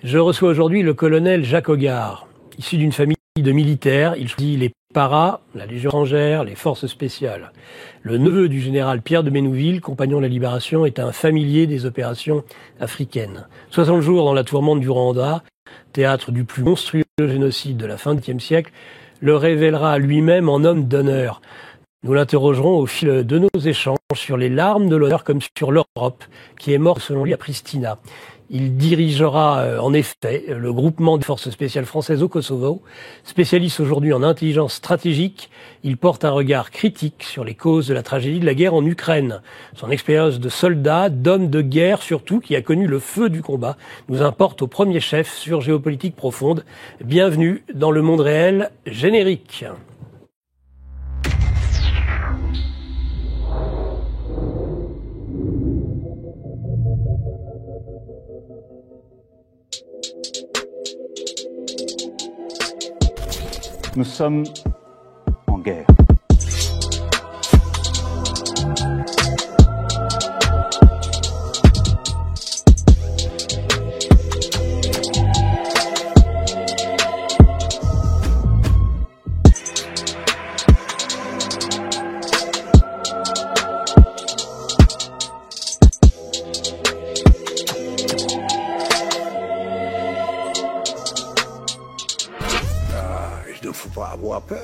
Je reçois aujourd'hui le colonel Jacques Hoggard. Issu d'une famille de militaires, il choisit les paras, la Légion étrangère, les forces spéciales. Le neveu du général Pierre de Ménouville, compagnon de la Libération, est un familier des opérations africaines. 60 jours dans la tourmente du Rwanda, théâtre du plus monstrueux génocide de la fin du XXe siècle, le révélera lui-même en homme d'honneur. Nous l'interrogerons au fil de nos échanges sur les larmes de l'honneur comme sur l'Europe, qui est morte selon lui à Pristina. Il dirigera en effet le groupement des forces spéciales françaises au Kosovo. Spécialiste aujourd'hui en intelligence stratégique, il porte un regard critique sur les causes de la tragédie de la guerre en Ukraine. Son expérience de soldat, d'homme de guerre surtout, qui a connu le feu du combat, nous importe au premier chef sur Géopolitique profonde. Bienvenue dans le monde réel générique. Nous sommes en guerre. Il ne faut pas avoir peur.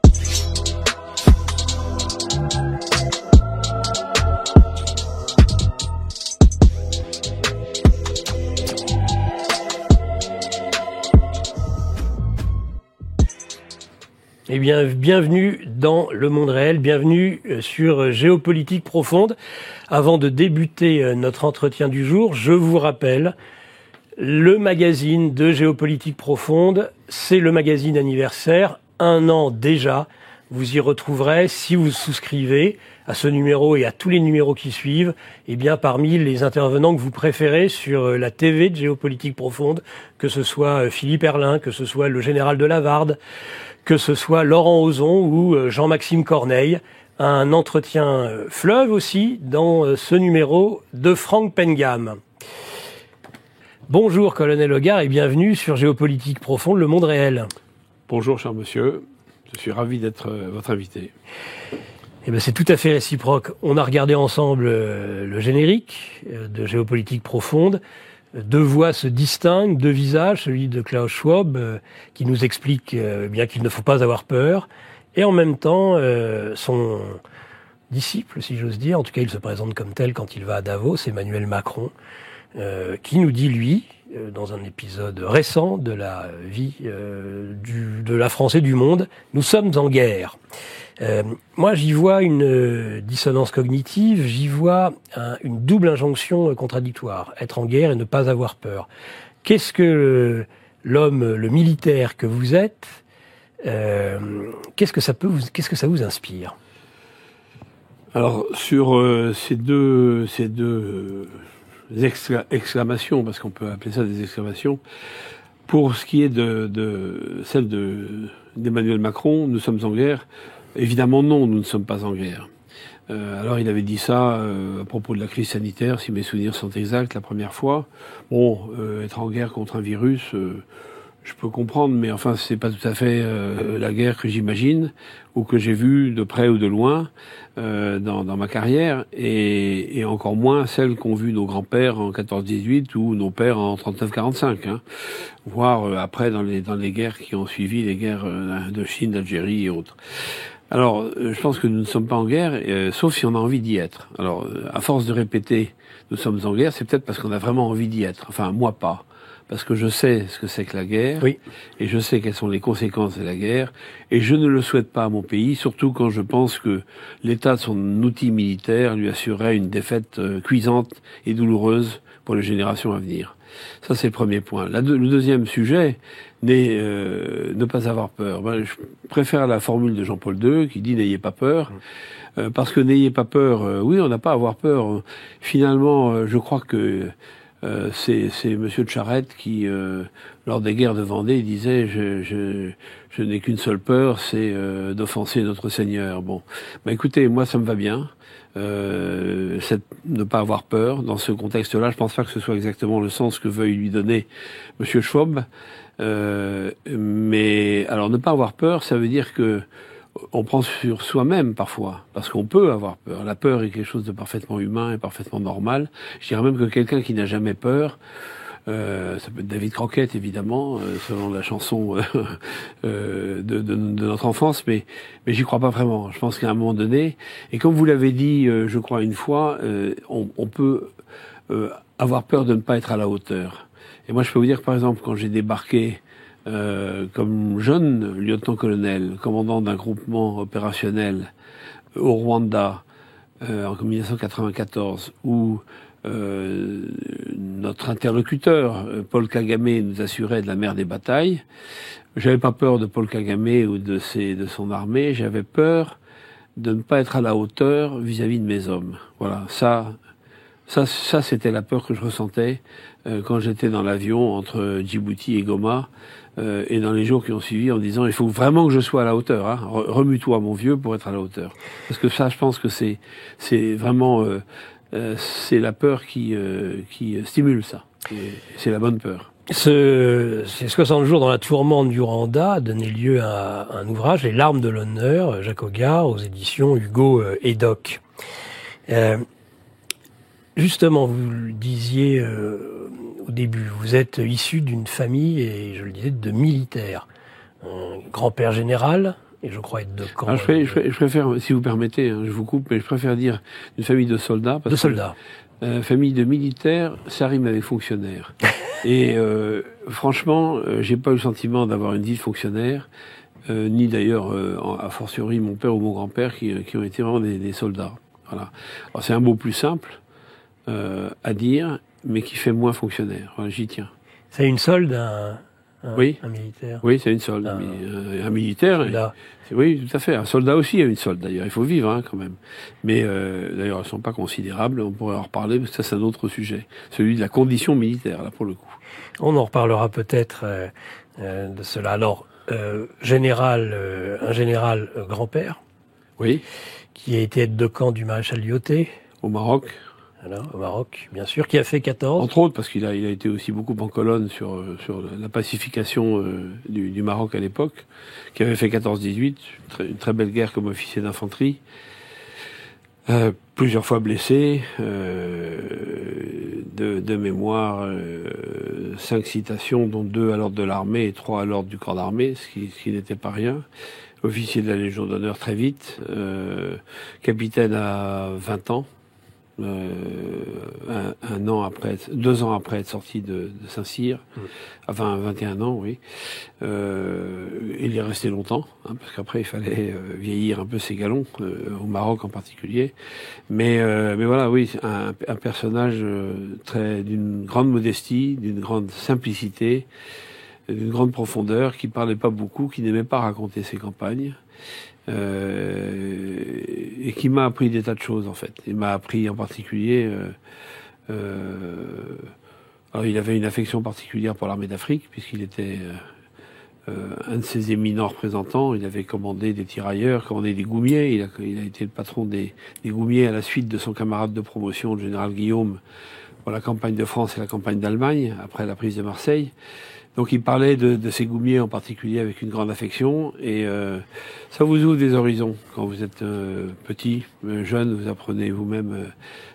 Eh bien, bienvenue dans le monde réel, bienvenue sur Géopolitique profonde. Avant de débuter notre entretien du jour, je vous rappelle, le magazine de Géopolitique profonde, c'est le magazine anniversaire, 1 an déjà. Vous y retrouverez, si vous souscrivez à ce numéro et à tous les numéros qui suivent, eh bien, parmi les intervenants que vous préférez sur la TV de Géopolitique profonde, que ce soit Philippe Herlin, que ce soit le général de Lavarde, que ce soit Laurent Ozon ou Jean-Maxime Corneille, un entretien fleuve aussi dans ce numéro de Franck Pengam. Bonjour colonel Hoggard et bienvenue sur Géopolitique profonde, le monde réel. Bonjour cher monsieur, je suis ravi d'être votre invité. Eh bien, c'est tout à fait réciproque. On a regardé ensemble le générique de Géopolitique profonde. 2 voix se distinguent, 2 visages, celui de Klaus Schwab qui nous explique bien qu'il ne faut pas avoir peur, et en même temps son disciple, si j'ose dire, en tout cas il se présente comme tel quand il va à Davos, Emmanuel Macron, qui nous dit, lui, dans un épisode récent de la vie de la France et du monde, nous sommes en guerre. Moi, j'y vois une dissonance cognitive, j'y vois une double injonction contradictoire, être en guerre et ne pas avoir peur. Qu'est-ce que l'homme, le militaire que vous êtes, qu'est-ce que ça vous inspire ? Alors, sur ces deux exclamations, parce qu'on peut appeler ça des exclamations, pour ce qui est de celle d'Emmanuel Macron, nous sommes en guerre. Évidemment non, nous ne sommes pas en guerre. Alors il avait dit ça à propos de la crise sanitaire, si mes souvenirs sont exacts, la première fois. Bon, être en guerre contre un virus, je peux comprendre, mais enfin c'est pas tout à fait la guerre que j'imagine ou que j'ai vue de près ou de loin dans ma carrière, et encore moins celle qu'ont vu nos grands-pères en 14-18 ou nos pères en 39-45, hein, voire après dans les guerres qui ont suivi, les guerres de Chine, d'Algérie et autres. Alors, je pense que nous ne sommes pas en guerre, sauf si on a envie d'y être. Alors, à force de répéter « nous sommes en guerre », c'est peut-être parce qu'on a vraiment envie d'y être. Enfin, moi pas. Parce que je sais ce que c'est que la guerre, oui. Et je sais quelles sont les conséquences de la guerre, et je ne le souhaite pas à mon pays, surtout quand je pense que l'état de son outil militaire lui assurerait une défaite cuisante et douloureuse pour les générations à venir. Ça, c'est le premier point. Le deuxième sujet n'est ne pas avoir peur. Je préfère la formule de Jean-Paul II qui dit « n'ayez pas peur ». Parce que n'ayez pas peur, oui, on n'a pas à avoir peur. Finalement, je crois que c'est Monsieur de Charette qui, lors des guerres de Vendée, disait je n'ai qu'une seule peur, c'est d'offenser notre Seigneur. Bon, bah écoutez, moi ça me va bien. Ne pas avoir peur dans ce contexte-là. Je pense pas que ce soit exactement le sens que veuille lui donner Monsieur Schwab. Mais alors ne pas avoir peur, ça veut dire que on prend sur soi-même parfois, parce qu'on peut avoir peur. La peur est quelque chose de parfaitement humain et parfaitement normal. Je dirais même que quelqu'un qui n'a jamais peur, ça peut être David Crockett évidemment, selon la chanson de notre enfance, mais j'y crois pas vraiment. Je pense qu'à un moment donné, et comme vous l'avez dit, je crois une fois, on peut avoir peur de ne pas être à la hauteur. Et moi, je peux vous dire que par exemple, quand j'ai débarqué comme jeune lieutenant-colonel, commandant d'un groupement opérationnel au Rwanda en 1994, où notre interlocuteur, Paul Kagame, nous assurait de la mer des batailles. J'avais pas peur de Paul Kagame ou de son armée, j'avais peur de ne pas être à la hauteur vis-à-vis de mes hommes. Voilà, ça c'était la peur que je ressentais quand j'étais dans l'avion entre Djibouti et Goma, et dans les jours qui ont suivi, en disant il faut vraiment que je sois à la hauteur, hein. Remue-toi mon vieux pour être à la hauteur. Parce que ça, je pense que c'est vraiment c'est la peur qui stimule ça. C'est la bonne peur. Ces 60 jours dans la tourmente du Rwanda a donné lieu à un ouvrage, Les larmes de l'honneur, Jacques Hoggard, aux éditions Hugo et Doc. Justement, vous le disiez au début, vous êtes issu d'une famille, et je le disais, de militaires. Grand-père général, et je crois être de camp. Alors je préfère, si vous permettez, hein, je vous coupe, mais je préfère dire une famille de soldats. De soldats. Famille de militaires, ça rime avec fonctionnaire. Et franchement, j'ai pas eu le sentiment d'avoir une vie de fonctionnaire, ni d'ailleurs, a fortiori, mon père ou mon grand-père qui ont été vraiment des soldats. Voilà. Alors c'est un mot plus simple à dire, mais qui fait moins fonctionnaire. Voilà, j'y tiens. C'est une solde, oui. Un militaire. Oui, c'est une solde. Un militaire. Oui, tout à fait. Un soldat aussi a une solde, d'ailleurs. Il faut vivre, hein, quand même. Mais d'ailleurs, elles sont pas considérables. On pourrait en reparler, parce que ça, c'est un autre sujet. Celui de la condition militaire, là, pour le coup. On en reparlera peut-être de cela. Alors, un général grand-père. Oui. Qui a été aide de camp du maréchal Lyautey. Au Maroc. Alors, au Maroc, bien sûr, qui a fait 14. Entre autres, parce qu'il a été aussi beaucoup en colonne sur la pacification du Maroc à l'époque, qui avait fait 14-18, une très belle guerre comme officier d'infanterie, plusieurs fois blessé, de mémoire, 5 citations, dont 2 à l'ordre de l'armée et 3 à l'ordre du corps d'armée, ce qui n'était pas rien. Officier de la Légion d'honneur très vite, capitaine à 20 ans. 2 ans après être sorti de Saint-Cyr, enfin 21 ans, oui. Il est resté longtemps, hein, parce qu'après il fallait vieillir un peu ses galons, au Maroc en particulier. Mais voilà, oui, un personnage d'une grande modestie, d'une grande simplicité, d'une grande profondeur, qui parlait pas beaucoup, qui n'aimait pas raconter ses campagnes. Et qui m'a appris des tas de choses en fait. Il m'a appris en particulier. Alors il avait une affection particulière pour l'armée d'Afrique puisqu'il était un de ses éminents représentants. Il avait commandé des tirailleurs, commandé des goumiers. Il a été le patron des goumiers à la suite de son camarade de promotion, le général Guillaume, pour la campagne de France et la campagne d'Allemagne après la prise de Marseille. Donc il parlait de ces goumiers en particulier avec une grande affection et ça vous ouvre des horizons. Quand vous êtes petit, jeune, vous apprenez vous-même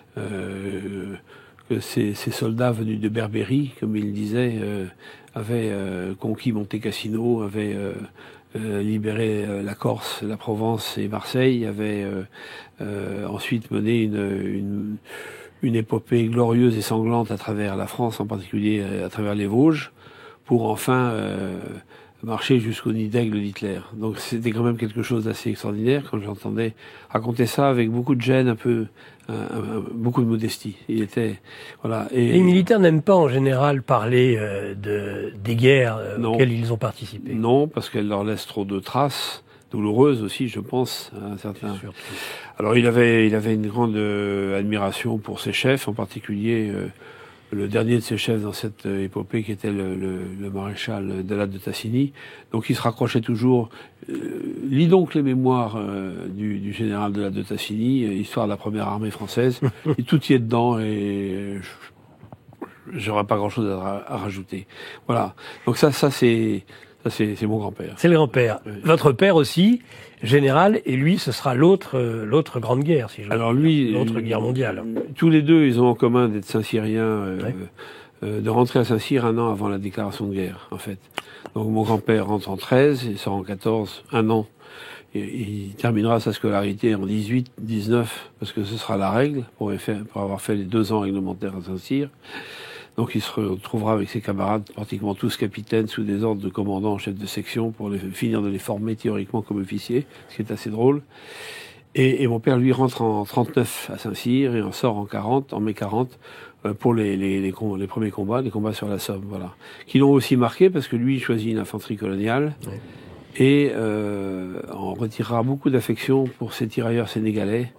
que ces soldats venus de Berbérie, comme il disait, avaient conquis Monte Cassino, avaient libéré la Corse, la Provence et Marseille, avaient ensuite mené une épopée glorieuse et sanglante à travers la France, en particulier à travers les Vosges, pour enfin marcher jusqu'au nid d'aigle d'Hitler. Donc c'était quand même quelque chose d'assez extraordinaire quand j'entendais raconter ça avec beaucoup de gêne, beaucoup de modestie. Il était voilà. Et les militaires n'aiment pas en général parler des guerres auxquelles ils ont participé. Non, parce qu'elles leur laissent trop de traces douloureuses aussi, je pense, à un certain. Alors il avait une grande admiration pour ses chefs, en particulier le dernier de ses chefs dans cette épopée, qui était le maréchal Dalade de Tassigny. Donc il se raccrochait toujours. Lis donc les mémoires du général Dalade de Tassigny, histoire de la première armée française, et tout y est dedans, et j'aurais pas grand-chose à rajouter. Voilà. Donc ça c'est mon grand-père. C'est le grand-père. Oui. Votre père aussi, général, et lui, ce sera l'autre grande guerre, si je veux Alors dire. lui, L'autre guerre mondiale. Tous les deux, ils ont en commun d'être Saint-Cyriens, de rentrer à Saint-Cyr un an avant la déclaration de guerre, en fait. Donc mon grand-père rentre en 13, il sort en 14, un an. Et il terminera sa scolarité en 18, 19, parce que ce sera la règle, pour avoir fait les 2 ans réglementaires à Saint-Cyr. Donc il se retrouvera avec ses camarades, pratiquement tous capitaines, sous des ordres de commandant en chef de section, pour finir de les former théoriquement comme officiers, ce qui est assez drôle. Et mon père, lui, rentre en 39 à Saint-Cyr et en sort en mai 40, pour les premiers combats, les combats sur la Somme, voilà. Qui l'ont aussi marqué, parce que lui, il choisit une infanterie coloniale, et on retirera beaucoup d'affection pour ces tirailleurs sénégalais.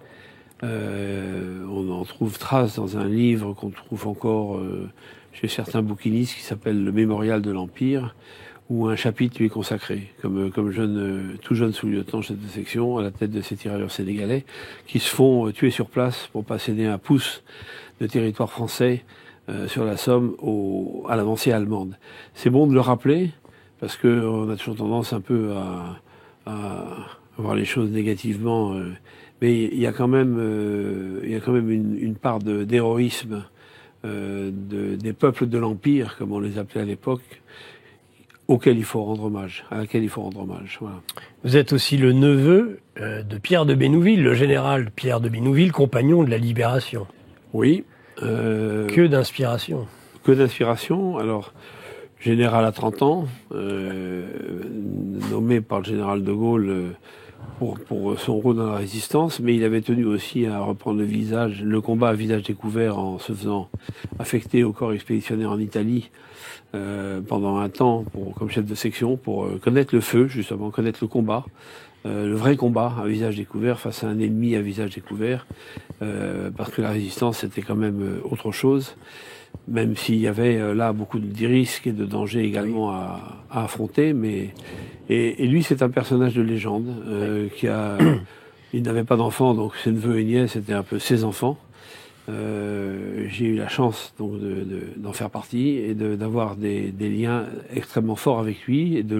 On en trouve trace dans un livre qu'on trouve encore chez certains bouquinistes, qui s'appelle Le Mémorial de l'Empire, où un chapitre lui est consacré, comme tout jeune sous-lieutenant chef de section, à la tête de ces tirailleurs sénégalais, qui se font tuer sur place pour pas céder un pouce de territoire français sur la Somme à l'avancée allemande. C'est bon de le rappeler, parce que on a toujours tendance un peu à voir les choses négativement, mais il y a quand même une part d'héroïsme des peuples de l'Empire, comme on les appelait à l'époque, à laquelle il faut rendre hommage. Voilà. Vous êtes aussi le neveu de Pierre de Bénouville, le général Pierre de Bénouville, compagnon de la Libération. Oui. Que d'inspiration. Que d'inspiration. Alors, général à 30 ans, nommé par le général de Gaulle pour son rôle dans la résistance, mais il avait tenu aussi à reprendre le combat à visage découvert, en se faisant affecter au corps expéditionnaire en Italie pendant un temps comme chef de section, pour connaître le feu, justement, connaître le combat, le vrai combat à visage découvert face à un ennemi à visage découvert, parce que la résistance c'était quand même autre chose, même s'il y avait là beaucoup de risques et de dangers également à affronter, et lui c'est un personnage de légende il n'avait pas d'enfants, donc ses neveux et nièces étaient un peu ses enfants. J'ai eu la chance donc d'en faire partie et d'avoir des liens extrêmement forts avec lui, et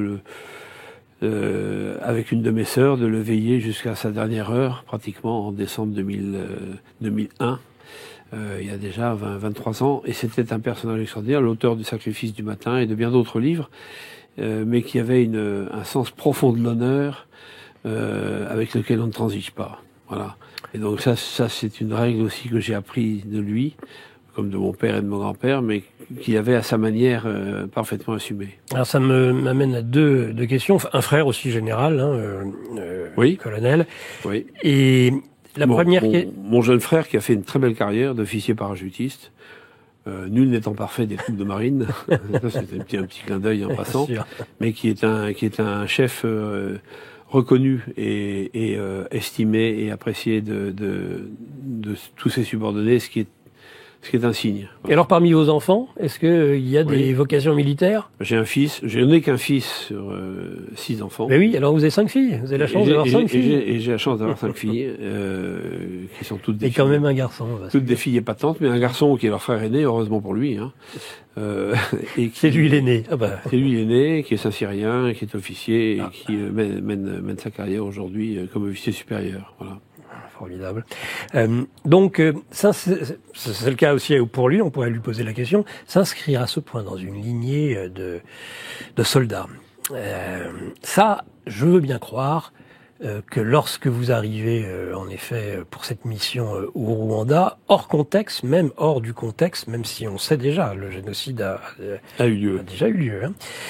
avec une de mes sœurs, de le veiller jusqu'à sa dernière heure, pratiquement en décembre 2001. Il y a déjà 23 ans, et c'était un personnage extraordinaire, l'auteur du Sacrifice du matin et de bien d'autres livres, mais qui avait un sens profond de l'honneur, avec lequel on ne transige pas. Voilà. Et donc ça c'est une règle aussi que j'ai appris de lui, comme de mon père et de mon grand-père, mais qu'il avait à sa manière parfaitement assumé. Alors ça m'amène à deux questions. Un frère aussi général, oui. Colonel. Oui. Et la première... Mon jeune frère, qui a fait une très belle carrière d'officier parachutiste, nul n'étant parfait des troupes de marine, ça c'était un petit clin d'œil en passant, mais qui est un chef reconnu et estimé et apprécié de tous ses subordonnés, ce qui est un signe. Et alors, parmi vos enfants, est-ce qu'il y a des vocations militaires? J'ai un fils. Je n'ai qu'un fils sur 6 enfants. Mais oui, alors vous avez 5 filles. Vous avez la chance d'avoir 5 filles. Et j'ai la chance d'avoir 5 filles, qui sont toutes des filles. Et quand même un garçon. Toutes des filles épatantes, mais un garçon qui est leur frère aîné, heureusement pour lui. C'est lui l'aîné. C'est lui l'aîné, qui est Saint-Cyrien, qui est officier, et qui mène sa carrière aujourd'hui comme officier supérieur. Voilà. Formidable. Donc, ça, c'est le cas aussi pour lui, on pourrait lui poser la question, s'inscrire à ce point dans une lignée de soldats. Ça, je veux bien croire que lorsque vous arrivez, en effet, pour cette mission au Rwanda, hors contexte, même hors du contexte, même si on sait déjà, le génocide a déjà eu lieu.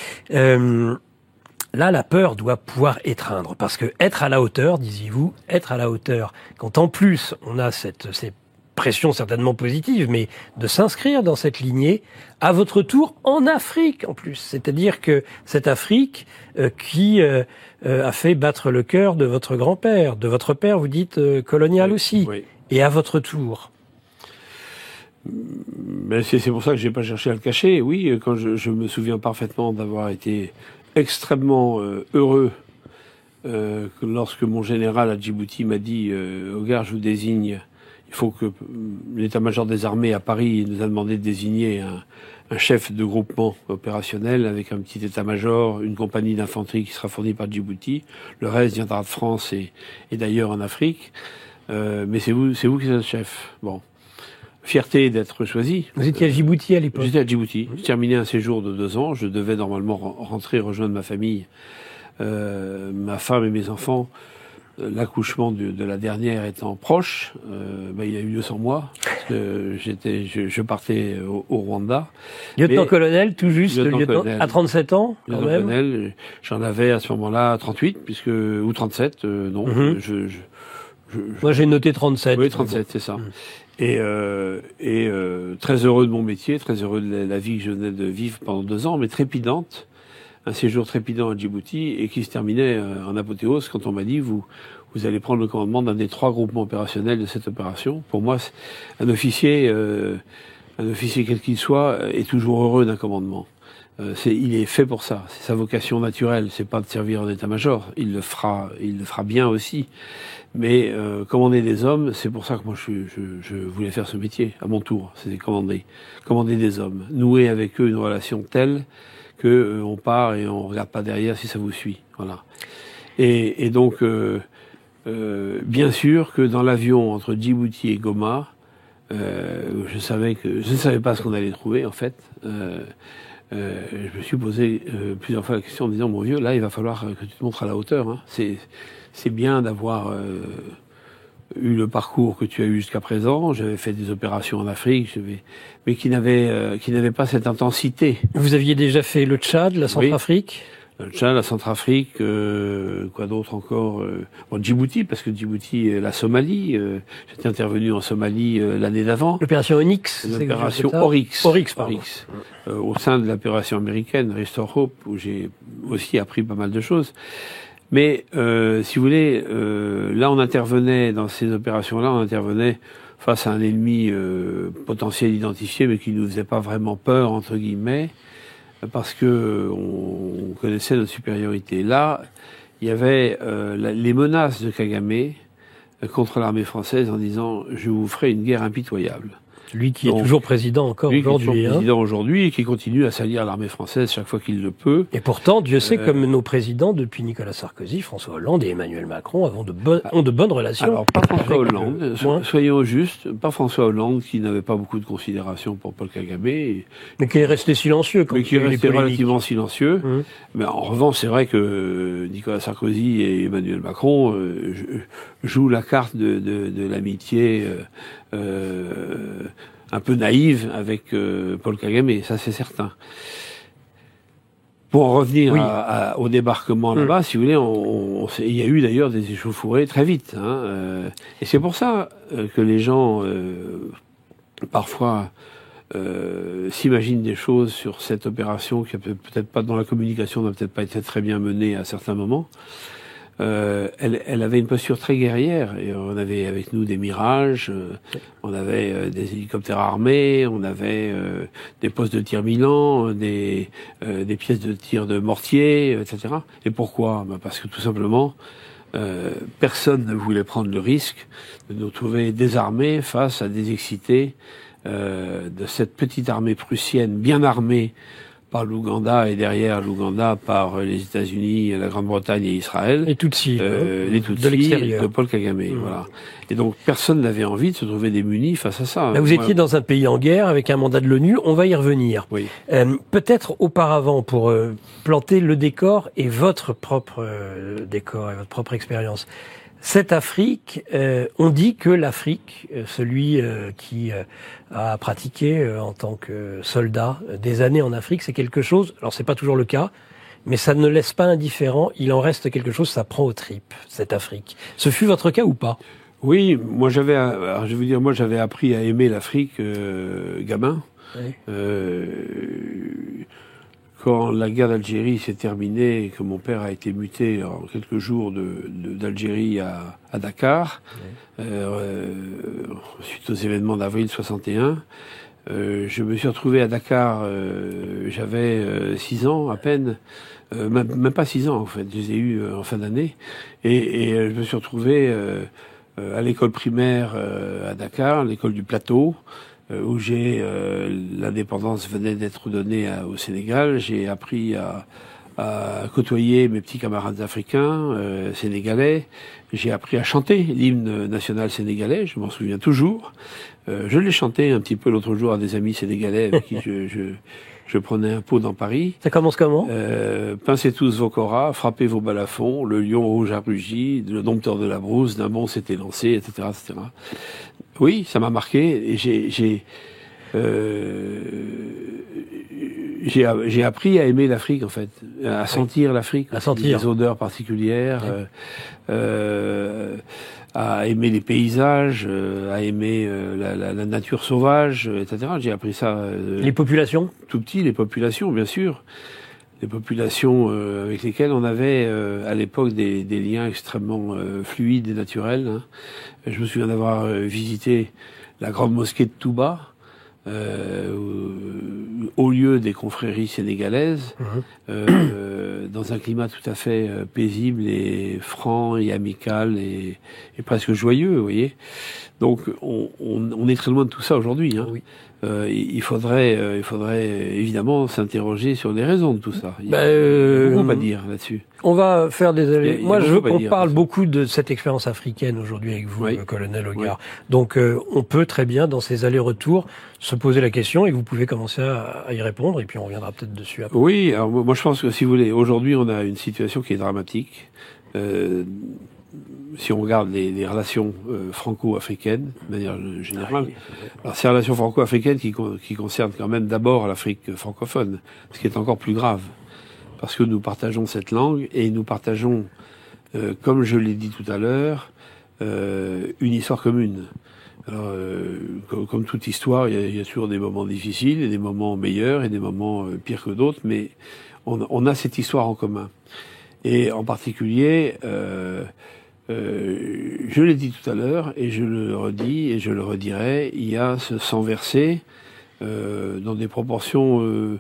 Là, la peur doit pouvoir étreindre, parce que être à la hauteur, disiez-vous, être à la hauteur, quand en plus on a cette pression certainement positive, mais de s'inscrire dans cette lignée, à votre tour, en Afrique en plus. C'est-à-dire que cette Afrique qui a fait battre le cœur de votre grand-père, de votre père, vous dites colonial aussi, oui. Et à votre tour. Mais c'est pour ça que j'ai pas cherché à le cacher. Oui, quand je me souviens parfaitement d'avoir été extrêmement heureux que lorsque mon général à Djibouti m'a dit Hogar, je vous désigne, il faut que l'état-major des armées à Paris nous a demandé de désigner un chef de groupement opérationnel avec un petit état-major, une compagnie d'infanterie qui sera fournie par Djibouti. Le reste viendra de France et d'ailleurs en Afrique. Mais c'est vous qui êtes le chef. Bon. Fierté d'être choisi. Vous étiez à Djibouti à l'époque? J'étais à Djibouti. J'ai terminé un séjour de 2 ans. Je devais normalement rentrer rejoindre ma famille, ma femme et mes enfants. L'accouchement de la dernière étant proche, il y a eu lieu sans moi. Parce que je partais au Rwanda. Lieutenant-colonel, tout juste, lieutenant-colonel, à 37 ans, quand même. Lieutenant-colonel, j'en avais à ce moment-là 38, ou 37, non. Moi, j'ai noté 37. Oui, 37, c'est ça. Et très heureux de mon métier, très heureux de la vie que je venais de vivre pendant 2 ans, mais trépidante. Un séjour trépidant à Djibouti et qui se terminait en apothéose quand on m'a dit vous allez prendre le commandement d'un des 3 groupements opérationnels de cette opération. Pour moi, un officier quel qu'il soit est toujours heureux d'un commandement. Il est fait pour ça. C'est sa vocation naturelle. C'est pas de servir en état-major. Il le fera bien aussi. Mais commander des hommes, c'est pour ça que moi je voulais faire ce métier à mon tour. C'était commander des hommes, nouer avec eux une relation telle que on part et on regarde pas derrière si ça vous suit. Voilà. Et donc bien sûr que dans l'avion entre Djibouti et Goma, je ne savais pas ce qu'on allait trouver en fait. Je me suis posé plusieurs fois la question en disant mon vieux, là il va falloir que tu te montres à la hauteur. Hein. C'est bien d'avoir eu le parcours que tu as eu jusqu'à présent. J'avais fait des opérations en Afrique, mais qui n'avaient pas cette intensité. Vous aviez déjà fait le Tchad, la Centrafrique? Le Tchad, la Centrafrique, quoi d'autre encore Djibouti, parce que Djibouti, la Somalie. J'étais intervenu en Somalie l'année d'avant. L'opération Onyx. L'opération Oryx. Oryx, pardon. Au sein de l'opération américaine Restore Hope, où j'ai aussi appris pas mal de choses. Mais si vous voulez, là on intervenait dans ces opérations-là, face à un ennemi potentiel identifié, mais qui nous faisait pas vraiment peur entre guillemets, parce que on connaissait notre supériorité. Là, il y avait les menaces de Kagame contre l'armée française en disant je vous ferai une guerre impitoyable. Lui qui est toujours président encore aujourd'hui. Lui qui est toujours président aujourd'hui et qui continue à salir l'armée française chaque fois qu'il le peut. Et pourtant, Dieu sait comme nos présidents, depuis Nicolas Sarkozy, François Hollande et Emmanuel Macron, ont de bonnes relations. Alors, pas François Hollande, soyons justes, pas François Hollande qui n'avait pas beaucoup de considération pour Paul Kagame. Mais qui est resté silencieux. Mais qui est resté relativement silencieux. Mais en revanche, c'est vrai que Nicolas Sarkozy et Emmanuel Macron jouent la carte de l'amitié un peu naïve avec Paul Kagame, ça c'est certain. Pour en revenir au débarquement là-bas, si vous voulez, il y a eu d'ailleurs des échauffourées très vite. Et c'est pour ça que les gens, parfois, s'imaginent des choses sur cette opération qui peut-être pas dans la communication, n'a peut-être pas été très bien menée à certains moments. Elle avait une posture très guerrière et on avait avec nous des Mirages, on avait des hélicoptères armés, on avait des postes de tir Milan, des pièces de tir de mortier, etc. Et pourquoi? Parce que tout simplement personne ne voulait prendre le risque de nous trouver désarmés face à des excités de cette petite armée prussienne bien armée par l'Ouganda et derrière l'Ouganda par les États-Unis, la Grande-Bretagne et Israël. Les Tutsis. Les Tutsis de Paul Kagame. Voilà. Et donc personne n'avait envie de se trouver démuni face à ça. Là, vous étiez dans un pays en guerre avec un mandat de l'ONU. On va y revenir. Oui. Peut-être auparavant pour planter le décor et votre propre décor et votre propre expérience. Cette Afrique, on dit que l'Afrique, celui qui a pratiqué en tant que soldat des années en Afrique, c'est quelque chose, alors c'est pas toujours le cas, mais ça ne laisse pas indifférent, il en reste quelque chose, ça prend aux tripes, cette Afrique. Ce fut votre cas ou pas? Oui, moi j'avais appris à aimer l'Afrique gamin. Oui. quand la guerre d'Algérie s'est terminée et que mon père a été muté en quelques jours d'Algérie à Dakar, suite aux événements d'avril 61, je me suis retrouvé à Dakar, j'avais 6 ans à peine, même pas 6 ans en fait, je les ai eus en fin d'année, et je me suis retrouvé à l'école primaire à Dakar, l'école du Plateau, où l'indépendance venait d'être donnée au Sénégal. J'ai appris à côtoyer mes petits camarades africains, sénégalais. J'ai appris à chanter l'hymne national sénégalais, je m'en souviens toujours. Je l'ai chanté un petit peu l'autre jour à des amis sénégalais avec qui je prenais un pot dans Paris. Ça commence comment? Pincez tous vos koras, frappez vos balafons, le lion rouge a rugi, le dompteur de la brousse, d'un bond s'était lancé, etc., etc. Oui, ça m'a marqué et j'ai appris à aimer l'Afrique en fait, à sentir l'Afrique, à sentir des odeurs particulières, à aimer les paysages, à aimer la nature sauvage, etc. J'ai appris ça. Les populations? Tout petit, les populations, bien sûr. Les populations avec lesquelles on avait à l'époque des liens extrêmement fluides et naturels. Hein. Je me souviens d'avoir visité la grande mosquée de Touba, au lieu des confréries sénégalaises, dans un climat tout à fait paisible et franc et amical et presque joyeux, vous voyez. Donc on est très loin de tout ça aujourd'hui. Hein. Oui. Il faudrait évidemment s'interroger sur les raisons de tout ça. Il y a beaucoup à dire là-dessus. On va faire des allers. Moi, je veux qu'on parle ça. Beaucoup de cette expérience africaine aujourd'hui avec vous, Oui. colonel Ogard. Oui. Donc, on peut très bien, dans ces allers-retours, se poser la question et vous pouvez commencer à y répondre et puis on reviendra peut-être dessus après. Oui, alors moi je pense que si vous voulez, aujourd'hui on a une situation qui est dramatique. Si on regarde les relations franco-africaines, de manière générale, alors ces relations franco-africaines qui concernent quand même d'abord l'Afrique francophone, ce qui est encore plus grave, parce que nous partageons cette langue et nous partageons, comme je l'ai dit tout à l'heure, une histoire commune. Alors, comme toute histoire, il y a toujours des moments difficiles et des moments meilleurs et des moments pires que d'autres, mais on a cette histoire en commun. Et en particulier, je l'ai dit tout à l'heure, et je le redis, et je le redirai, il y a ce sang versé dans des proportions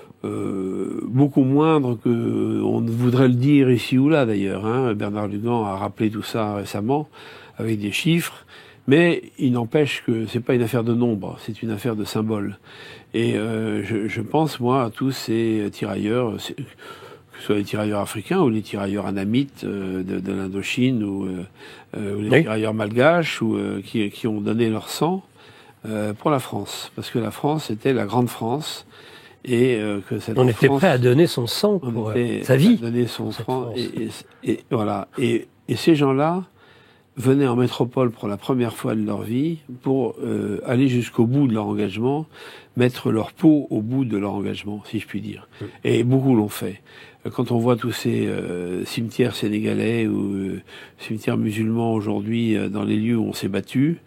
beaucoup moindres que on voudrait le dire ici ou là d'ailleurs. Hein. Bernard Lugan a rappelé tout ça récemment avec des chiffres, mais il n'empêche que c'est pas une affaire de nombre, c'est une affaire de symbole. Et je pense, moi, à tous ces tirailleurs, que ce soit les tirailleurs africains ou les tirailleurs anamites de l'Indochine ou les tirailleurs malgaches ou qui ont donné leur sang pour la France, parce que la France était la grande France et que cette on était France, prêt à donner son sang pour sa vie, à donner son sang et voilà et ces gens-là venaient en métropole pour la première fois de leur vie pour aller jusqu'au bout de leur engagement, mettre leur peau au bout de leur engagement, si je puis dire. Et beaucoup l'ont fait. Quand on voit tous ces cimetières sénégalais ou cimetières musulmans aujourd'hui dans les lieux où on s'est battu,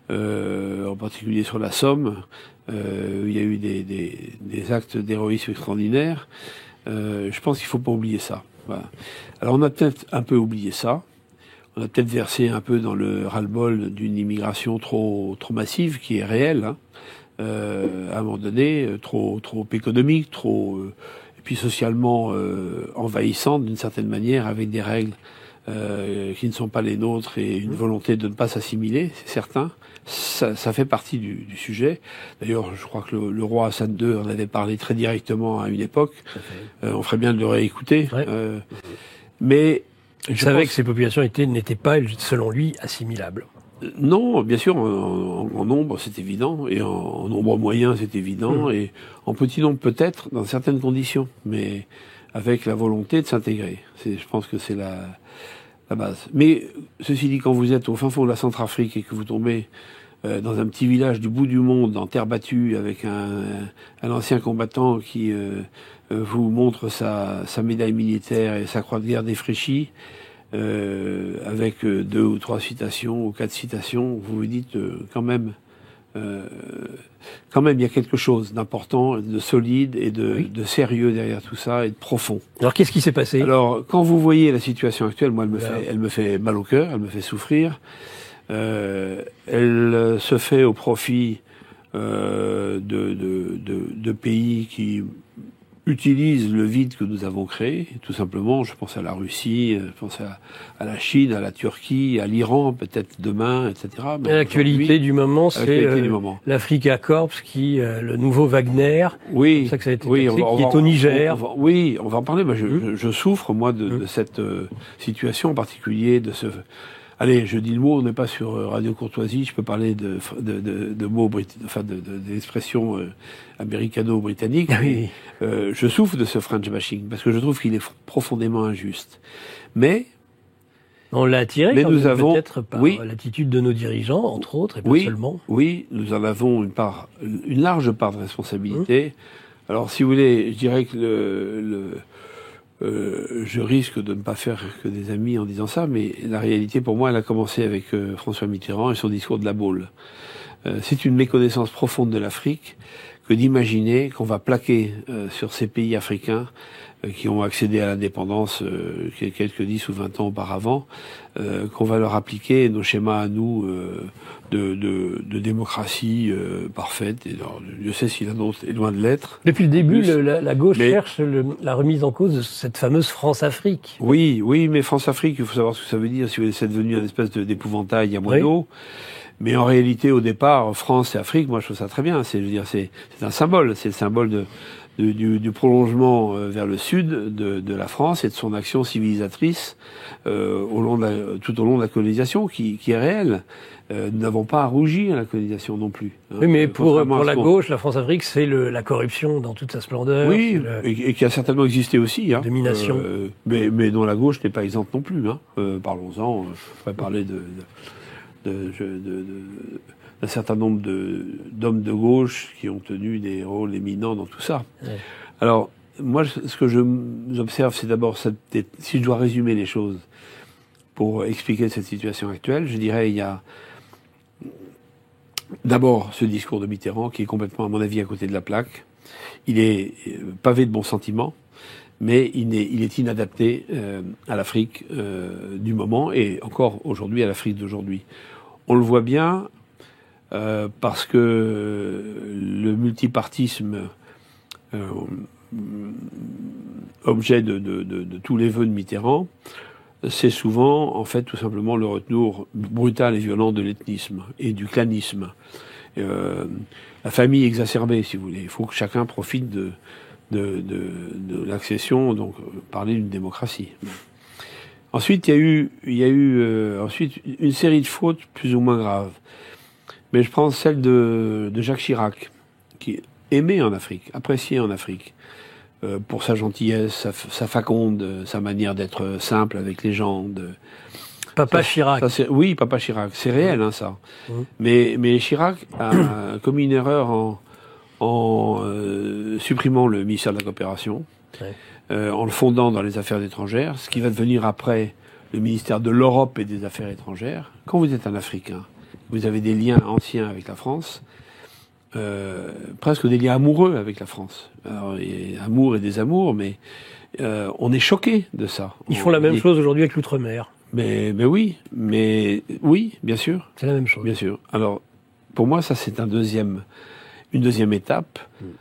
en particulier sur la Somme, où il y a eu des actes d'héroïsme extraordinaires, je pense qu'il faut pas oublier ça. Voilà. Alors on a peut-être un peu oublié ça. On a peut-être versé un peu dans le ras-le-bol d'une immigration trop massive, qui est réelle, hein, à un moment donné, trop économique, et puis socialement envahissante d'une certaine manière, avec des règles qui ne sont pas les nôtres et une volonté de ne pas s'assimiler, c'est certain. Ça fait partie du sujet. D'ailleurs, je crois que le roi Hassan II en avait parlé très directement à une époque. On ferait bien de le réécouter. Ouais. Mais je savais que ces populations n'étaient pas, selon lui, assimilables. Non, bien sûr, en nombre, c'est évident, et en nombre moyen, c'est évident, et en petit nombre peut-être, dans certaines conditions, mais avec la volonté de s'intégrer. Je pense que c'est la base. Mais, ceci dit, quand vous êtes au fin fond de la Centrafrique et que vous tombez dans un petit village du bout du monde, en terre battue, avec un ancien combattant qui vous montre sa médaille militaire et sa croix de guerre défraîchie, avec 2 ou 3 citations ou 4 citations, vous vous dites quand même, quand même, il y a quelque chose d'important, de solide et de sérieux derrière tout ça et de profond. Alors, qu'est-ce qui s'est passé? Alors, quand vous voyez la situation actuelle, moi, elle me fait mal au cœur, elle me fait souffrir. Elle se fait au profit de pays qui utilisent le vide que nous avons créé, tout simplement. Je pense à la Russie, je pense à la Chine, à la Turquie, à l'Iran, peut-être demain, etc. L'actualité du moment, c'est l'Africa Corps, le nouveau Wagner. Oui, c'est ça que ça a été taxé, qui est au Niger. Oui, on va en parler. Moi, je souffre, moi, de cette situation en particulier, de ce... Allez, je dis le mot, on n'est pas sur Radio Courtoisie, je peux parler de mots d'expressions américano-britanniques. Oui. Je souffre de ce French bashing, parce que je trouve qu'il est profondément injuste. Mais... On l'a attiré peut-être par oui, l'attitude de nos dirigeants, entre autres, et pas seulement. Oui, nous en avons une large part de responsabilité. Alors, si vous voulez, je dirais que je risque de ne pas faire que des amis en disant ça, mais la réalité, pour moi, elle a commencé avec François Mitterrand et son discours de la Baule. C'est une méconnaissance profonde de l'Afrique que d'imaginer qu'on va plaquer sur ces pays africains qui ont accédé à l'indépendance quelques 10 ou 20 ans auparavant, qu'on va leur appliquer nos schémas à nous de démocratie parfaite. Et alors, je sais si la nôtre est loin de l'être. Depuis le début, la gauche cherche la remise en cause de cette fameuse France-Afrique. Oui, mais France-Afrique, il faut savoir ce que ça veut dire. Si c'est devenu une espèce d'épouvantail à moineaux. Mais en réalité, au départ, France et Afrique, moi je trouve ça très bien. C'est un symbole. C'est le symbole du prolongement vers le sud de la France et de son action civilisatrice tout au long de la colonisation, qui est réelle. Nous n'avons pas à rougir à la colonisation non plus. Oui, mais pour la gauche, la France-Afrique, c'est la corruption dans toute sa splendeur. Oui, et qui a certainement existé aussi. Domination. Mais dont la gauche n'est pas exempte non plus. Parlons-en. Je pourrais parler d'un certain nombre d'hommes de gauche qui ont tenu des rôles éminents dans tout ça. Ouais. Alors, moi, ce que j'observe, c'est d'abord, si je dois résumer les choses pour expliquer cette situation actuelle, je dirais il y a d'abord ce discours de Mitterrand qui est complètement, à mon avis, à côté de la plaque. Il est pavé de bons sentiments, mais il est inadapté à l'Afrique du moment et encore aujourd'hui à l'Afrique d'aujourd'hui. On le voit bien parce que le multipartisme, objet de tous les vœux de Mitterrand, c'est souvent, en fait, tout simplement le retour brutal et violent de l'ethnisme et du clanisme. La famille exacerbée, si vous voulez. Il faut que chacun profite de l'accession, donc parler d'une démocratie. Ensuite, il y a eu ensuite une série de fautes plus ou moins graves. Mais je prends celle de Jacques Chirac, qui est aimé en Afrique, apprécié en Afrique, pour sa gentillesse, sa faconde, sa manière d'être simple avec les gens. Papa Chirac. Oui, Papa Chirac, c'est réel, ça. Mais Chirac a commis une erreur en supprimant le ministère de la Coopération. Ouais. En le fondant dans les affaires étrangères, ce qui va devenir après le ministère de l'Europe et des Affaires étrangères. Quand vous êtes un Africain, vous avez des liens anciens avec la France, presque des liens amoureux avec la France. Alors, il y a amour et désamour, mais on est choqué de ça. Ils font la même chose aujourd'hui avec l'outre-mer. Mais oui, bien sûr. C'est la même chose. Bien sûr. Alors, pour moi, ça c'est une deuxième étape.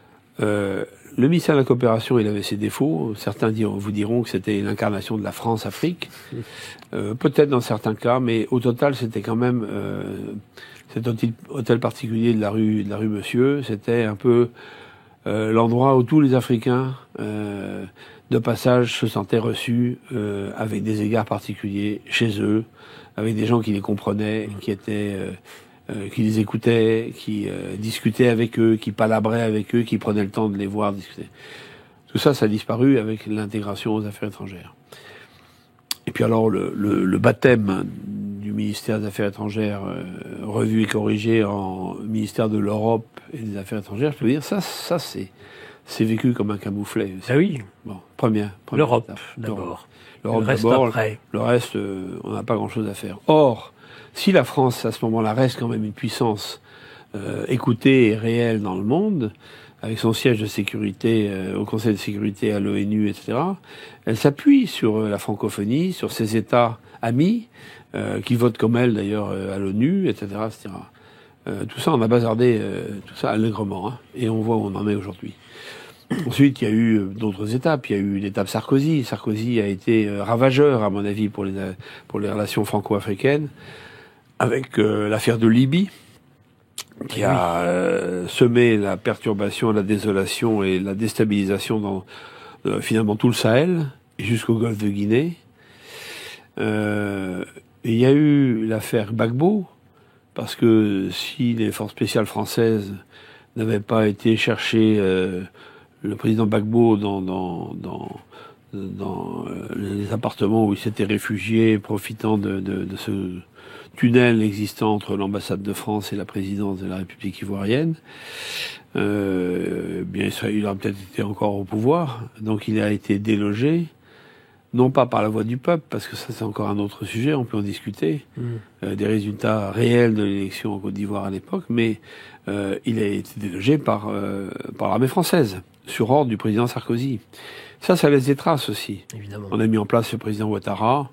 Le ministère de la Coopération, il avait ses défauts. Certains vous diront que c'était l'incarnation de la France-Afrique. Peut-être dans certains cas, mais au total, c'était quand même cet hôtel particulier de la rue Monsieur. C'était un peu l'endroit où tous les Africains de passage se sentaient reçus avec des égards particuliers chez eux, avec des gens qui les comprenaient, qui les écoutaient, qui discutaient avec eux, qui palabraient avec eux, qui prenaient le temps de les voir discuter. Tout ça, ça a disparu avec l'intégration aux affaires étrangères. Et puis alors, le baptême du ministère des Affaires étrangères, revu et corrigé en ministère de l'Europe et des Affaires étrangères, je peux dire, ça c'est vécu comme un camouflet aussi. Ah oui. Bon, première L'Europe, d'abord. L'Europe le reste d'abord. Après. Le reste, on n'a pas grand-chose à faire. Or, si la France, à ce moment-là, reste quand même une puissance écoutée et réelle dans le monde, avec son siège de sécurité au Conseil de sécurité à l'ONU, etc., elle s'appuie sur la francophonie, sur ses États amis, qui votent comme elle d'ailleurs à l'ONU, etc., etc. Tout ça, on a bazardé tout ça allègrement, hein, et on voit où on en est aujourd'hui. Ensuite, il y a eu d'autres étapes. Il y a eu l'étape Sarkozy. Sarkozy a été ravageur, à mon avis, pour les relations franco-africaines, avec l'affaire de Libye, qui a semé la perturbation, la désolation et la déstabilisation dans finalement tout le Sahel et jusqu'au golfe de Guinée. Et il y a eu l'affaire Gbagbo, parce que si les forces spéciales françaises n'avaient pas été chercher le président Gbagbo dans les appartements où il s'était réfugié, profitant de ce tunnel existant entre l'ambassade de France et la présidence de la République ivoirienne, bien il aurait peut-être été encore au pouvoir. Donc il a été délogé, non pas par la voix du peuple, parce que ça c'est encore un autre sujet, on peut en discuter, des résultats réels de l'élection en Côte d'Ivoire à l'époque, mais il a été délogé par l'armée française, sur ordre du président Sarkozy. Ça laisse des traces aussi. Évidemment. On a mis en place le président Ouattara.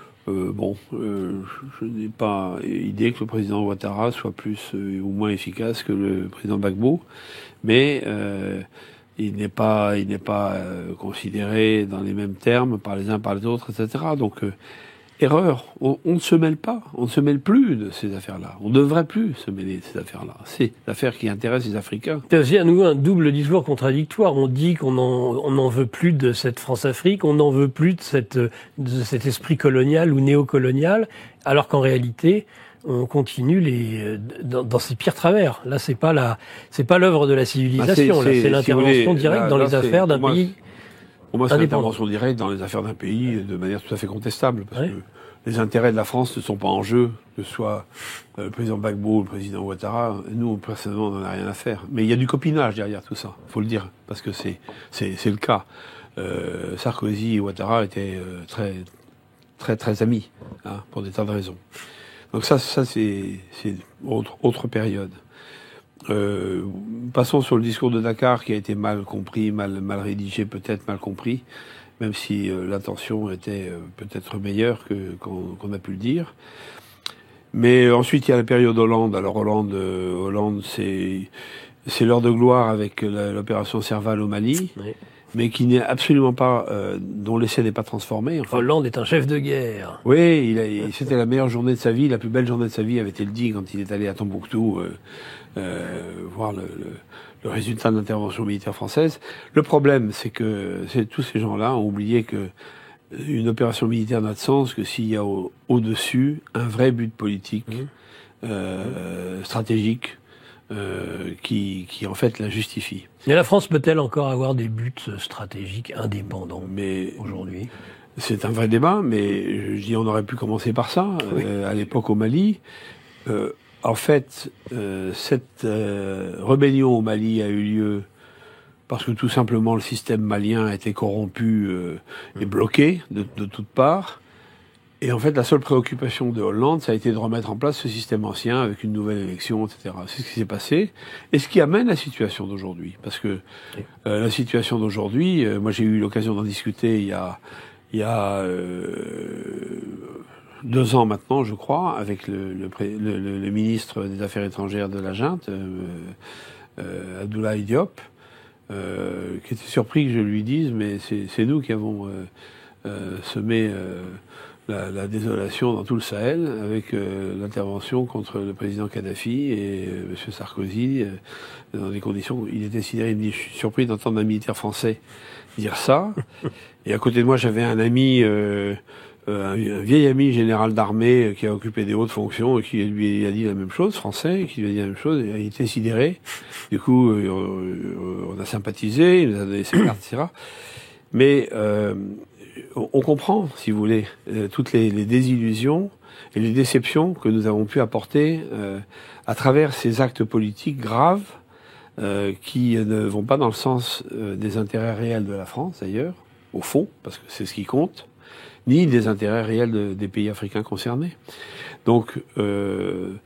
Je n'ai pas idée que le président Ouattara soit plus ou moins efficace que le président Gbagbo, mais il n'est pas considéré dans les mêmes termes par les uns par les autres, etc. Donc erreur. On ne se mêle pas, on ne se mêle plus de ces affaires-là. On ne devrait plus se mêler de ces affaires-là. C'est l'affaire qui intéresse les Africains. C'est aussi à nouveau un double discours contradictoire. On dit qu'on n'en veut plus de cette France-Afrique, on n'en veut plus de cet esprit colonial ou néocolonial, alors qu'en réalité, on continue dans ses pires travers. Là, c'est pas l'œuvre de la civilisation. Là, c'est l'intervention directe dans les affaires d'un pays. Pour moi, c'est l'intervention directe dans les affaires d'un pays de manière tout à fait contestable, parce que les intérêts de la France ne sont pas en jeu, que ce soit le président Gbagbo ou le président Ouattara. Nous, personnellement, on n'en a rien à faire. Mais il y a du copinage derrière tout ça, faut le dire, parce que c'est le cas. Sarkozy et Ouattara étaient très, très, très amis, hein, pour des tas de raisons. Donc ça c'est autre période. Passons sur le discours de Dakar, qui a été mal compris, mal rédigé, peut-être mal compris, même si l'intention était peut-être meilleure qu'on a pu le dire. Mais ensuite, il y a la période Hollande. Alors Hollande, c'est l'heure de gloire avec l'opération Serval au Mali, mais qui n'est absolument pas, dont l'essai n'est pas transformé. Enfin, Hollande est un chef de guerre. Oui, c'était la meilleure journée de sa vie, la plus belle journée de sa vie, avait-elle dit quand il est allé à Tombouctou voir le résultat de l'intervention militaire française. Le problème, c'est que tous ces gens-là ont oublié que une opération militaire n'a de sens que s'il y a au-dessus un vrai but politique, stratégique, qui en fait la justifie. Mais la France peut-elle encore avoir des buts stratégiques indépendants aujourd'hui ? C'est un vrai débat, mais je dis on aurait pu commencer par ça. À l'époque au Mali, en fait, cette rébellion au Mali a eu lieu parce que tout simplement le système malien a été corrompu et bloqué de toutes parts. Et en fait, la seule préoccupation de Hollande, ça a été de remettre en place ce système ancien avec une nouvelle élection, etc. C'est ce qui s'est passé. Et ce qui amène la situation d'aujourd'hui. Parce que la situation d'aujourd'hui, moi j'ai eu l'occasion d'en discuter il y a 2 ans maintenant, je crois, avec le ministre des Affaires étrangères de la junte, Abdoulaye Diop, qui était surpris que je lui dise, mais c'est nous qui avons semé la désolation dans tout le Sahel, avec l'intervention contre le président Kadhafi et M. Sarkozy, dans des conditions où il était sidéré. Il me dit, je suis surpris d'entendre un militaire français dire ça. Et à côté de moi, j'avais un ami, un vieil ami général d'armée qui a occupé des hautes fonctions et qui lui a dit la même chose, français, qui lui a dit la même chose, et il était sidéré. Du coup, on a sympathisé, il nous a donné ses cartes, etc. Mais on comprend, si vous voulez, toutes les désillusions et les déceptions que nous avons pu apporter à travers ces actes politiques graves qui ne vont pas dans le sens des intérêts réels de la France, d'ailleurs, au fond, parce que c'est ce qui compte, ni des intérêts réels des pays africains concernés. Donc,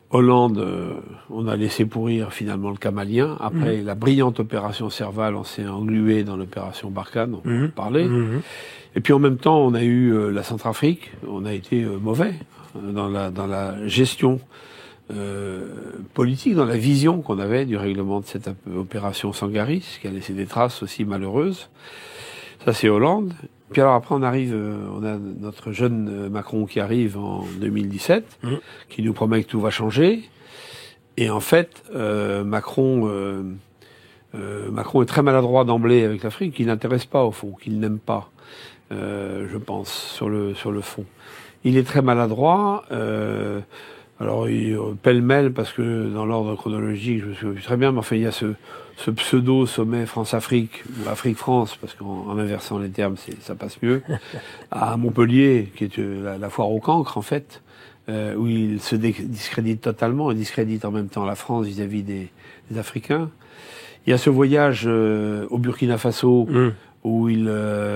Hollande, on a laissé pourrir finalement le cas malien. Après la brillante opération Serval, on s'est englué dans l'opération Barkhane, on peut parler. Et puis en même temps, on a eu la Centrafrique. On a été mauvais dans la gestion politique, dans la vision qu'on avait du règlement de cette opération Sangaris, qui a laissé des traces aussi malheureuses. Ça, c'est Hollande. Puis alors après, on a notre jeune Macron qui arrive en 2017, qui nous promet que tout va changer. Et en fait, Macron est très maladroit d'emblée avec l'Afrique, qu'il n'intéresse pas au fond, qu'il n'aime pas, je pense, sur le fond. Il est très maladroit. Alors, pêle-mêle, parce que dans l'ordre chronologique, je me souviens plus très bien, mais enfin, il y a ce pseudo-sommet France-Afrique, ou Afrique-France, parce qu'en inversant les termes, ça passe mieux, à Montpellier, qui est la foire au cancre, en fait, où il se discrédite totalement, et discrédite en même temps la France vis-à-vis des Africains. Il y a ce voyage au Burkina Faso, où il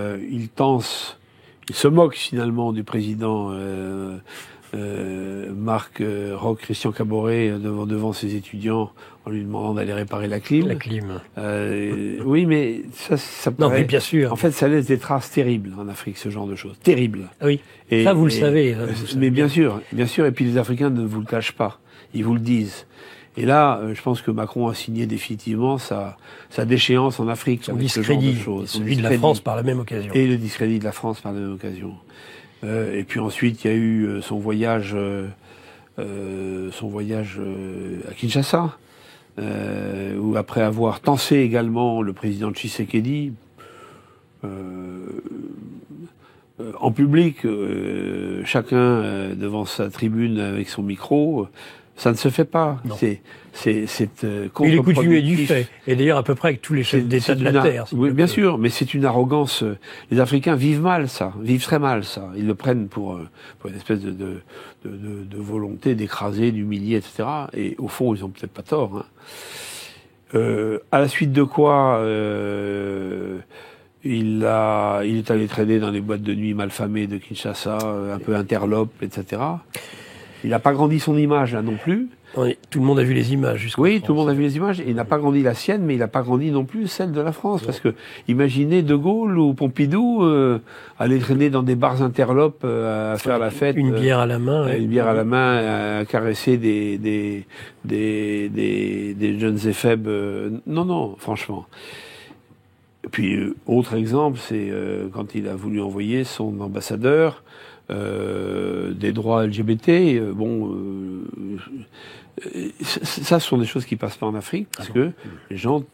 se moque finalement du président Marc Roch Christian Caboret devant ses étudiants en lui demandant d'aller réparer la clim. La clim. Oui, mais ça non, mais bien sûr. En fait, ça laisse des traces terribles en Afrique, ce genre de choses. Terribles. Oui. Ça, vous le savez. Mais bien sûr. Et puis les Africains ne vous le cachent pas. Ils vous le disent. Et là, je pense que Macron a signé définitivement sa déchéance en Afrique. Son discrédit. Celui de la France par la même occasion. Et le discrédit de la France par la même occasion. Et puis ensuite, il y a eu son voyage à Kinshasa, où après avoir tensé également le président Tshisekedi en public, chacun devant sa tribune avec son micro. Ça ne se fait pas. C'est il est coutumier du fait. Et d'ailleurs, à peu près avec tous les chefs d'État de la Terre. Oui, bien sûr, mais c'est une arrogance. Les Africains vivent mal ça, vivent très mal ça. Ils le prennent pour une espèce de volonté d'écraser, d'humilier, etc. Et au fond, ils ont peut-être pas tort. À la suite de quoi, il est allé traîner dans les boîtes de nuit malfamées de Kinshasa, un peu interlope, etc. Il n'a pas grandi son image là non plus. Oui, tout le monde a vu les images. Oui, tout le monde a vu les images. Et il n'a pas grandi la sienne, mais il n'a pas grandi non plus celle de la France. Ouais. Parce que imaginez De Gaulle ou Pompidou aller traîner dans des bars interlopes à faire la fête. Une bière à la main. Une bière à la main, à caresser des jeunes éphèbes. Non, franchement. Et puis, autre exemple, c'est quand il a voulu envoyer son ambassadeur des droits LGBT. Ça, ce sont des choses qui passent pas en Afrique, parce que les gens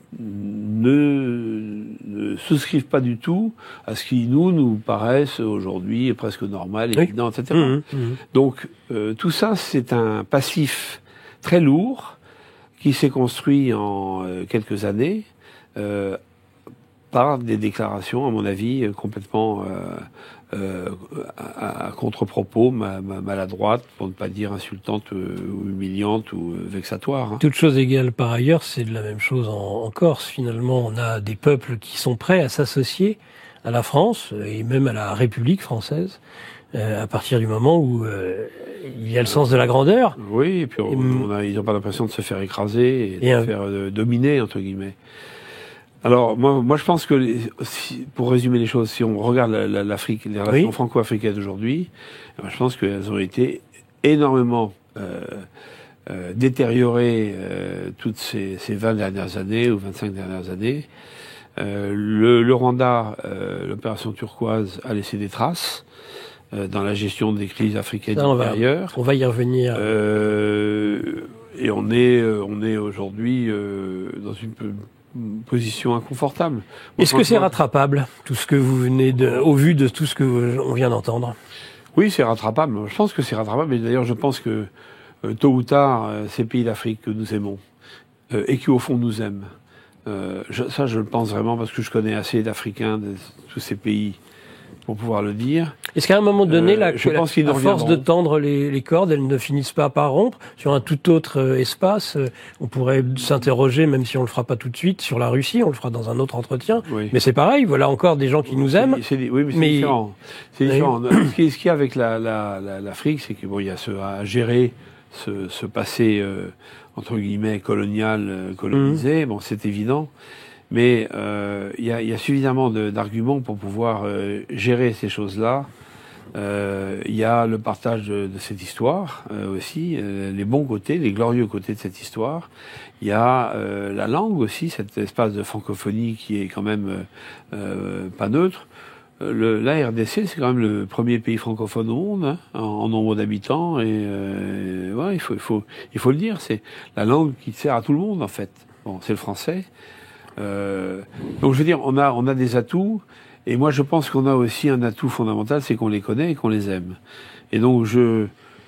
ne souscrivent pas du tout à ce qui nous paraissent aujourd'hui presque normal, évident, etc. Donc, tout ça, c'est un passif très lourd qui s'est construit en quelques années par des déclarations, à mon avis, complètement à contre-propos, maladroite, pour ne pas dire insultante ou humiliante ou vexatoire. Toute chose égale par ailleurs, c'est de la même chose en Corse. Finalement, on a des peuples qui sont prêts à s'associer à la France et même à la République française à partir du moment où il y a le sens de la grandeur. Oui, et puis ils n'ont pas l'impression de se faire écraser et de se faire dominer, entre guillemets. Alors, moi, je pense que, pour résumer les choses, si on regarde l'Afrique, les relations franco-africaines d'aujourd'hui, je pense qu'elles ont été énormément détériorées toutes ces 20 dernières années ou 25 dernières années. Le Rwanda, l'opération turquoise, a laissé des traces dans la gestion des crises africaines intérieures. On va y revenir. Et on est aujourd'hui dans une position inconfortable. Est-ce que c'est rattrapable, tout ce que vous venez au vu de tout ce que on vient d'entendre? Oui, c'est rattrapable. Je pense que c'est rattrapable. Et d'ailleurs, je pense que tôt ou tard, ces pays d'Afrique que nous aimons et qui au fond nous aiment, ça je le pense vraiment parce que je connais assez d'Africains de tous ces pays pour pouvoir le dire. Est-ce qu'à un moment donné, à force de tendre les cordes, elles ne finissent pas par rompre sur un tout autre espace? On pourrait s'interroger, même si on le fera pas tout de suite, sur la Russie. On le fera dans un autre entretien. Oui. Mais c'est pareil. Voilà encore des gens qui nous aiment. Oui, mais c'est différent. C'est différent. Ce qu'il y a avec l'Afrique, c'est que il y a à gérer ce passé entre guillemets colonial, colonisé. Bon, c'est évident, mais il y a suffisamment d'arguments pour pouvoir gérer ces choses-là. Il y a le partage de cette histoire aussi, les bons côtés, les glorieux côtés de cette histoire. Il y a la langue aussi, cet espace de francophonie qui est quand même pas neutre. La RDC, c'est quand même le premier pays francophone au monde, hein, en nombre d'habitants, et ouais, il faut le dire, c'est la langue qui sert à tout le monde en fait. Bon, c'est le français. Donc je veux dire, on a des atouts. Et moi, je pense qu'on a aussi un atout fondamental, c'est qu'on les connaît et qu'on les aime. Et donc, je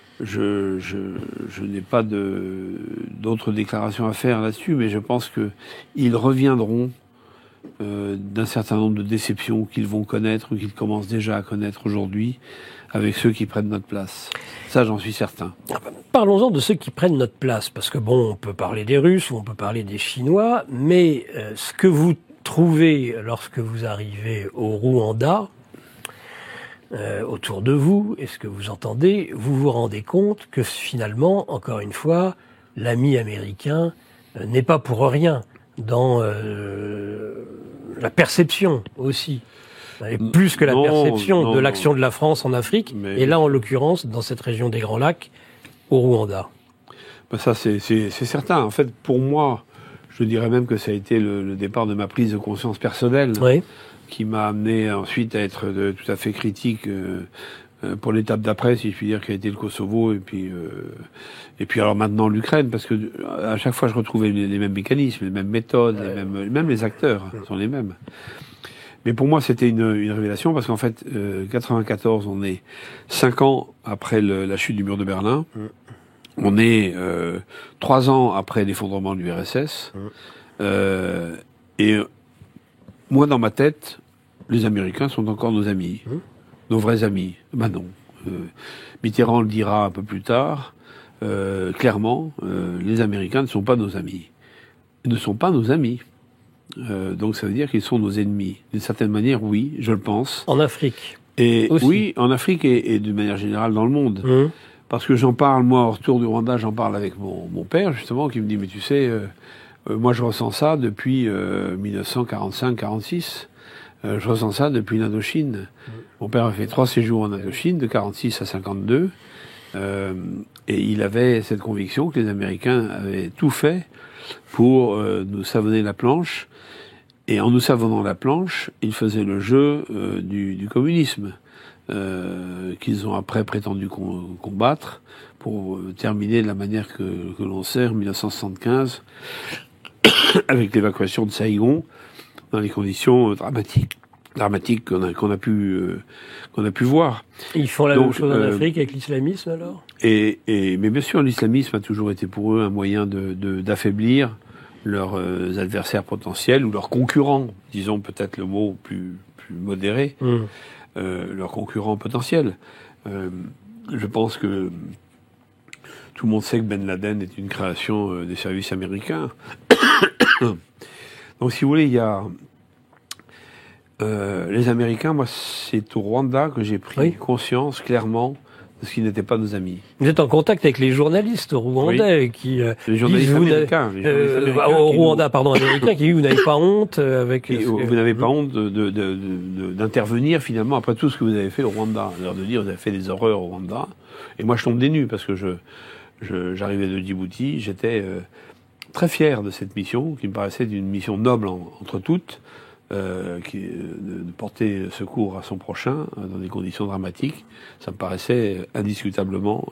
n'ai pas d'autres déclarations à faire là-dessus, mais je pense que ils reviendront d'un certain nombre de déceptions qu'ils vont connaître ou qu'ils commencent déjà à connaître aujourd'hui avec ceux qui prennent notre place. Ça, j'en suis certain. Parlons-en de ceux qui prennent notre place, parce que bon, on peut parler des Russes ou on peut parler des Chinois, mais ce que vous trouvez lorsque vous arrivez au Rwanda, autour de vous, et ce que vous entendez, vous vous rendez compte que finalement, encore une fois, l'ami américain n'est pas pour rien dans la perception aussi. Et plus que la perception de l'action de la France en Afrique, et là en l'occurrence dans cette région des Grands Lacs, au Rwanda. Ben ça c'est certain. En fait, pour moi, je dirais même que ça a été le départ de ma prise de conscience personnelle, oui, qui m'a amené ensuite à être tout à fait critique pour l'étape d'après, si je puis dire, qui a été le Kosovo, et puis alors maintenant l'Ukraine, parce que à chaque fois je retrouvais les mêmes mécanismes, les mêmes méthodes, même les acteurs sont les mêmes. Mais pour moi, c'était une révélation, parce qu'en fait, 94, on est 5 ans après la chute du mur de Berlin. On est 3 ans après l'effondrement de l'URSS. Et moi, dans ma tête, les Américains sont encore nos amis. Nos vrais amis. Ben non. Mitterrand le dira un peu plus tard. Clairement, les Américains ne sont pas nos amis. Ils ne sont pas nos amis. Donc ça veut dire qu'ils sont nos ennemis. D'une certaine manière, oui, je le pense. En Afrique. Et aussi. Oui, en Afrique et d'une manière générale dans le monde. Parce que j'en parle, moi, au retour du Rwanda, j'en parle avec mon père, justement, qui me dit, mais tu sais, moi je ressens ça depuis 1945-46. Je ressens ça depuis l'Indochine. Mon père a fait 3 séjours en Indochine, de 46 à 52. Et il avait cette conviction que les Américains avaient tout fait pour nous savonner la planche. Et en nous savonnant la planche, ils faisaient le jeu du communisme. Qu'ils ont après prétendu combattre pour terminer de la manière que l'on sait en 1975 avec l'évacuation de Saïgon dans les conditions dramatiques qu'on a pu voir. Ils font la même chose en Afrique avec l'islamisme alors. Mais bien sûr, l'islamisme a toujours été pour eux un moyen d'affaiblir leurs adversaires potentiels ou leurs concurrents, disons peut-être le mot plus modéré. Leurs concurrents potentiels. Je pense que tout le monde sait que Ben Laden est une création des services américains. Donc, si vous voulez, il y a les Américains. Moi, c'est au Rwanda que j'ai pris conscience clairement de ce qu'ils n'étaient pas nos amis. Vous êtes en contact avec les journalistes rwandais qui les journalistes américains, au Rwanda, américains, qui disent vous n'avez pas honte avec. Vous n'avez pas honte d'intervenir finalement après tout ce que vous avez fait au Rwanda, alors de dire vous avez fait des horreurs au Rwanda. Et moi, je tombe des nues parce que j'arrivais de Djibouti, j'étais très fier de cette mission qui me paraissait d'une mission noble entre toutes. De porter secours à son prochain dans des conditions dramatiques, ça me paraissait indiscutablement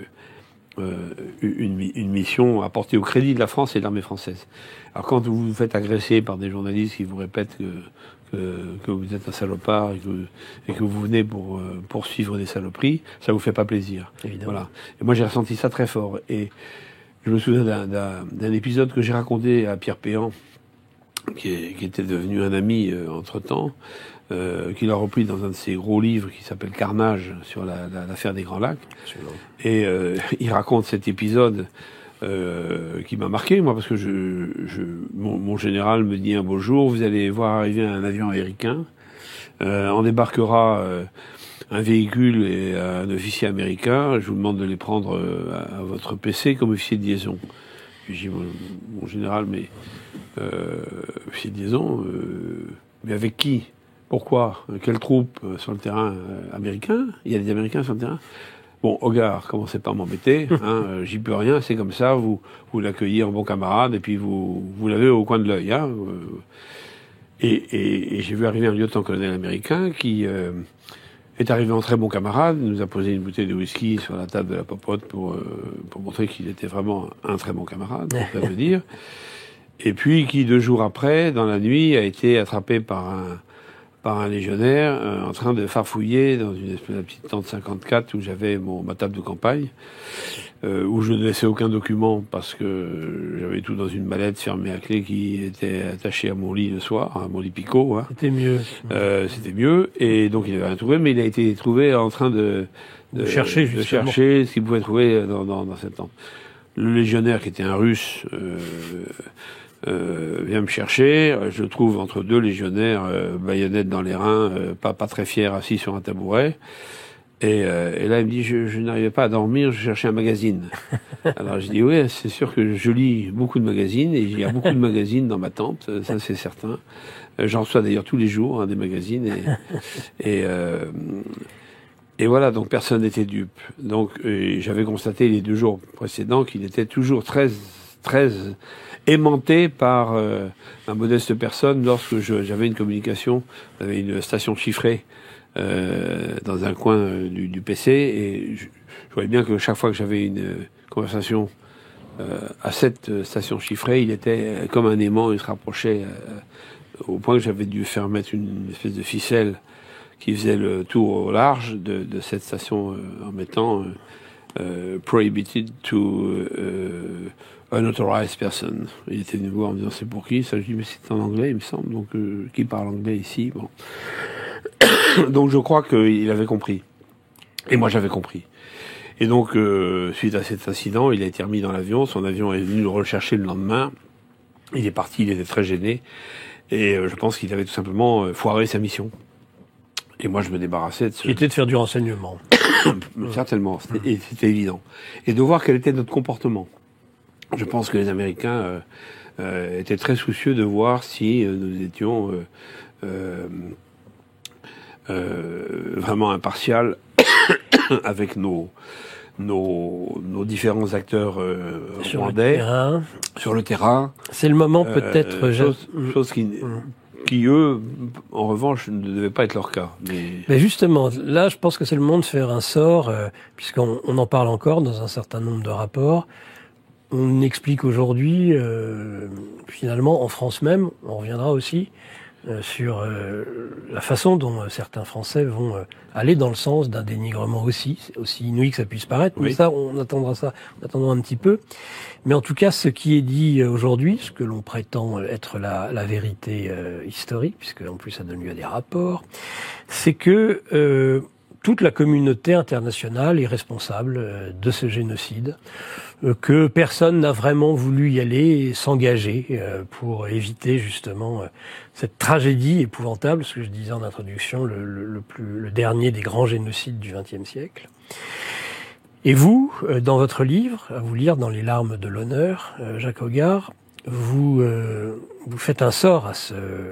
une mission à porter au crédit de la France et de l'armée française. Alors quand vous vous faites agresser par des journalistes qui vous répètent que vous êtes un salopard et que vous venez pour poursuivre des saloperies, ça vous fait pas plaisir. Évidemment. Voilà. Et moi j'ai ressenti ça très fort. Et je me souviens d'un épisode que j'ai raconté à Pierre Péan, qui était devenu un ami entre-temps, qu'il a repris dans un de ses gros livres qui s'appelle Carnage sur l'affaire des Grands Lacs. Absolument. Et il raconte cet épisode qui m'a marqué, moi, parce que mon général me dit un beau jour, vous allez voir arriver un avion américain, on débarquera un véhicule et un officier américain, je vous demande de les prendre à votre PC comme officier de liaison. Puis j'ai dit, mon général, mais officier de liaison, mais avec qui? Pourquoi? Quelle troupe sur le terrain américain? Il y a des Américains sur le terrain? Bon, Hogarth, commencez pas à m'embêter, j'y peux rien, c'est comme ça, vous l'accueillez en bon camarade, et puis vous l'avez au coin de l'œil. Et j'ai vu arriver un lieutenant-colonel américain qui est arrivé en très bon camarade, nous a posé une bouteille de whisky sur la table de la popote pour montrer qu'il était vraiment un très bon camarade, ça veut dire. Et puis qui, 2 jours après, dans la nuit, a été attrapé par un légionnaire en train de farfouiller dans une espèce de petite tente 54 où j'avais ma table de campagne, où je ne laissais aucun document parce que j'avais tout dans une mallette fermée à clé qui était attachée à mon lit le soir, à mon lit picot. C'était mieux. C'était mieux, et donc il n'avait rien trouvé, mais il a été trouvé en train de chercher ce qu'il pouvait trouver dans cette tente. Le légionnaire, qui était un Russe, vient me chercher, je le trouve entre 2 légionnaires, baïonnette dans les reins, pas très fier, assis sur un tabouret. Et là, il me dit, je n'arrivais pas à dormir, je cherchais un magazine. Alors je dis, oui, c'est sûr que je lis beaucoup de magazines, et il y a beaucoup de magazines dans ma tente, ça c'est certain. J'en reçois d'ailleurs tous les jours, des magazines, et voilà, donc personne n'était dupe. Donc j'avais constaté les 2 jours précédents qu'il était toujours très aimanté par ma modeste personne lorsque j'avais une communication, j'avais une station chiffrée dans un coin du PC, et je voyais bien que chaque fois que j'avais une conversation à cette station chiffrée, il était comme un aimant, il se rapprochait au point que j'avais dû faire mettre une espèce de ficelle qui faisait le tour au large de cette station en mettant prohibited to unauthorized person. Il était venu voir en me disant c'est pour qui? Ça, je dis mais c'est en anglais, il me semble, donc qui parle anglais ici? Bon. Donc je crois qu'il avait compris. Et moi j'avais compris. Et donc, suite à cet incident, il a été remis dans l'avion, son avion est venu le rechercher le lendemain. Il est parti, il était très gêné, et je pense qu'il avait tout simplement foiré sa mission. Et moi je me débarrassais de ce... Qui était de faire du renseignement. Certainement, c'était évident. Et de voir quel était notre comportement. Je pense que les Américains étaient très soucieux de voir si nous étions vraiment impartials avec nos différents acteurs rwandais sur le terrain. C'est le moment peut-être... chose qui, eux, en revanche, ne devait pas être leur cas. Mais justement, là, je pense que c'est le moment de faire un sort, puisqu'on en parle encore dans un certain nombre de rapports. On explique aujourd'hui, finalement, en France même, on reviendra aussi, sur la façon dont certains Français vont aller dans le sens d'un dénigrement aussi inouï que ça puisse paraître. Oui. Mais ça, on attendra un petit peu. Mais en tout cas, ce qui est dit aujourd'hui, ce que l'on prétend être la vérité historique, puisque en plus ça donne lieu à des rapports, c'est que toute la communauté internationale est responsable de ce génocide, que personne n'a vraiment voulu y aller et s'engager pour éviter justement cette tragédie épouvantable, ce que je disais en introduction, le dernier des grands génocides du XXe siècle. Et vous, dans votre livre, à vous lire dans Les larmes de l'honneur, Jacques Hogarth, vous faites un sort à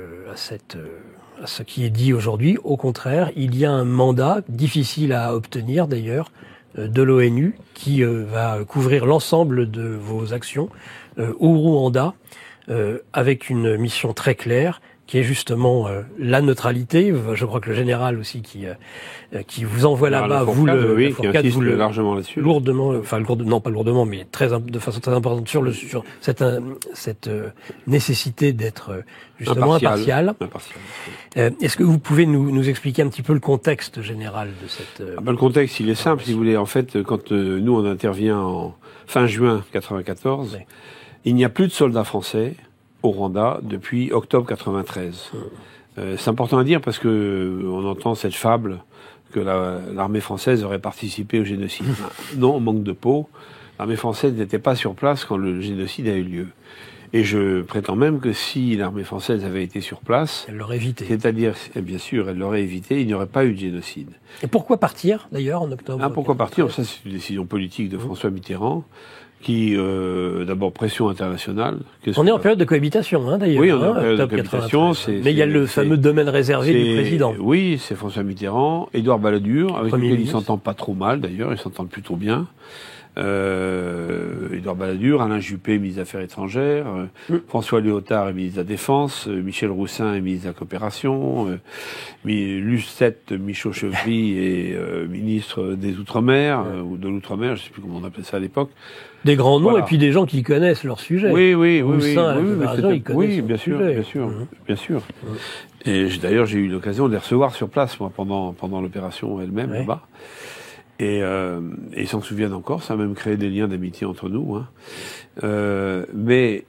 ce qui est dit aujourd'hui. Au contraire, il y a un mandat difficile à obtenir d'ailleurs de l'ONU qui va couvrir l'ensemble de vos actions au Rwanda avec une mission très claire qui est justement la neutralité. Je crois que le général aussi qui vous envoie là-bas, vous le largement là-dessus, lourdement, non pas lourdement, mais de façon très importante sur cette nécessité d'être justement impartial. Est-ce que vous pouvez nous expliquer un petit peu le contexte général de cette... Le contexte, il est simple, si vous voulez. En fait, quand nous on intervient en fin juin 94, oui. Il n'y a plus de soldats français au Rwanda depuis octobre 93. C'est important à dire parce que on entend cette fable que l'armée française aurait participé au génocide. Non, manque de peau. L'armée française n'était pas sur place quand le génocide a eu lieu. Et je prétends même que si l'armée française avait été sur place, Elle l'aurait évité. c'est-à-dire, bien sûr, elle l'aurait évité, il n'y aurait pas eu de génocide. Et pourquoi partir, d'ailleurs, en octobre Pourquoi partir? Ça, c'est une décision politique de François Mitterrand, qui, d'abord, pression internationale. On est en période de cohabitation, d'ailleurs. Oui, on est en période de cohabitation. Mais il y a le fameux domaine réservé du président. Oui, c'est François Mitterrand, Édouard Balladur, avec lequel il ministre. s'entend pas trop mal, d'ailleurs, ils s'entendent plutôt bien. Édouard Balladur, Alain Juppé, ministre des Affaires étrangères, François Léotard est ministre de la Défense, Michel Roussin est ministre de la Coopération, Lucette Michaud-Chevry est ministre des Outre-mer, ou de l'Outre-mer, je sais plus comment on appelait ça à l'époque. Des grands noms, Voilà. et puis des gens qui connaissent leur sujet. Oui, Roussin, à la Coopération, ils connaissent bien son sûr, sujet. bien sûr. Et d'ailleurs, j'ai eu l'occasion de les recevoir sur place, moi, pendant l'opération elle-même, là-bas. Et ils s'en souviennent encore, ça a même créé des liens d'amitié entre nous. Mais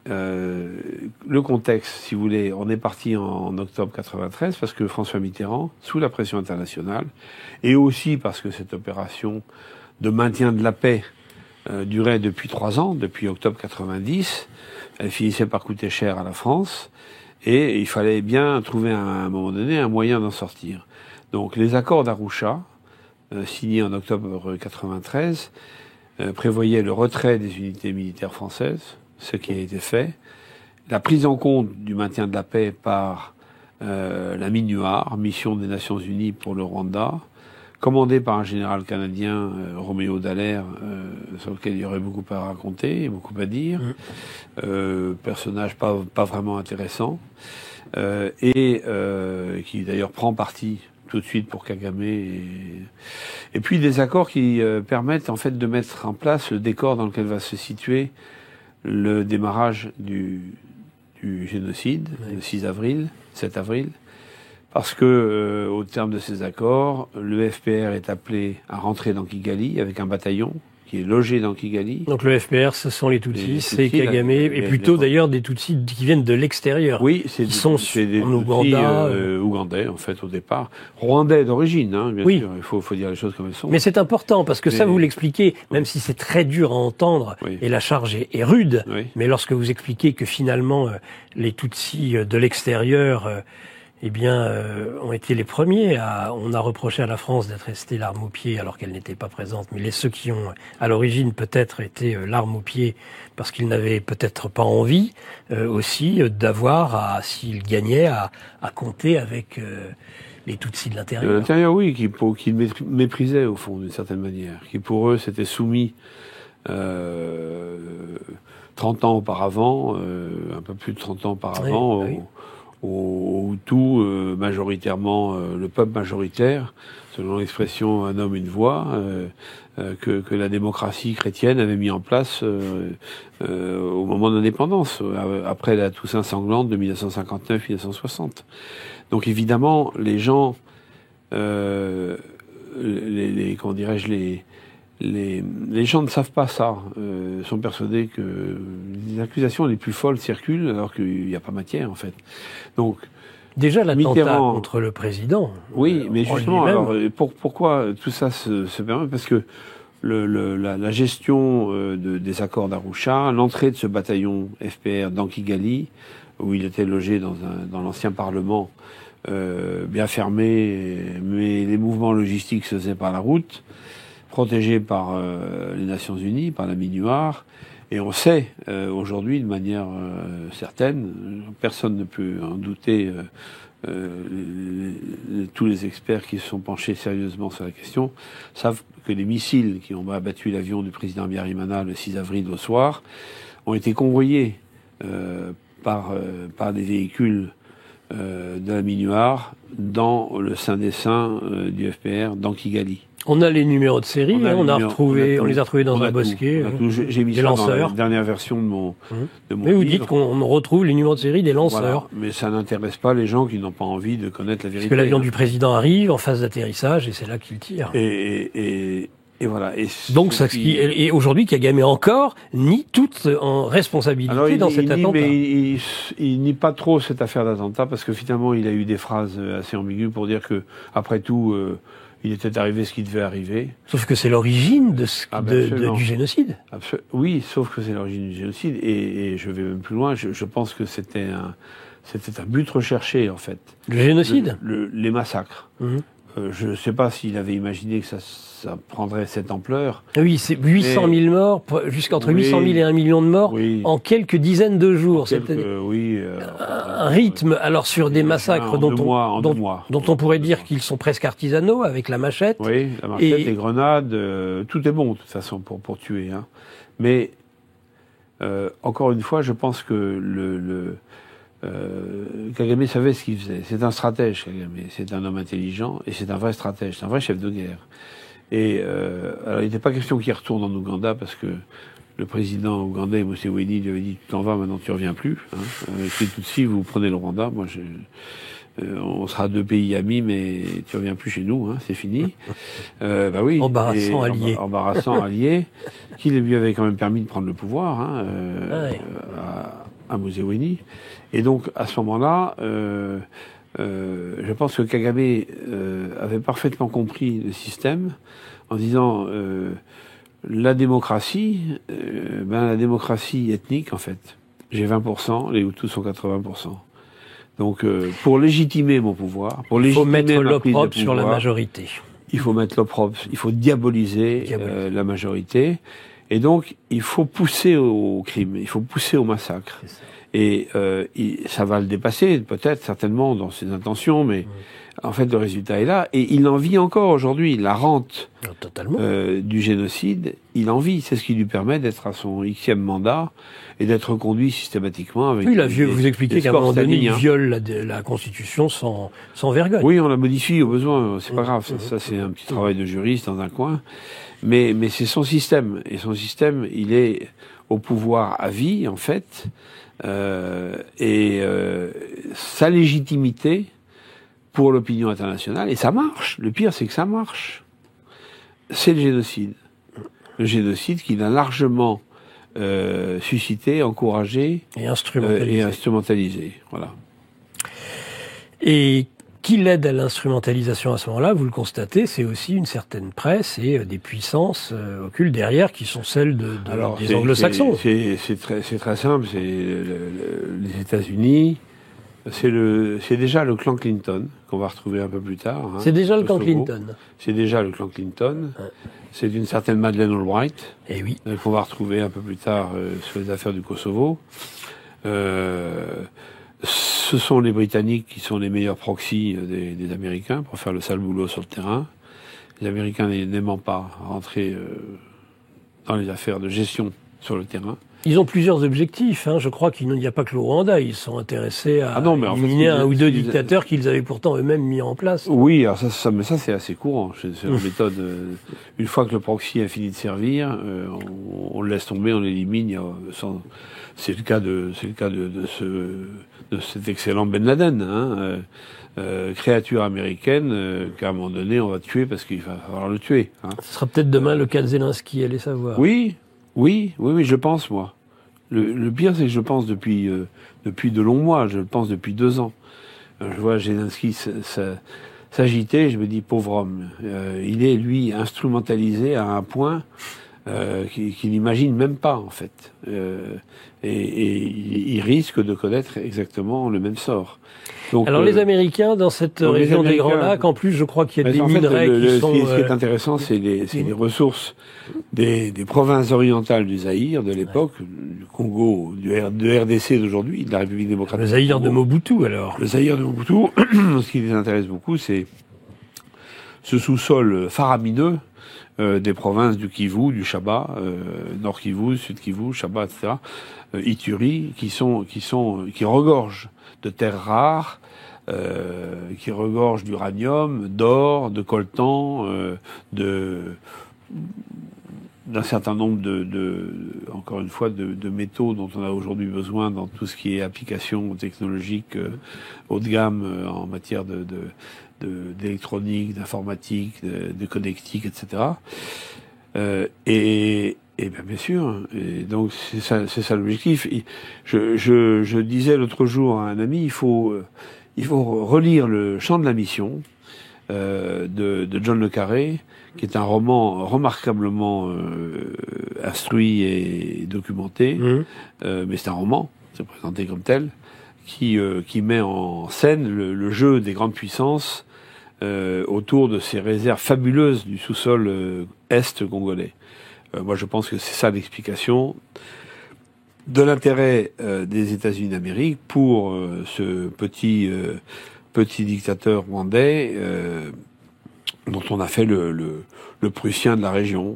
le contexte, si vous voulez, on est parti en octobre 93 parce que François Mitterrand, sous la pression internationale, et aussi parce que cette opération de maintien de la paix durait depuis 3 ans, depuis octobre 90, elle finissait par coûter cher à la France, et il fallait bien trouver à un moment donné un moyen d'en sortir. Donc les accords d'Arusha, signé en octobre 93, prévoyait le retrait des unités militaires françaises, ce qui a été fait, la prise en compte du maintien de la paix par la MINUAR, mission des Nations Unies pour le Rwanda, commandée par un général canadien, Roméo Dallaire, sur lequel il y aurait beaucoup à raconter, beaucoup à dire, personnage pas vraiment intéressant, et qui d'ailleurs prend parti tout de suite pour Kagame, et puis des accords qui permettent en fait de mettre en place le décor dans lequel va se situer le démarrage du génocide, le 7 avril, parce que au terme de ces accords, le FPR est appelé à rentrer dans Kigali avec un bataillon qui est logé dans Kigali. Donc le FPR, ce sont les Tutsis, c'est Tutsis, Kagame, et plutôt d'ailleurs des Tutsis qui viennent de l'extérieur. Oui, c'est des en Ouganda, ougandais en fait au départ, rwandais d'origine, bien sûr. Il faut dire les choses comme elles sont. Mais c'est important parce que ça vous l'expliquez, même si c'est très dur à entendre et la charge est rude. Mais lorsque vous expliquez que finalement les Tutsis de l'extérieur ont été les premiers on a reproché à la France d'être restée l'arme au pied alors qu'elle n'était pas présente, mais ceux qui ont, à l'origine, peut-être été l'arme au pied parce qu'ils n'avaient peut-être pas envie, aussi, d'avoir, s'ils gagnaient, à compter avec les Tutsis de l'intérieur. De l'intérieur, oui, qui méprisaient, au fond, d'une certaine manière, qui pour eux s'étaient soumis 30 ans auparavant, un peu plus de 30 ans auparavant, au tout majoritairement le peuple majoritaire, selon l'expression un homme une voix, que la démocratie chrétienne avait mis en place au moment de l'indépendance, après la Toussaint sanglante de 1959-1960. Donc évidemment, les gens, comment dirais-je, les gens ne savent pas ça, sont persuadés que les accusations les plus folles circulent alors qu'il n'y a pas matière en fait. Donc déjà l'attentat contre le président. Oui, mais justement, alors pourquoi tout ça se permet? Parce que la gestion des accords d'Arusha, l'entrée de ce bataillon FPR dans Kigali, où il était logé dans l'ancien Parlement, bien fermé, mais les mouvements logistiques se faisaient par la route, protégé par les Nations Unies, par la MINUAR, et on sait aujourd'hui de manière certaine, personne ne peut en douter, tous les experts qui se sont penchés sérieusement sur la question savent que les missiles qui ont abattu l'avion du président Habyarimana le 6 avril au soir ont été convoyés par des véhicules de la MINUAR dans le sein des saints du FPR, dans Kigali. On a les numéros de série, on les a retrouvés dans un bosquet. J'ai mis ça dans la dernière version de mon Mais vous dites qu'on retrouve les numéros de série des lanceurs. Voilà. Mais ça n'intéresse pas les gens qui n'ont pas envie de connaître la vérité. Parce que l'avion du président arrive en phase d'atterrissage et c'est là qu'il tire. Et voilà. Donc, et aujourd'hui, Kagame encore nie toute responsabilité dans cet attentat. Mais il nie pas trop cette affaire d'attentat parce que finalement, il a eu des phrases assez ambiguës pour dire que, après tout, il était arrivé ce qui devait arriver. Sauf que c'est l'origine du génocide. Oui, sauf que c'est l'origine du génocide, et je vais même plus loin, je pense que c'était un but recherché, en fait. Le génocide? Les massacres. Je ne sais pas s'il avait imaginé que ça prendrait cette ampleur. Oui, c'est 800 000 morts, jusqu'entre 800 000 et 1 million de morts en quelques dizaines de jours. C'était un rythme, alors sur des massacres dont on pourrait dire qu'ils sont presque artisanaux, avec la machette. Oui, la machette, les grenades, tout est bon de toute façon pour tuer. Hein. Mais, encore une fois, je pense que Kagame savait ce qu'il faisait. C'est un stratège, Kagame. C'est un homme intelligent et c'est un vrai stratège. C'est un vrai chef de guerre. Et alors, il n'était pas question qu'il retourne en Ouganda parce que le président ougandais, Museveni, lui avait dit « Tu t'en vas, maintenant tu reviens plus. Hein. Avec les Tutsis, vous prenez le Rwanda. Moi, on sera 2 pays amis, mais tu reviens plus chez nous. Hein, c'est fini. » Bah oui. Embarrassant allié. Embarrassant allié, qui lui avait quand même permis de prendre le pouvoir hein, à Museveni. Et donc, à ce moment-là, je pense que Kagame avait parfaitement compris le système en disant la démocratie ethnique, en fait. J'ai 20%, les Hutus sont 80%. Donc, pour légitimer mon pouvoir, pour légitimer il faut mettre l'opprobre sur la majorité. Il faut mettre l'opprobre, il faut diaboliser la majorité. Et donc, il faut pousser au crime, il faut pousser au massacre. Et ça va le dépasser, peut-être, certainement, dans ses intentions, mais en fait, le résultat est là. Et il en vit encore aujourd'hui. La rente du génocide, il en vit. C'est ce qui lui permet d'être à son Xème mandat et d'être reconduit systématiquement avec... Oui, vous expliquez qu'à un moment donné, il viole la Constitution sans vergogne. Oui, on la modifie au besoin, c'est pas grave. Ça, c'est un petit travail de juriste dans un coin. Mais c'est son système. Et son système, il est au pouvoir à vie, en fait. Sa légitimité pour l'opinion internationale, et ça marche. Le pire, c'est que ça marche. C'est le génocide. Le génocide qu'il a largement suscité, encouragé et instrumentalisé. Voilà. Et qui l'aide à l'instrumentalisation à ce moment-là, vous le constatez, c'est aussi une certaine presse et des puissances occultes derrière qui sont celles des anglo-saxons. C'est très simple, c'est les États-Unis, c'est déjà le clan Clinton qu'on va retrouver un peu plus tard. Hein, c'est déjà le clan Clinton. C'est déjà le clan Clinton. Ouais. C'est d'une certaine Madeleine Albright qu'on va retrouver un peu plus tard sur les affaires du Kosovo. Ce sont les Britanniques qui sont les meilleurs proxys des Américains pour faire le sale boulot sur le terrain. Les Américains n'aimant pas rentrer dans les affaires de gestion sur le terrain. Ils ont plusieurs objectifs. Hein. Je crois qu'il n'y a pas que le Rwanda. Ils sont intéressés à éliminer un ou deux dictateurs qu'ils avaient pourtant eux-mêmes mis en place. Oui, alors mais ça c'est assez courant. C'est leur méthode. Une fois que le proxy a fini de servir, on le laisse tomber, on l'élimine. C'est le cas de cet excellent Ben Laden, hein, créature américaine qu'à un moment donné on va tuer parce qu'il va falloir le tuer. Hein. Ce sera peut-être demain le cas de Zelensky, allez savoir. Oui, je pense, moi. Le pire, c'est que je pense depuis de longs mois, je le pense depuis 2 ans. Je vois Zelensky s'agiter, je me dis, pauvre homme. Il est, lui, instrumentalisé à un point qu'il n'imagine même pas, en fait. Et il risque de connaître exactement le même sort. Donc, alors les Américains, dans cette région des Grands Lacs, en plus, je crois qu'il y a des minerais qui sont... Ce qui est intéressant, c'est les ressources des provinces orientales du Zaïre de l'époque, du Congo, de RDC d'aujourd'hui, de la République démocratique. Le Zaïre de Mobutu, alors. Le Zaïre de Mobutu, ce qui les intéresse beaucoup, c'est ce sous-sol faramineux des provinces du Kivu, du Chaba, Nord Kivu, Sud Kivu, Chaba, etc., Ituri, qui regorgent de terres rares, qui regorgent d'uranium, d'or, de coltan, d'un certain nombre encore une fois, de métaux dont on a aujourd'hui besoin dans tout ce qui est application technologique haut de gamme en matière d'électronique, d'informatique, de connectique, etc. Et bien sûr, et donc c'est ça l'objectif. Je disais l'autre jour à un ami, il faut relire le Chant de la Mission, de John le Carré, qui est un roman remarquablement instruit et documenté, mais c'est un roman, c'est présenté comme tel, qui met en scène le jeu des grandes puissances autour de ces réserves fabuleuses du sous-sol est congolais. Moi, je pense que c'est ça l'explication de l'intérêt des États-Unis d'Amérique pour ce petit dictateur rwandais dont on a fait le Prussien de la région,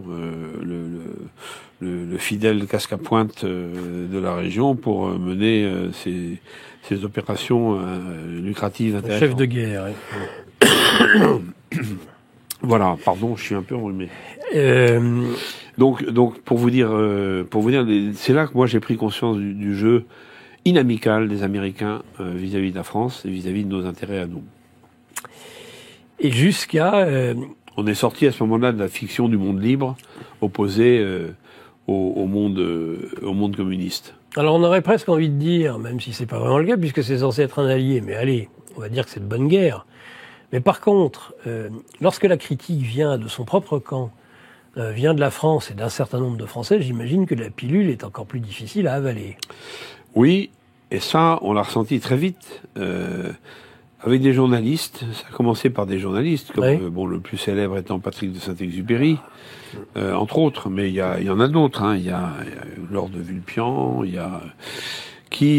le fidèle casque-à-pointe de la région pour mener ces opérations lucratives intéressantes. Chef de guerre. Voilà, pardon, je suis un peu enrhumé. Donc pour vous dire, c'est là que moi j'ai pris conscience du jeu inamical des Américains vis-à-vis de la France et vis-à-vis de nos intérêts à nous. Et jusqu'à... On est sorti à ce moment-là de la fiction du monde libre, opposé au monde communiste. Alors on aurait presque envie de dire, même si c'est pas vraiment le cas, puisque c'est censé être un allié, mais allez, on va dire que c'est de bonne guerre. Mais par contre, lorsque la critique vient de son propre camp, vient de la France et d'un certain nombre de Français, j'imagine que la pilule est encore plus difficile à avaler. Oui, et ça, on l'a ressenti très vite. Avec des journalistes, ça a commencé par des journalistes, comme le plus célèbre étant Patrick de Saint-Exupéry, entre autres, mais il y en a d'autres. Hein. Il y a Laure de Vulpian, il y a qui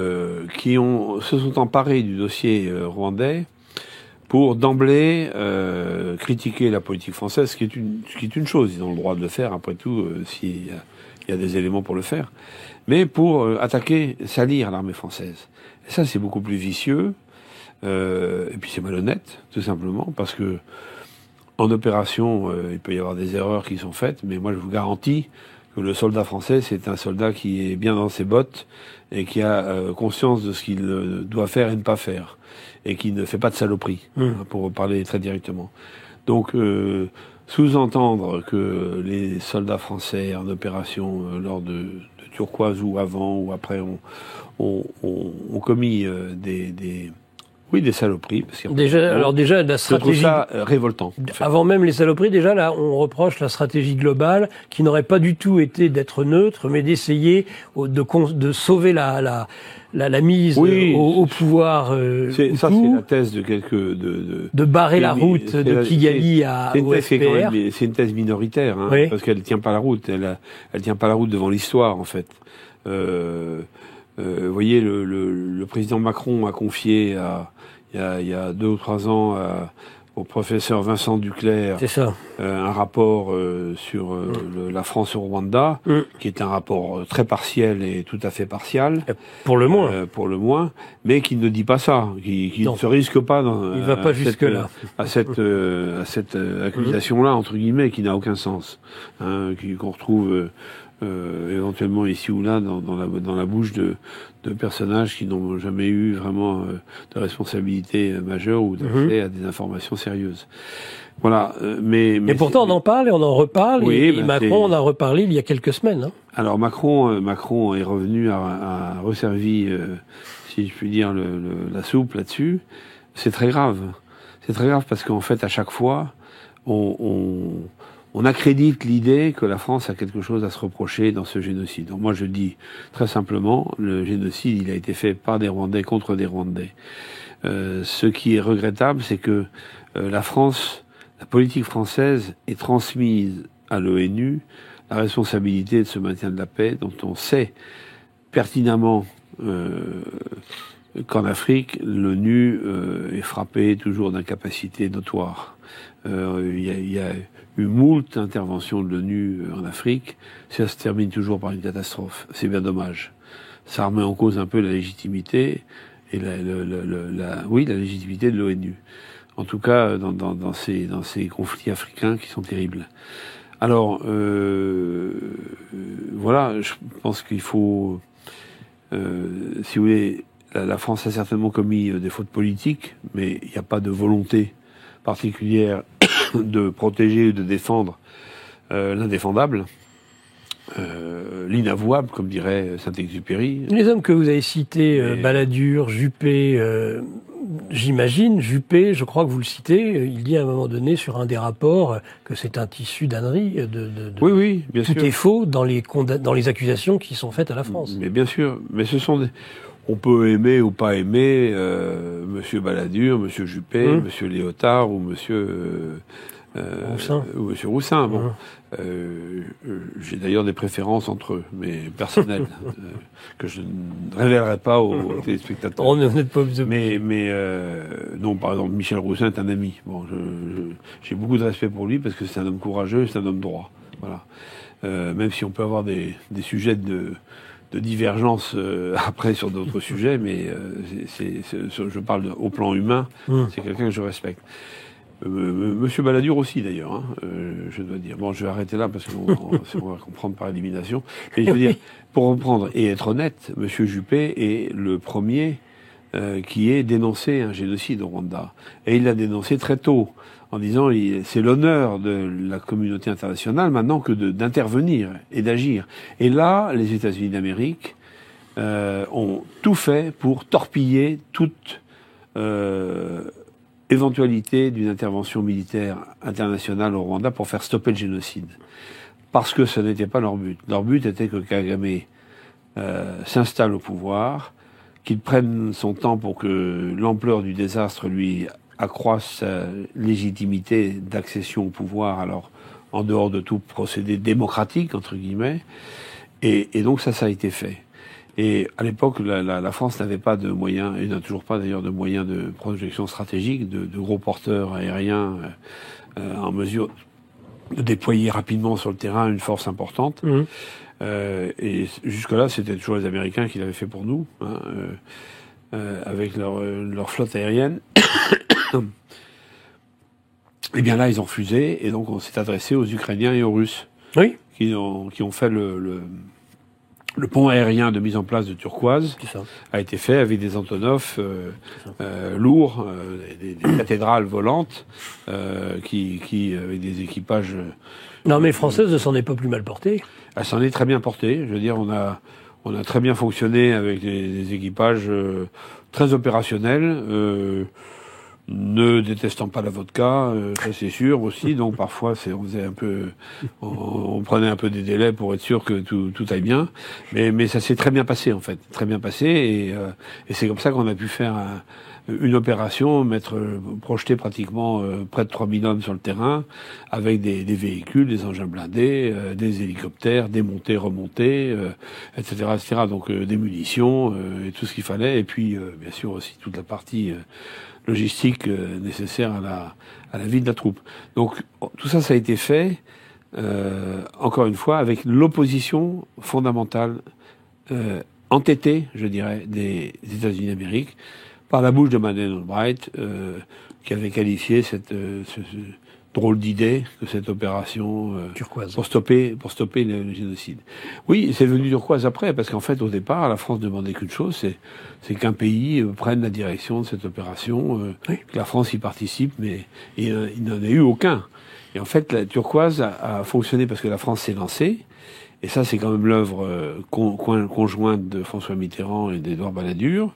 se sont emparés du dossier rwandais pour d'emblée critiquer la politique française, ce qui est une chose. Ils ont le droit de le faire, après tout, s'il y a des éléments pour le faire, mais pour attaquer, salir l'armée française. Et ça, c'est beaucoup plus vicieux. Et puis c'est malhonnête, tout simplement, parce que en opération, il peut y avoir des erreurs qui sont faites, mais moi je vous garantis que le soldat français, c'est un soldat qui est bien dans ses bottes et qui a conscience de ce qu'il doit faire et ne pas faire, et qui ne fait pas de saloperie, pour parler très directement. Donc, sous-entendre que les soldats français en opération lors de Turquoise ou avant ou après ont commis des saloperies. Parce déjà, la stratégie... Je trouve ça révoltant. En fait. Avant même les saloperies, déjà, là, on reproche la stratégie globale qui n'aurait pas du tout été d'être neutre, mais d'essayer de sauver la mise au pouvoir. C'est la thèse de quelques... de barrer la route de Kigali au FPR. C'est une thèse minoritaire, hein, parce qu'elle tient pas la route. Elle tient pas la route devant l'histoire, en fait. Vous voyez, le président Macron a confié il y a 2 ou 3 ans au professeur Vincent Duclerc un rapport sur la France au Rwanda, qui est un rapport très partiel et tout à fait partial. Pour le moins. Mais qui ne dit pas ça, qui ne se risque pas il va pas jusque-là. à cette accusation-là, entre guillemets, qui n'a aucun sens, hein, qu'on retrouve... éventuellement ici ou là dans la bouche de personnages qui n'ont jamais eu vraiment de responsabilité majeure ou d'accès à des informations sérieuses. Voilà. Mais pourtant on en parle et on en reparle. Oui, et Macron en a reparlé il y a quelques semaines. Hein. Alors Macron est revenu à resservi, si je puis dire, la soupe là-dessus. C'est très grave. C'est très grave parce qu'en fait à chaque fois on accrédite l'idée que la France a quelque chose à se reprocher dans ce génocide. Donc moi je dis très simplement, le génocide il a été fait par des Rwandais contre des Rwandais. Ce qui est regrettable, c'est que la politique française est transmise à l'ONU la responsabilité de ce maintien de la paix, dont on sait pertinemment qu'en Afrique, l'ONU est frappée toujours d'incapacité notoire. Il y a eu moult interventions de l'ONU en Afrique, ça se termine toujours par une catastrophe. C'est bien dommage. Ça remet en cause un peu la légitimité et la légitimité de l'ONU. En tout cas, dans ces conflits africains qui sont terribles. Alors, voilà, je pense qu'il faut, si vous voulez, la France a certainement commis des fautes politiques, mais il n'y a pas de volonté particulière de protéger ou de défendre l'indéfendable, l'inavouable, comme dirait Saint-Exupéry. Les hommes que vous avez cités, Balladur, Juppé, j'imagine, Juppé, je crois que vous le citez, il dit à un moment donné sur un des rapports que c'est un tissu d'ânerie. Oui, bien sûr. Tout est faux dans les accusations qui sont faites à la France. Mais bien sûr, mais ce sont on peut aimer ou pas aimer Monsieur Balladur, Monsieur Juppé, Monsieur Léotard ou Monsieur Roussin. Bon, j'ai d'ailleurs des préférences entre eux, mais personnelles, que je ne révélerai pas aux téléspectateurs. On n'est pas obligé. Mais non, par exemple, Michel Roussin est un ami. Bon, j'ai beaucoup de respect pour lui parce que c'est un homme courageux, c'est un homme droit. Voilà. Même si on peut avoir des sujets de divergence après sur d'autres sujets, mais je parle au plan humain, c'est quelqu'un que je respecte. Monsieur Balladur aussi d'ailleurs, hein, je dois dire. Bon, je vais arrêter là parce qu'on va comprendre par élimination. Mais je veux dire, pour reprendre et être honnête, Monsieur Juppé est le premier qui ait dénoncé un génocide au Rwanda. Et il l'a dénoncé très tôt, en disant c'est l'honneur de la communauté internationale maintenant que d'intervenir et d'agir. Et là, les États-Unis d'Amérique ont tout fait pour torpiller toute éventualité d'une intervention militaire internationale au Rwanda pour faire stopper le génocide. Parce que ce n'était pas leur but. Leur but était que Kagame s'installe au pouvoir, qu'il prenne son temps pour que l'ampleur du désastre lui accroisse sa légitimité d'accession au pouvoir, alors en dehors de tout procédé démocratique, entre guillemets. Et donc ça a été fait. Et à l'époque, la France n'avait pas de moyens, et n'a toujours pas d'ailleurs de moyens de projection stratégique, de gros porteurs aériens en mesure de déployer rapidement sur le terrain une force importante. Et jusque-là, c'était toujours les Américains qui l'avaient fait pour nous, hein, avec leur flotte aérienne. Et bien là, ils ont refusé, et donc on s'est adressé aux Ukrainiens et aux Russes, qui ont fait le pont aérien de mise en place de Turquoise a été fait avec des Antonov lourds, des cathédrales volantes, qui avec des équipages. L'armée française ne s'en est pas plus mal portée. Elle s'en est très bien portée. Je veux dire, on a très bien fonctionné avec des équipages très opérationnels. Ne détestant pas la vodka, ça c'est sûr aussi. Donc parfois, on prenait un peu des délais pour être sûr que tout aille bien. Mais ça s'est très bien passé en fait, très bien passé. Et c'est comme ça qu'on a pu faire une opération, projeter pratiquement près de 3000 hommes sur le terrain, avec des véhicules, des engins blindés, des hélicoptères, démontés, remontés, etc., etc. Donc des munitions et tout ce qu'il fallait. Et puis bien sûr aussi toute la partie logistique nécessaire à la vie de la troupe. Donc tout ça a été fait, encore une fois, avec l'opposition fondamentale, entêtée, je dirais, des États-Unis d'Amérique, par la bouche de Madeleine Albright, qui avait qualifié ce drôle d'idée que cette opération Turquoise pour stopper le génocide. Oui, c'est venu Turquoise après, parce qu'en fait, au départ, la France demandait qu'une chose, c'est qu'un pays prenne la direction de cette opération, que la France y participe, mais il n'en a eu aucun. Et en fait, la Turquoise a fonctionné parce que la France s'est lancée, et ça, c'est quand même l'œuvre conjointe de François Mitterrand et d'Édouard Balladur,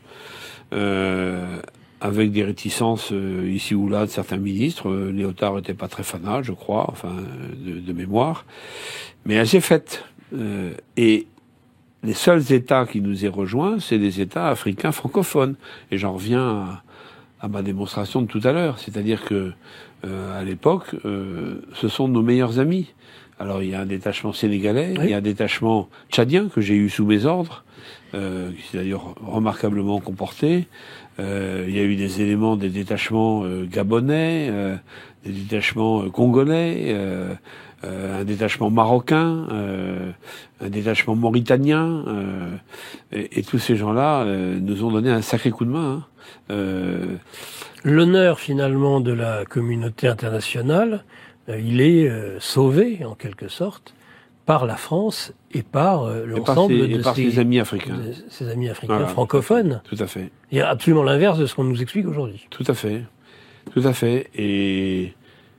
avec des réticences ici ou là de certains ministres. Léotard n'était pas très fanat, je crois, enfin, de mémoire. Mais elle s'est faite. Et les seuls États qui nous aient rejoints, c'est des États africains francophones. Et j'en reviens à ma démonstration de tout à l'heure. C'est-à-dire que, à l'époque, ce sont nos meilleurs amis. Alors, il y a un détachement sénégalais, il y a un détachement tchadien que j'ai eu sous mes ordres, qui s'est d'ailleurs remarquablement comporté. Il y a eu des éléments des détachements gabonais, des détachements congolais, un détachement marocain, un détachement mauritanien, et tous ces gens-là nous ont donné un sacré coup de main. L'honneur finalement de la communauté internationale, il est sauvé en quelque sorte par la France et par l'ensemble de ses amis africains. Ses amis africains francophones. Tout à fait. Il y a absolument l'inverse de ce qu'on nous explique aujourd'hui. Tout à fait. Tout à fait. Et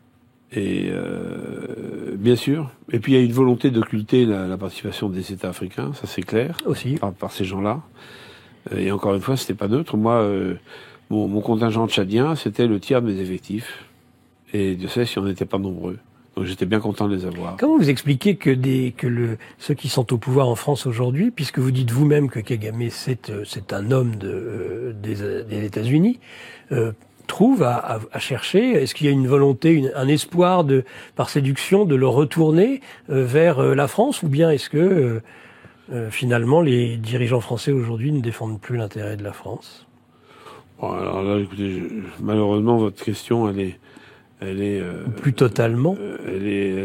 bien sûr. Et puis il y a une volonté d'occulter la participation des États africains, ça c'est clair. Aussi. Par ces gens-là. Et encore une fois, c'était pas neutre. Moi, Mon contingent tchadien, c'était le tiers de mes effectifs. Et Dieu sait si on n'était pas nombreux. Donc j'étais bien content de les avoir. Comment vous expliquez que ceux qui sont au pouvoir en France aujourd'hui, puisque vous dites vous-même que Kagame c'est un homme des États-Unis, trouvent à chercher, est-ce qu'il y a une volonté, un espoir par séduction de le retourner vers la France, ou bien est-ce que finalement les dirigeants français aujourd'hui ne défendent plus l'intérêt de la France? Bon, alors là, écoutez, malheureusement, votre question, elle est plus totalement. Elle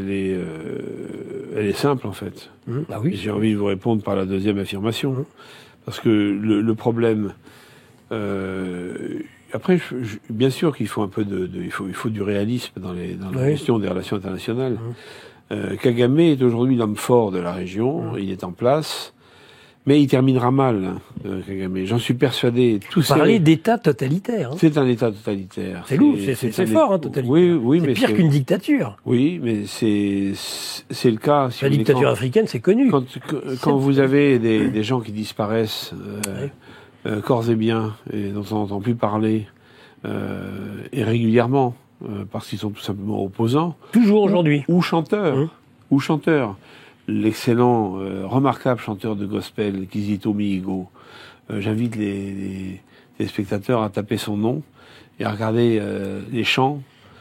est simple en fait. Ah oui. J'ai envie de vous répondre par la deuxième affirmation, parce que le problème. Après, bien sûr qu'il faut un peu il faut du réalisme dans la gestion des relations internationales. Kagame est aujourd'hui l'homme fort de la région. Il est en place. Mais il terminera mal, Kagame. J'en suis persuadé. Parler d'État totalitaire. Hein. C'est un État totalitaire. C'est lourd, c'est fort, hein, totalitaire. Oui, c'est mais pire qu'une dictature. Oui, mais c'est le cas. La dictature africaine, c'est connu. Quand vous avez des gens qui disparaissent, corps et biens, et dont on n'entend plus parler, et régulièrement, parce qu'ils sont tout simplement opposants. Toujours aujourd'hui. Ou chanteurs. Ou chanteurs. L'excellent, remarquable chanteur de gospel, Kizito Mihigo. J'invite les spectateurs à taper son nom et à regarder les chants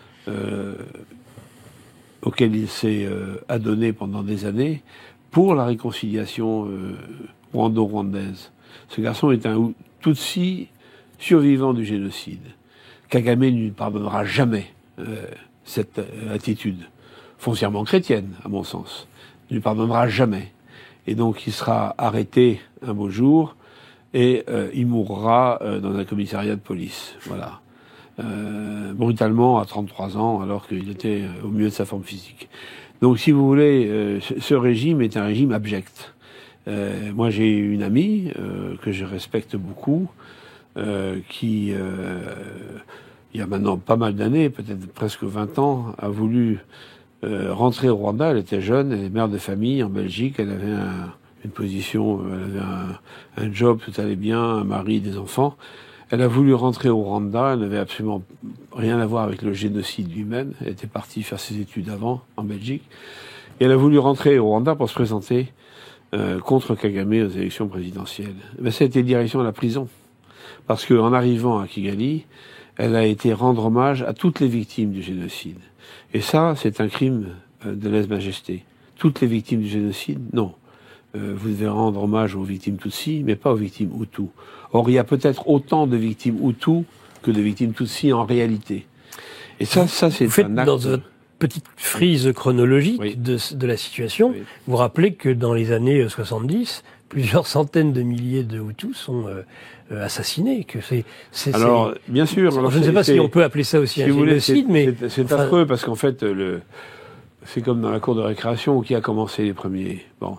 auxquels il s'est adonné pendant des années pour la réconciliation rwando-rwandaise. Ce garçon est un Tutsi survivant du génocide. Kagame ne lui pardonnera jamais cette attitude, foncièrement chrétienne, à mon sens. Ne lui pardonnera jamais. Et donc il sera arrêté un beau jour et il mourra dans un commissariat de police. Voilà. Brutalement à 33 ans, alors qu'il était au mieux de sa forme physique. Donc si vous voulez, ce régime est un régime abject. Moi j'ai une amie que je respecte beaucoup, qui il y a maintenant pas mal d'années, peut-être presque 20 ans, a voulu rentrer au Rwanda. Elle était jeune, elle est mère de famille en Belgique, elle avait une position, elle avait un job, tout allait bien, un mari, des enfants. Elle a voulu rentrer au Rwanda, elle n'avait absolument rien à voir avec le génocide lui-même, elle était partie faire ses études avant, en Belgique, et elle a voulu rentrer au Rwanda pour se présenter contre Kagame aux élections présidentielles. Mais ça a été direction à la prison, parce qu'en arrivant à Kigali, elle a été rendre hommage à toutes les victimes du génocide. Et ça, c'est un crime de lèse-majesté. Toutes les victimes du génocide, non. Vous devez rendre hommage aux victimes Tutsi, mais pas aux victimes Hutus. Or, il y a peut-être autant de victimes Hutus que de victimes Tutsi en réalité. Et ça c'est un acte... Dans votre petite frise chronologique de la situation, vous rappelez que dans les années 70, plusieurs centaines de milliers de Hutus sont assassinés. Alors, bien sûr. Alors, je ne sais pas si on peut appeler ça aussi un génocide, mais... C'est affreux, parce qu'en fait, c'est comme dans la cour de récréation qui a commencé les premiers. Bon.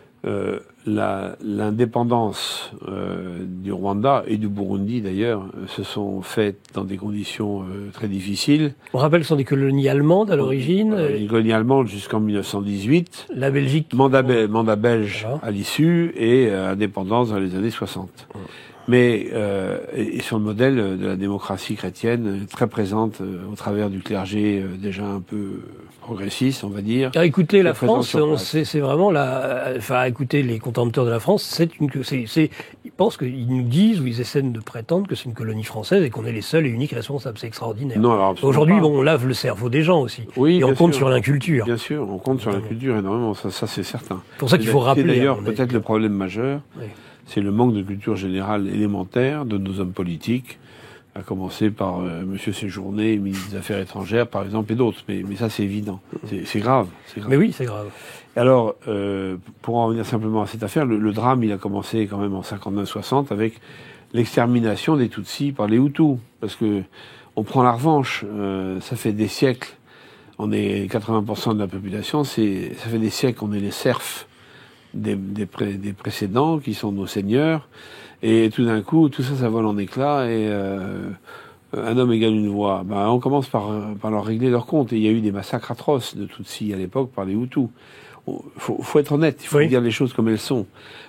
L'indépendance du Rwanda et du Burundi d'ailleurs se sont faites dans des conditions très difficiles. On rappelle que ce sont des colonies allemandes à l'origine. Une colonie allemande jusqu'en 1918. La Belgique. Mandat belge à l'issue et indépendance dans les années 60. Mais et sur le modèle de la démocratie chrétienne très présente au travers du clergé déjà un peu progressiste, on va dire. Ah, écoutez, la France, c'est vraiment écoutez, les contempteurs de la France, ils pensent qu'ils nous disent ou ils essaient de prétendre que c'est une colonie française et qu'on est les seuls et uniques responsables. C'est extraordinaire. Non, alors aujourd'hui, on lave le cerveau des gens aussi. Oui, et on compte sur l'inculture. Bien sûr, on compte sur l'inculture énormément. Ça c'est certain. C'est pour ça qu'il faut rappeler. C'est d'ailleurs peut-être le problème majeur. Oui. C'est le manque de culture générale élémentaire de nos hommes politiques, à commencer par Monsieur Séjourné, ministre des Affaires étrangères, par exemple, et d'autres. Mais ça, c'est évident. C'est grave. Mais oui, c'est grave. Alors, pour en revenir simplement à cette affaire, le drame, il a commencé quand même en 59-60 avec l'extermination des Tutsis par les Hutus. Parce que on prend la revanche. Ça fait des siècles. On est 80% de la population. Ça fait des siècles qu'on est les serfs des précédents, qui sont nos seigneurs, et tout d'un coup, tout ça, ça vole en éclats, et un homme égale une voix. On commence par leur régler leur compte, et il y a eu des massacres atroces de Tutsis à l'époque par les Hutus. faut être honnête, il faut dire les choses comme elles sont.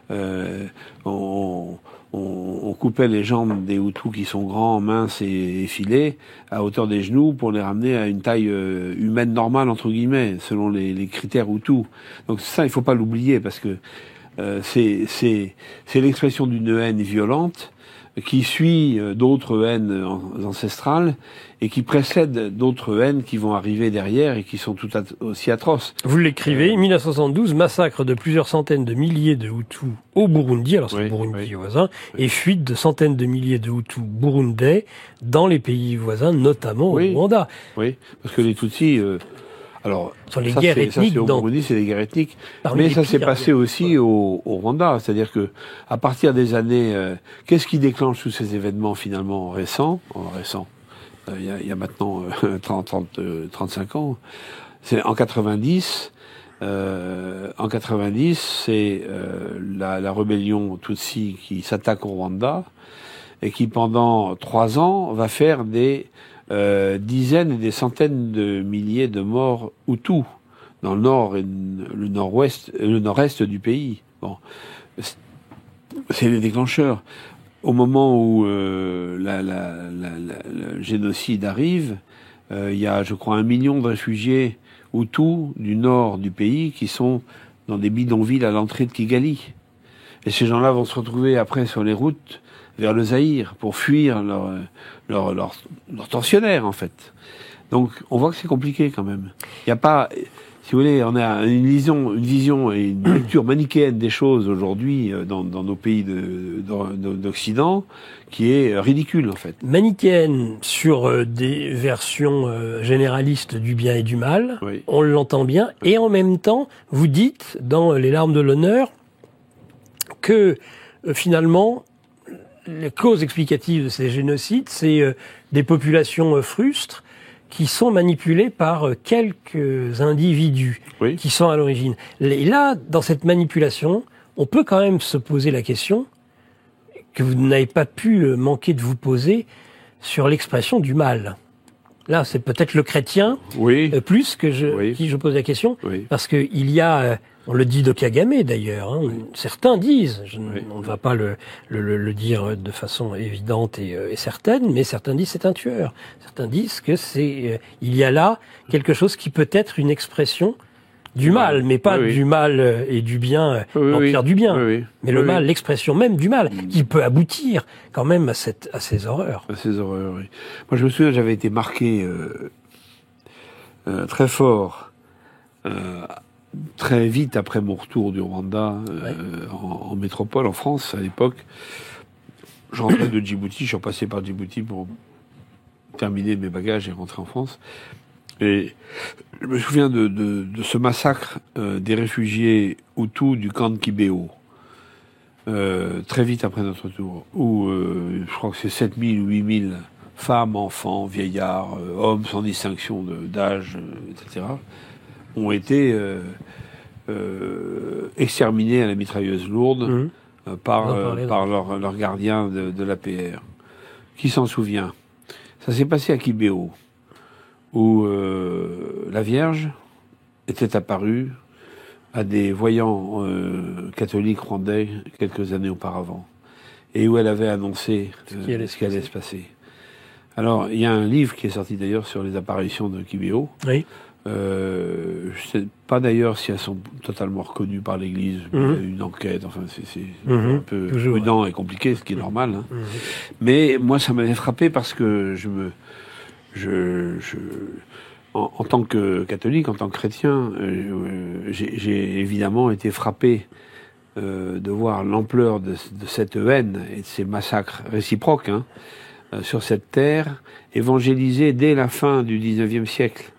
On coupait les jambes des Hutus qui sont grands, minces et effilés à hauteur des genoux pour les ramener à une taille humaine normale entre guillemets, selon les critères Hutus. Donc ça, il faut pas l'oublier parce que c'est l'expression d'une haine violente qui suit d'autres haines ancestrales et qui précède d'autres haines qui vont arriver derrière et qui sont tout aussi atroces. Vous l'écrivez, 1972, massacre de plusieurs centaines de milliers de Hutus au Burundi, alors c'est le Burundi voisin, et fuite de centaines de milliers de Hutus burundais dans les pays voisins, notamment au Rwanda. Oui, parce que les Tutsis... alors, sur les guerres ethniques, au Burundi, c'est des guerres ethniques, mais ça s'est passé aussi au Rwanda, c'est-à-dire que à partir des années, qu'est-ce qui déclenche tous ces événements finalement récents, il y a maintenant 35 ans, c'est en 90. En 90, c'est la rébellion Tutsi qui s'attaque au Rwanda et qui pendant 3 ans va faire des dizaines et des centaines de milliers de morts Hutus dans le nord et le nord-est du pays. Bon, c'est les déclencheurs. Au moment où le génocide arrive, il y a, je crois, 1 million de réfugiés Hutus du nord du pays qui sont dans des bidonvilles à l'entrée de Kigali. Et ces gens-là vont se retrouver après sur les routes vers le Zaïre pour fuir leurs tortionnaires, en fait. Donc, on voit que c'est compliqué quand même. Il n'y a pas, si vous voulez, on a une vision et une lecture manichéenne des choses aujourd'hui dans nos pays d'Occident qui est ridicule, en fait. Manichéenne sur des versions généralistes du bien et du mal, on l'entend bien, et en même temps, vous dites, dans Les larmes de l'honneur, que finalement, les causes explicatives de ces génocides, c'est des populations frustres qui sont manipulées par quelques individus qui sont à l'origine. Et là, dans cette manipulation, on peut quand même se poser la question que vous n'avez pas pu manquer de vous poser sur l'expression du mal. Là, c'est peut-être le chrétien plus que qui je pose la question, parce que il y a... on le dit de Kagame d'ailleurs. Hein. Certains disent, on ne va pas le dire de façon évidente et certaine, mais certains disent c'est un tueur. Certains disent que il y a là quelque chose qui peut être une expression du mal, mais pas du mal et du bien, l'empire du bien, mais le mal, l'expression même du mal, qui peut aboutir quand même à ces horreurs. À ces horreurs, oui. Moi, je me souviens, j'avais été marqué très fort. Très vite après mon retour du Rwanda en métropole, en France, à l'époque, je rentrais de Djibouti, je suis repassé par Djibouti pour terminer mes bagages et rentrer en France. Et je me souviens de ce massacre des réfugiés Hutus du camp de Kibéo, très vite après notre retour, où je crois que c'est 7000 ou 8000 femmes, enfants, vieillards, hommes sans distinction d'âge, etc., ont été exterminés à la mitrailleuse lourde par leur gardien de l'APR. Qui s'en souvient? Ça s'est passé à Kibéo, où la Vierge était apparue à des voyants catholiques rwandais quelques années auparavant, et où elle avait annoncé ce qui allait se passer. Alors, il y a un livre qui est sorti d'ailleurs sur les apparitions de Kibéo. Oui. Je sais pas d'ailleurs si elles sont totalement reconnues par l'Église. Il y a une enquête, enfin c'est un peu prudent et compliqué, ce qui est normal. Hein. Mais moi, ça m'avait frappé parce que en tant que catholique, en tant que chrétien, j'ai évidemment été frappé de voir l'ampleur de cette haine et de ces massacres réciproques sur cette terre, évangélisée dès la fin du XIXe siècle.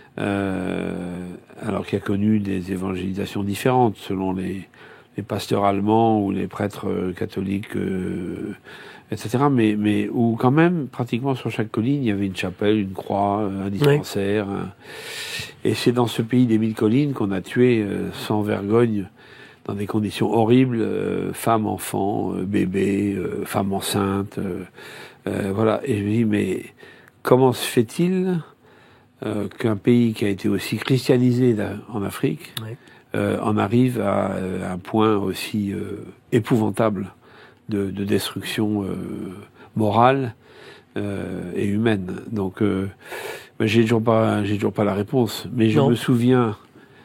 Alors qu'il y a connu des évangélisations différentes selon les pasteurs allemands ou les prêtres catholiques, etc. Mais où quand même, pratiquement sur chaque colline, il y avait une chapelle, une croix, un dispensaire. Et c'est dans ce pays des 1000 collines qu'on a tué sans vergogne, dans des conditions horribles, femmes, enfants, bébés, femmes enceintes. Voilà. Et je me dis, mais comment se fait-il qu'un pays qui a été aussi christianisé en Afrique en arrive à un point aussi épouvantable de destruction morale et humaine. Donc, j'ai toujours pas la réponse, mais je me souviens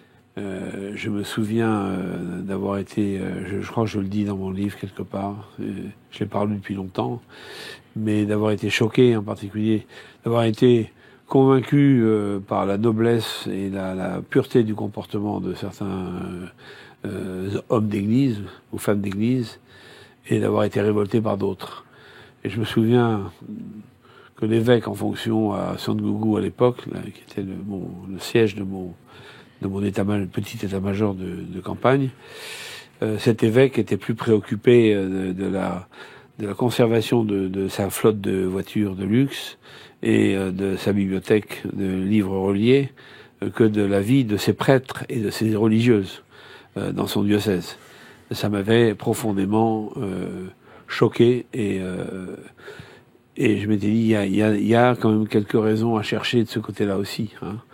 d'avoir été, je crois que je le dis dans mon livre quelque part, je l'ai pas lu depuis longtemps, mais d'avoir été choqué en particulier, d'avoir été convaincu par la noblesse et la pureté du comportement de certains hommes d'église ou femmes d'église, et d'avoir été révolté par d'autres. Et je me souviens que l'évêque en fonction à Sangougou à l'époque, qui était le siège de mon petit état-major de campagne, cet évêque était plus préoccupé de la conservation de sa flotte de voitures de luxe et de sa bibliothèque de livres reliés que de la vie de ses prêtres et de ses religieuses dans son diocèse. Ça m'avait profondément choqué et je m'étais dit il y a quand même quelques raisons à chercher de ce côté-là aussi.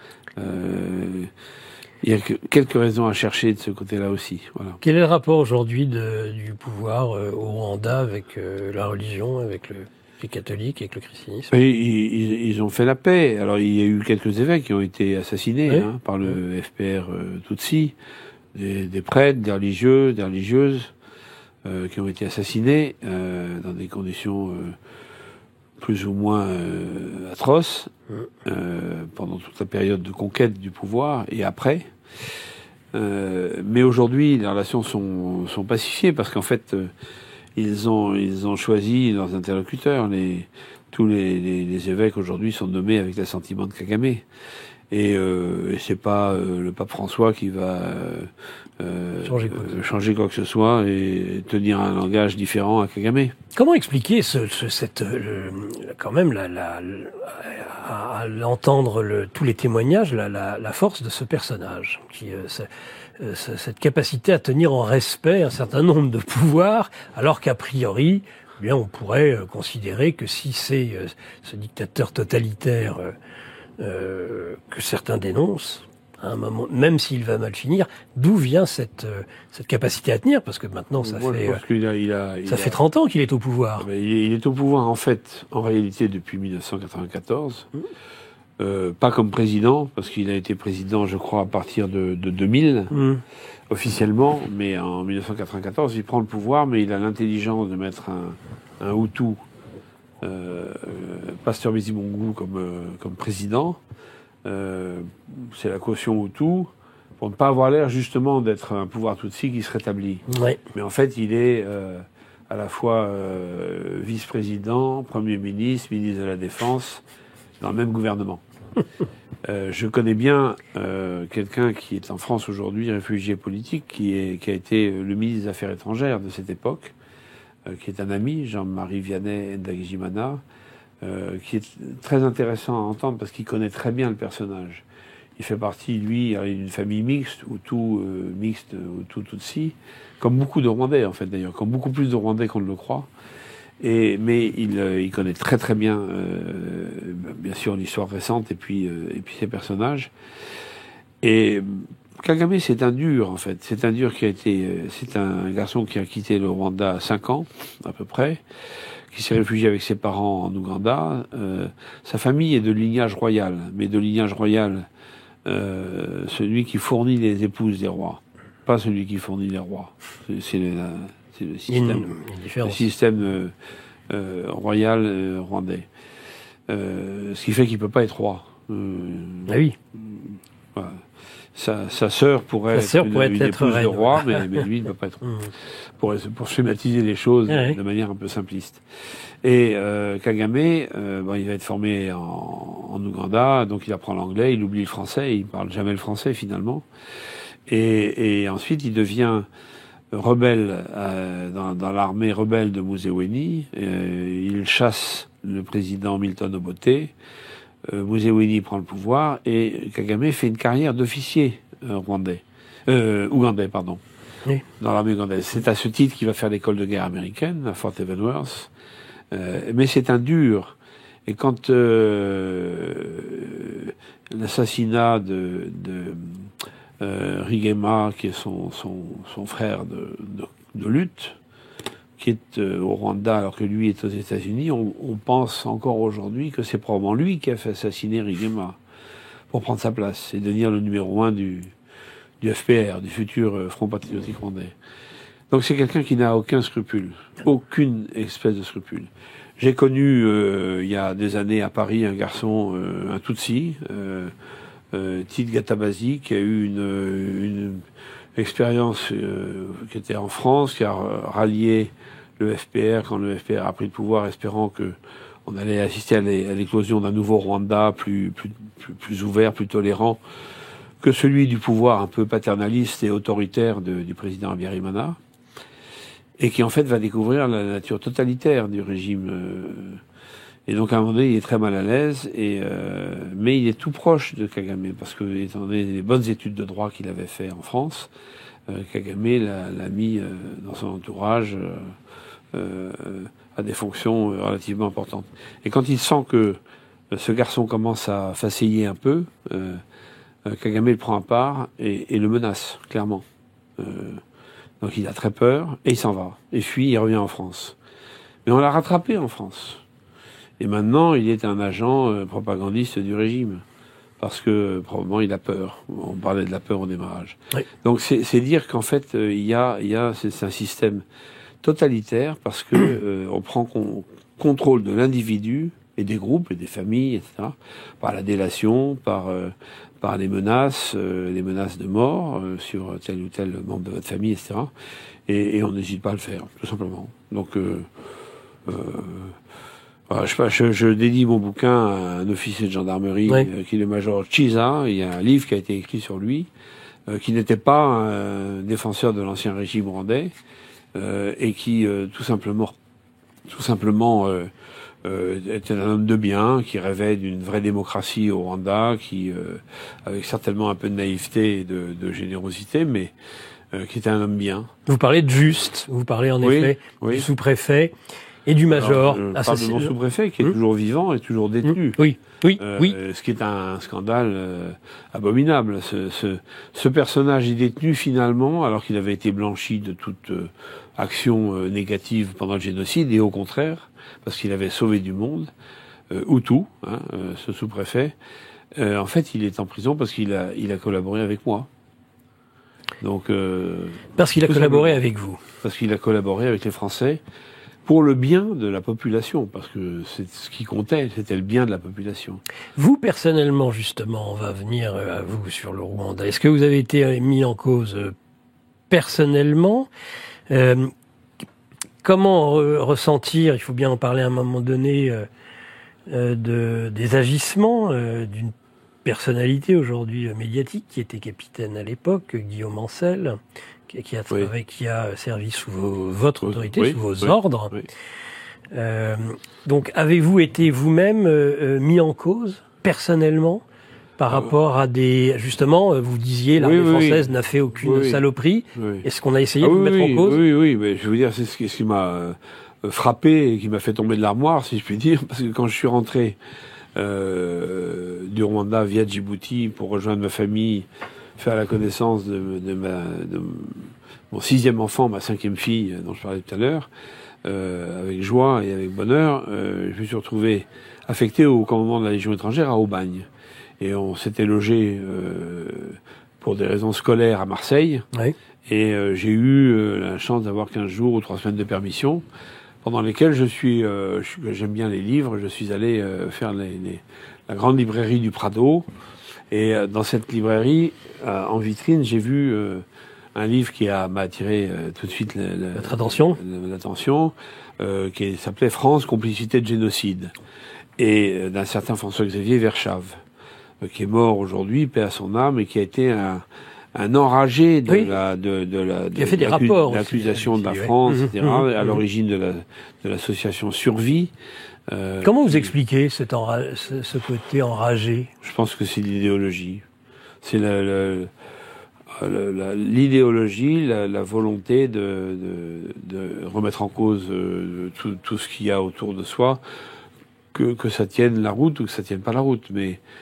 Il y a quelques raisons à chercher de ce côté-là aussi. Voilà. Quel est le rapport aujourd'hui du pouvoir au Rwanda avec la religion, avec les catholiques, avec le christianisme? Ils ont fait la paix. Alors il y a eu quelques évêques qui ont été assassinés par le FPR Tutsi, des prêtres, des religieux, des religieuses qui ont été assassinés dans des conditions plus ou moins atroces pendant toute la période de conquête du pouvoir et après. Mais aujourd'hui, les relations sont pacifiées parce qu'en fait, ils ont choisi leurs interlocuteurs. Tous les évêques aujourd'hui sont nommés avec l'assentiment de Kagame. Et c'est pas le pape François qui va changer quoi que ce soit et tenir un langage différent à Kagame. Comment expliquer quand même à l'entendre tous les témoignages, la force de ce personnage, cette capacité à tenir en respect un certain nombre de pouvoirs, alors qu'a priori, eh bien, on pourrait considérer que si c'est ce dictateur totalitaire que certains dénoncent, à un moment, même s'il va mal finir, d'où vient cette capacité à tenir? Parce que maintenant, ça fait 30 ans qu'il est au pouvoir. Il est au pouvoir, en fait, en réalité, depuis 1994. Pas comme président, parce qu'il a été président, je crois, à partir de 2000, officiellement. Mais en 1994, il prend le pouvoir, mais il a l'intelligence de mettre un Hutu, Pasteur Bizimungu, comme président. C'est la caution Hutu, pour ne pas avoir l'air justement d'être un pouvoir Tutsi qui se rétablit. Ouais. Mais en fait, il est à la fois vice-président, Premier ministre, ministre de la Défense, dans le même gouvernement. Je connais bien quelqu'un qui est en France aujourd'hui, réfugié politique, qui a été le ministre des Affaires étrangères de cette époque, qui est un ami, Jean-Marie Vianney Ndagijimana, qui est très intéressant à entendre parce qu'il connaît très bien le personnage. Il fait partie, lui, d'une famille mixte, Hutu-Tutsi, comme beaucoup de Rwandais, en fait, d'ailleurs, comme beaucoup plus de Rwandais qu'on ne le croit. Mais il connaît très très bien, bien sûr, l'histoire récente et puis ses personnages. Et Kagame, c'est un dur, en fait. C'est un dur c'est un garçon qui a quitté le Rwanda à 5 ans, à peu près, qui s'est réfugié avec ses parents en Ouganda. Sa famille est de lignage royal, mais de lignage royal, celui qui fournit les épouses des rois, pas celui qui fournit les rois. C'est le système, royal rwandais. Ce qui fait qu'il peut pas être roi. Ah oui. Voilà. Sa sœur pourrait être une épouse de roi, mais lui ne peut pas être roi. Pour schématiser les choses de manière un peu simpliste. Et Kagame, il va être formé en Ouganda, donc il apprend l'anglais, il oublie le français, il parle jamais le français finalement. Et ensuite il devient rebelle dans l'armée rebelle de Museveni. Il chasse le président Milton Obote. Museveni prend le pouvoir et Kagame fait une carrière d'officier ougandais, oui. Dans l'armée ougandaise. C'est à ce titre qu'il va faire l'école de guerre américaine à Fort Leavenworth. Mais c'est un dur. Et quand l'assassinat Rigema, qui est son frère de lutte, qui est au Rwanda alors que lui est aux États-Unis, on pense encore aujourd'hui que c'est probablement lui qui a fait assassiner Rigema pour prendre sa place et devenir le numéro 1 du FPR, du futur Front Patriotique Rwandais. Donc c'est quelqu'un qui n'a aucun scrupule, aucune espèce de scrupule. J'ai connu il y a des années à Paris un garçon, un Tutsi, Tid Gatabazi, qui a eu une expérience qui était en France, qui a rallié le FPR quand le FPR a pris le pouvoir, espérant que on allait assister à l'éclosion d'un nouveau Rwanda plus ouvert, plus tolérant que celui du pouvoir un peu paternaliste et autoritaire du président Habyarimana, et qui en fait va découvrir la nature totalitaire du régime. Et donc à un moment donné, il est très mal à l'aise, mais il est tout proche de Kagame, parce que étant donné les bonnes études de droit qu'il avait fait en France, Kagame l'a mis dans son entourage à des fonctions relativement importantes. Et quand il sent que ce garçon commence à faceiller un peu, Kagame le prend à part et le menace, clairement. Donc il a très peur, et il s'en va. Et puis il revient en France. Mais on l'a rattrapé en France. Et maintenant, il est un agent propagandiste du régime. Parce que, probablement, il a peur. On parlait de la peur au démarrage. Oui. Donc, c'est dire qu'en fait, c'est un système totalitaire parce que on prend contrôle de l'individu et des groupes et des familles, etc. Par la délation, par les menaces de mort sur tel ou tel membre de votre famille, etc. Et on n'hésite pas à le faire, tout simplement. Donc, je dédie mon bouquin à un officier de gendarmerie qui est le major Chiza. Il y a un livre qui a été écrit sur lui, qui n'était pas un défenseur de l'ancien régime rwandais, et qui tout simplement était un homme de bien, qui rêvait d'une vraie démocratie au Rwanda, qui avec certainement un peu de naïveté et de générosité, mais qui était un homme bien. Vous parlez de Juste, vous parlez en effet du sous-préfet et du major. Alors, je parle de mon sous-préfet qui est toujours vivant et toujours détenu. Oui. Ce qui est un scandale abominable. Ce personnage est détenu finalement, alors qu'il avait été blanchi de toute action négative pendant le génocide, et au contraire, parce qu'il avait sauvé du monde, Hutu, ce sous-préfet. En fait, il est en prison parce qu'il a collaboré avec moi. Donc, parce qu'il a collaboré avec vous. Parce qu'il a collaboré avec les Français pour le bien de la population, parce que c'est ce qui comptait, c'était le bien de la population. Vous, personnellement, justement, on va venir à vous sur le Rwanda. Est-ce que vous avez été mis en cause personnellement ? Comment ressentir, il faut bien en parler à un moment donné, des agissements d'une personnalité aujourd'hui médiatique qui était capitaine à l'époque, Guillaume Ancel, qui a servi sous votre autorité, sous vos ordres. Oui. Donc, avez-vous été vous-même mis en cause, personnellement, par rapport à justement, vous disiez, l'armée française n'a fait aucune saloperie. Oui. Est-ce qu'on a essayé de vous mettre en cause ? Oui, mais je veux dire, c'est ce qui m'a frappé et qui m'a fait tomber de l'armoire, si je puis dire, parce que quand je suis rentré du Rwanda via Djibouti pour rejoindre ma famille, faire la connaissance de mon 6e enfant, ma 5e fille, dont je parlais tout à l'heure, avec joie et avec bonheur, je me suis retrouvé affecté au commandement de la Légion étrangère à Aubagne. Et on s'était logé pour des raisons scolaires à Marseille. Oui. Et j'ai eu la chance d'avoir 15 jours ou 3 semaines de permission, pendant lesquelles j'aime bien les livres, je suis allé faire la grande librairie du Prado. Et dans cette librairie, en vitrine, j'ai vu un livre qui m'a attiré tout de suite l'attention, qui s'appelait France, complicité de génocide, et d'un certain François-Xavier Verschave, qui est mort aujourd'hui, paix à son âme, et qui a été un enragé de l'accusation de la France, etc., à l'origine de l'association Survie. Comment vous expliquez ce côté enragé ? Je pense que c'est l'idéologie. C'est l'idéologie, la volonté de remettre en cause tout ce qu'il y a autour de soi, que ça tienne la route ou que ça tienne pas la route. Mais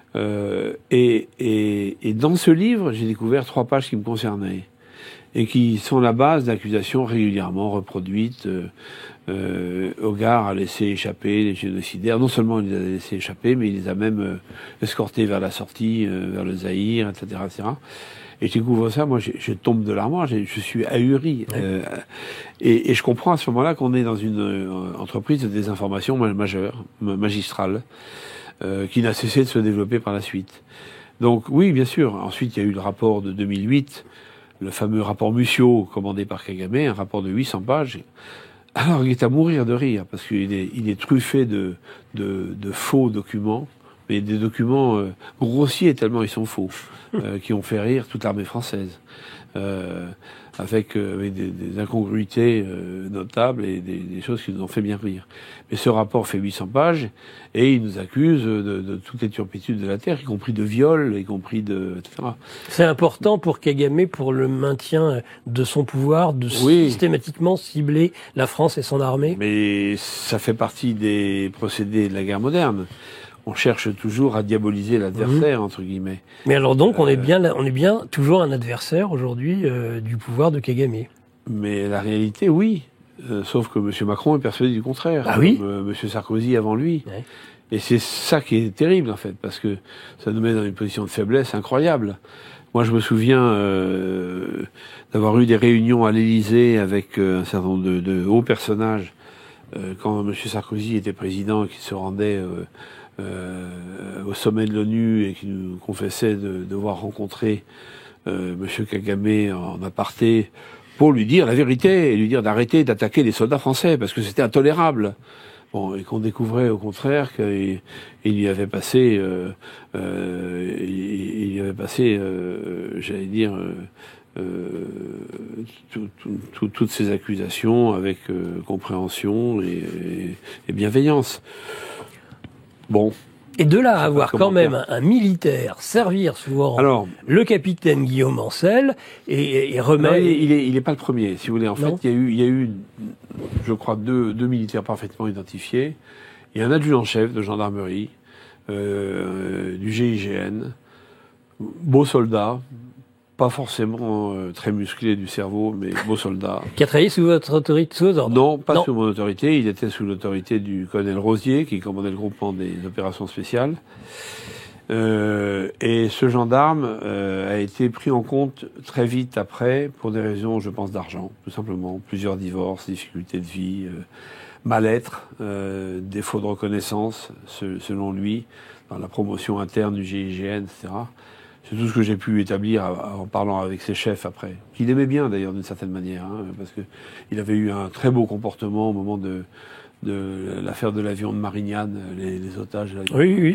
Et dans ce livre, j'ai découvert 3 pages qui me concernaient et qui sont la base d'accusations régulièrement reproduites. Hogarth a laissé échapper les génocidaires. Non seulement il les a laissés échapper, mais il les a même escortés vers la sortie, vers le Zaïre, etc., etc. Et je découvre ça, moi, je tombe de l'armoire, je suis ahuri. Ouais. Et je comprends à ce moment-là qu'on est dans une entreprise de désinformation majeure, magistrale, qui n'a cessé de se développer par la suite. Donc oui, bien sûr. Ensuite, il y a eu le rapport de 2008, le fameux rapport Mussio, commandé par Kagame, un rapport de 800 pages. Alors, il est à mourir de rire, parce qu'il est truffé de faux documents, mais des documents grossiers tellement ils sont faux, qui ont fait rire toute l'armée française, avec des incongruités notables et des choses qui nous ont fait bien rire. Mais ce rapport fait 800 pages, et il nous accuse de toutes les turpitudes de la terre, y compris de viol, y compris etc. C'est important pour Kagame, pour le maintien de son pouvoir, de systématiquement cibler la France et son armée. Mais ça fait partie des procédés de la guerre moderne. On cherche toujours à diaboliser l'adversaire, entre guillemets. Mais alors donc, on est bien toujours un adversaire aujourd'hui du pouvoir de Kagame. Mais la réalité, oui. Sauf que M. Macron est persuadé du contraire. Ah oui. M. Sarkozy avant lui. Ouais. Et c'est ça qui est terrible, en fait, parce que ça nous met dans une position de faiblesse incroyable. Moi, je me souviens d'avoir eu des réunions à l'Élysée avec un certain nombre de hauts personnages quand M. Sarkozy était président et qu'il se rendait au sommet de l'ONU et qui nous confessait de devoir rencontrer M. Kagame en aparté pour lui dire la vérité et lui dire d'arrêter d'attaquer les soldats français parce que c'était intolérable. Bon, et qu'on découvrait au contraire qu'il y avait passé, j'allais dire, toutes ces accusations avec compréhension et bienveillance. Bon. Et de là à avoir quand même un militaire servir souvent le capitaine Guillaume Ancel et remettre... Il est pas le premier, si vous voulez. En fait, il y a eu, je crois, deux militaires parfaitement identifiés. Il y a un adjudant-chef de gendarmerie, du GIGN, beau soldat, pas forcément très musclé du cerveau, mais beau soldat. Qui a travaillé sous votre autorité, sous vos ordres? Non, pas sous mon autorité. Il était sous l'autorité du colonel Rosier, qui commandait le groupement des opérations spéciales. Et ce gendarme a été pris en compte très vite après, pour des raisons, je pense, d'argent, tout simplement. Plusieurs divorces, difficultés de vie, mal-être, défaut de reconnaissance, selon lui, dans la promotion interne du GIGN, etc. C'est tout ce que j'ai pu établir en parlant avec ses chefs après. Qu'il aimait bien d'ailleurs d'une certaine manière, parce que il avait eu un très beau comportement au moment de l'affaire de l'avion de Marignane, les otages. Oui.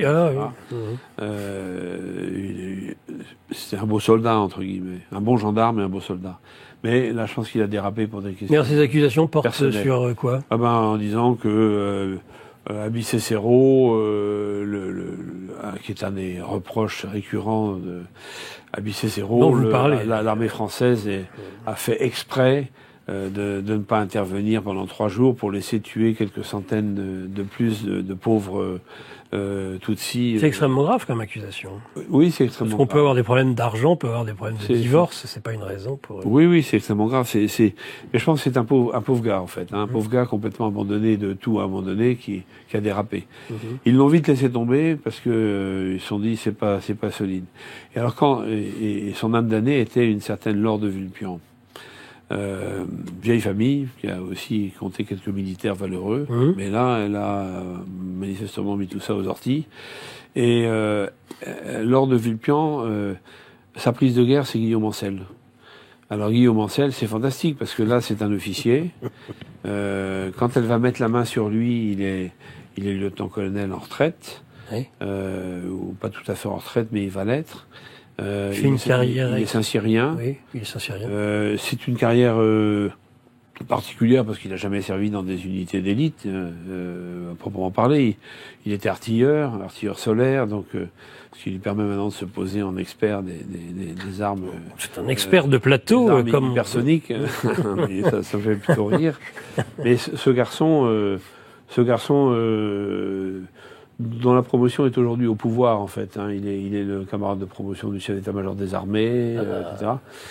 C'était un beau soldat entre guillemets, un bon gendarme et un beau soldat. Mais là, je pense qu'il a dérapé pour des questions. Mais ces accusations portent sur quoi? En disant que Abi Cicero, qui est un des reproches récurrents de Abi Cicero, l'armée française a fait exprès de ne pas intervenir pendant 3 jours pour laisser tuer quelques centaines de plus de pauvres Tutsis. C'est extrêmement grave comme accusation. Oui, c'est extrêmement grave. Parce qu'on peut avoir des problèmes d'argent, on peut avoir des problèmes de divorce, c'est pas une raison pour... Oui, c'est extrêmement grave. Mais je pense que c'est un pauvre gars, en fait. Un pauvre gars complètement abandonné de tout à un moment donné qui a dérapé. Ils l'ont vite laissé tomber parce que ils se sont dit c'est pas solide. Et alors et son âme damnée était une certaine Laure de Vulpian. Vieille famille, qui a aussi compté quelques militaires valeureux, mais là, elle a manifestement mis tout ça aux orties. Et Laure de Vulpian, sa prise de guerre, c'est Guillaume Ancel. Alors Guillaume Ancel, c'est fantastique, parce que là, c'est un officier. Quand elle va mettre la main sur lui, il est lieutenant-colonel en retraite, ou pas tout à fait en retraite, mais il va l'être. Il est Saint-Cyrien. Oui, il est Saint-Cyrien. C'est une carrière particulière parce qu'il n'a jamais servi dans des unités d'élite, à proprement parler. Il était artilleur solaire, donc ce qui lui permet maintenant de se poser en expert des armes. C'est un expert de plateau, comme hypersonique. ça me fait plutôt rire. Mais ce garçon dont la promotion est aujourd'hui au pouvoir, en fait. Hein. Il est le camarade de promotion du chef d'état-major des armées, etc.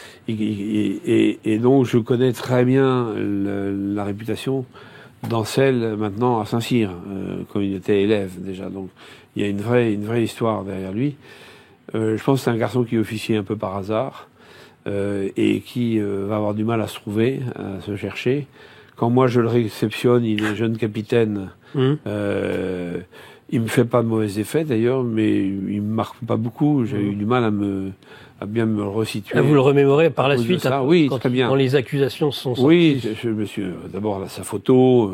Et donc, je connais très bien la réputation d'Ancel, maintenant, à Saint-Cyr, quand il était élève, déjà. Donc, il y a une vraie histoire derrière lui. Je pense que c'est un garçon qui officie un peu par hasard, et qui va avoir du mal à se trouver, à se chercher. Quand moi, je le réceptionne, il est jeune capitaine. Il me fait pas de mauvais effets d'ailleurs, mais il me marque pas beaucoup. J'ai eu du mal à bien me resituer. Vous le remémorez par la suite, oui, quand, très bien. Quand les accusations sont sorties. Oui, je me suis d'abord sa photo.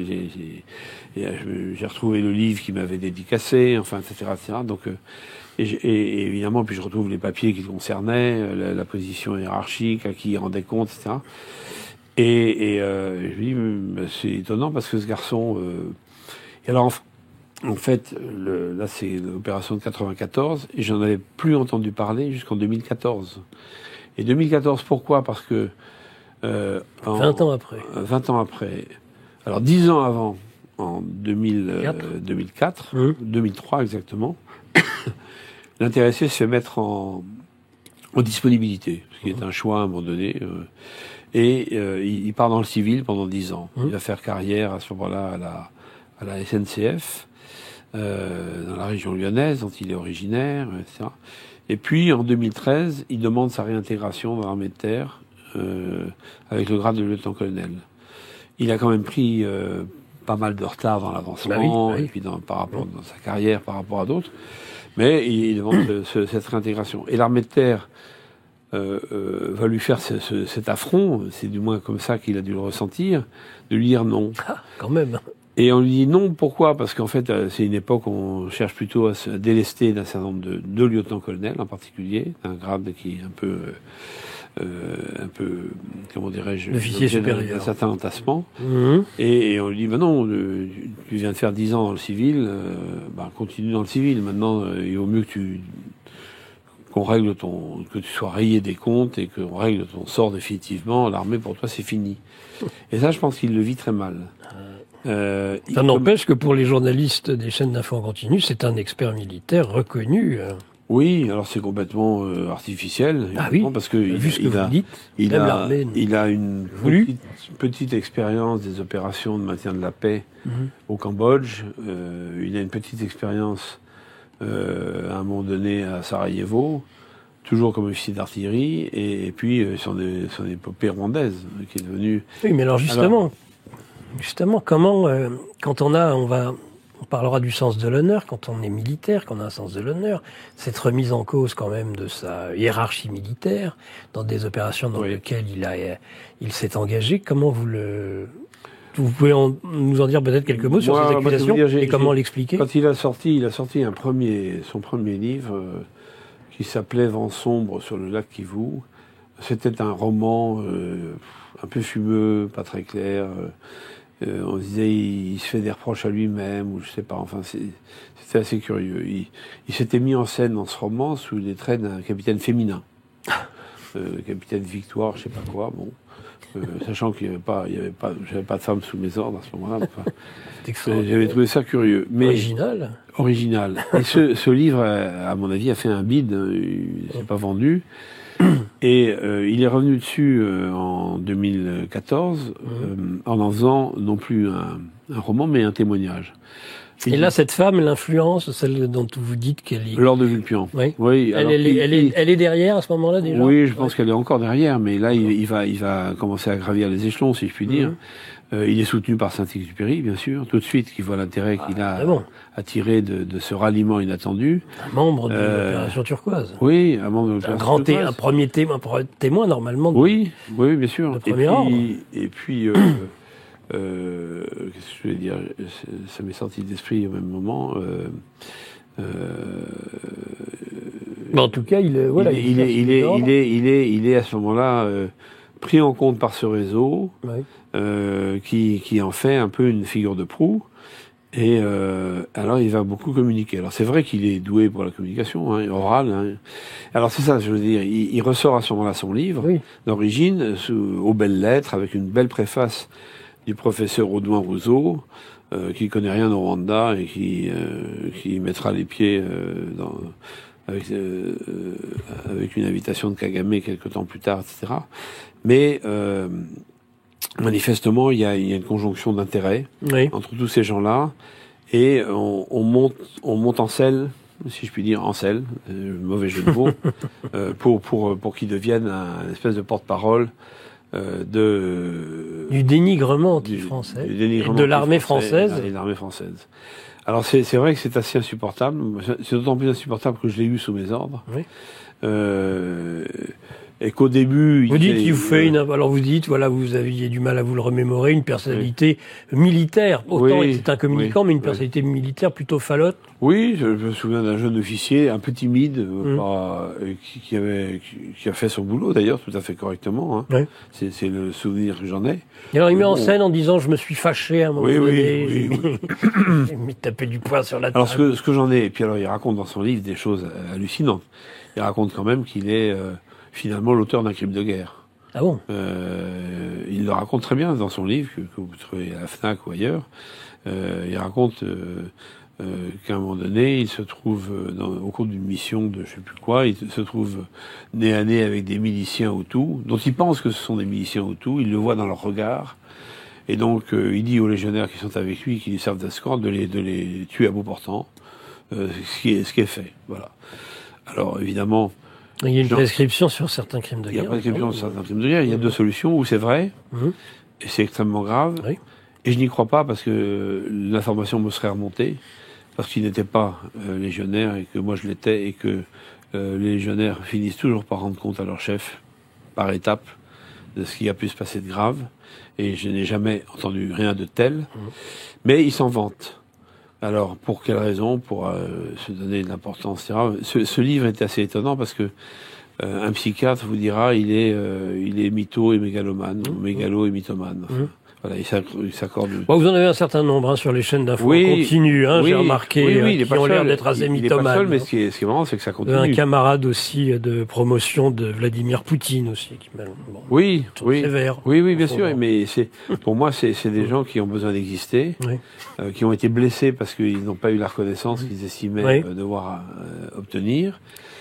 J'ai retrouvé le livre qui m'avait dédicacé, enfin, etc., etc. Donc, et évidemment, puis je retrouve les papiers qui le concernaient, la position hiérarchique, à qui il rendait compte, etc. Et je me dis, c'est étonnant parce que ce garçon. Et alors, en fait, là, c'est l'opération de 94, et j'en avais plus entendu parler jusqu'en 2014. Et 2014, pourquoi? Parce que 20 ans après. 20 ans après. Alors 10 ans avant, en 2004, 2003 exactement, l'intéressé se fait mettre en disponibilité, ce qui est un choix à un moment donné. Il part dans le civil pendant 10 ans. Il va faire carrière à ce moment-là à la SNCF. Dans la région lyonnaise, dont il est originaire, etc. Et puis, en 2013, il demande sa réintégration dans l'armée de terre, avec le grade de lieutenant-colonel. Il a quand même pris pas mal de retard dans l'avancement, et puis par rapport dans sa carrière par rapport à d'autres, mais il demande cette réintégration. Et l'armée de terre va lui faire cet affront, c'est du moins comme ça qu'il a dû le ressentir, de lui dire non. Ah, quand même. Et on lui dit non, pourquoi? Parce qu'en fait, c'est une époque où on cherche plutôt à se délester d'un certain nombre de lieutenants-colonels en particulier, un grade qui est un peu, comment dirais-je, l'officier supérieur, un certain entassement. Et on lui dit, ben non, tu viens de faire 10 ans dans le civil, continue dans le civil. Maintenant, il vaut mieux qu'on règle que tu sois rayé des comptes et qu'on règle ton sort définitivement. L'armée, pour toi, c'est fini. Et ça, je pense qu'il le vit très mal. Ça n'empêche que pour les journalistes des chaînes d'infos en continu, c'est un expert militaire reconnu. Alors c'est complètement artificiel, parce que vu ce que vous dites, il a une petite expérience des opérations de maintien de la paix au Cambodge. Il a une petite expérience à un moment donné à Sarajevo, toujours comme officier d'artillerie, et puis son épopée rwandaise qui est devenue. Oui, mais alors justement, comment, quand on parlera du sens de l'honneur, quand on est militaire, qu'on a un sens de l'honneur, cette remise en cause quand même de sa hiérarchie militaire, dans des opérations dans lesquelles il s'est engagé, comment vous pouvez nous en dire peut-être quelques mots sur ces accusations et comment l'expliquer? Quand il a sorti son premier livre qui s'appelait Vent sombre sur le lac Kivu. C'était un roman un peu fumeux, pas très clair. On disait il se fait des reproches à lui-même, ou je sais pas, enfin c'était assez curieux. Il s'était mis en scène dans ce roman sous les traits d'un capitaine féminin. Capitaine Victoire, je sais pas quoi, bon. Sachant qu'il j'avais pas de femme sous mes ordres à ce moment-là. Enfin, j'avais trouvé ça curieux. Mais original. Et ce livre, à mon avis, a fait un bide, il s'est pas vendu. Et il est revenu dessus en 2014 en faisant non plus un roman mais un témoignage. Et là, cette femme, l'influence, celle dont vous dites qu'elle est... Laure de Vulpian. Oui. Elle est derrière à ce moment-là déjà. Oui, je pense qu'elle est encore derrière, mais là, il va commencer à gravir les échelons, si je puis dire. Il est soutenu par Saint-Exupéry, bien sûr, tout de suite, qui voit l'intérêt qu'il a à tirer de ce ralliement inattendu. Un membre de l'opération turquoise. Oui, un membre de l'opération turquoise. Un premier témoin, normalement. Oui, bien sûr. De premier ordre. Et puis qu'est-ce que je vais dire? Ça m'est sorti d'esprit au même moment. En tout cas, il est à ce moment-là pris en compte par ce réseau, qui en fait un peu une figure de proue. Et alors il va beaucoup communiquer. Alors c'est vrai qu'il est doué pour la communication, orale. Alors c'est ça, je veux dire, il ressort à ce moment-là son livre d'origine aux belles lettres, avec une belle préface du professeur Audouin Rousseau, qui connaît rien au Rwanda et qui mettra les pieds avec une invitation de Kagame quelques temps plus tard, etc. Mais manifestement, il y a une conjonction d'intérêts entre tous ces gens-là, et on monte en selle, si je puis dire, en selle, mauvais jeu de mots, pour qu'ils deviennent un espèce de porte-parole du dénigrement anti-français, de l'armée française. Et de l'armée française. Alors c'est vrai que c'est assez insupportable. C'est d'autant plus insupportable que je l'ai eu sous mes ordres. Oui. Et qu'au début... Vous dites qu'il vous fait alors vous dites, voilà, vous aviez du mal à vous le remémorer, une personnalité militaire. Autant il était un communicant, mais une personnalité militaire plutôt falote. Oui, je me souviens d'un jeune officier, un peu timide, qui a fait son boulot d'ailleurs, tout à fait correctement. Hein. Oui. C'est le souvenir que j'en ai. Et alors il met en scène en disant, je me suis fâché à un moment donné, oui. j'ai mis taper du poing sur la table. Alors ce que j'en ai, et puis alors il raconte dans son livre des choses hallucinantes. Il raconte quand même qu'il est... finalement l'auteur d'un crime de guerre. Ah bon? Il le raconte très bien dans son livre, que vous trouvez à la FNAC ou ailleurs. Il raconte qu'à un moment donné, il se trouve, au cours d'une mission de je sais plus quoi, il se trouve nez à nez avec des miliciens Hutus, dont il pense que ce sont des miliciens Hutus, il le voit dans leur regard, et donc il dit aux légionnaires qui sont avec lui, qui lui servent d'escorte, de les tuer à bout portant, ce qui est fait. Voilà. Alors évidemment... Il y a une prescription sur certains crimes de guerre. Il y a une prescription sur certains crimes de guerre. Il y a deux solutions, où c'est vrai, et c'est extrêmement grave, et je n'y crois pas parce que l'information me serait remontée, parce qu'il n'était pas légionnaire, et que moi je l'étais, et que les légionnaires finissent toujours par rendre compte à leur chef, par étapes, de ce qui a pu se passer de grave, et je n'ai jamais entendu rien de tel, mais ils s'en vantent. Alors, pour quelle raison? Pour se donner de l'importance, etc. Ce livre est assez étonnant parce que un psychiatre vous dira il est mytho et mégalomane, mégalo et mythomane. Voilà, il s'accorde. Bon, vous en avez un certain nombre sur les chaînes d'infos continue, j'ai remarqué, qui ont l'air d'être assez mythomanes. Il est pas seul, mais ce qui est marrant, c'est que ça continue. Un camarade aussi de promotion de Vladimir Poutine aussi, qui sévère. Oui, bien sûr. Mais pour moi, c'est des gens qui ont besoin d'exister, qui ont été blessés parce qu'ils n'ont pas eu la reconnaissance qu'ils estimaient devoir obtenir.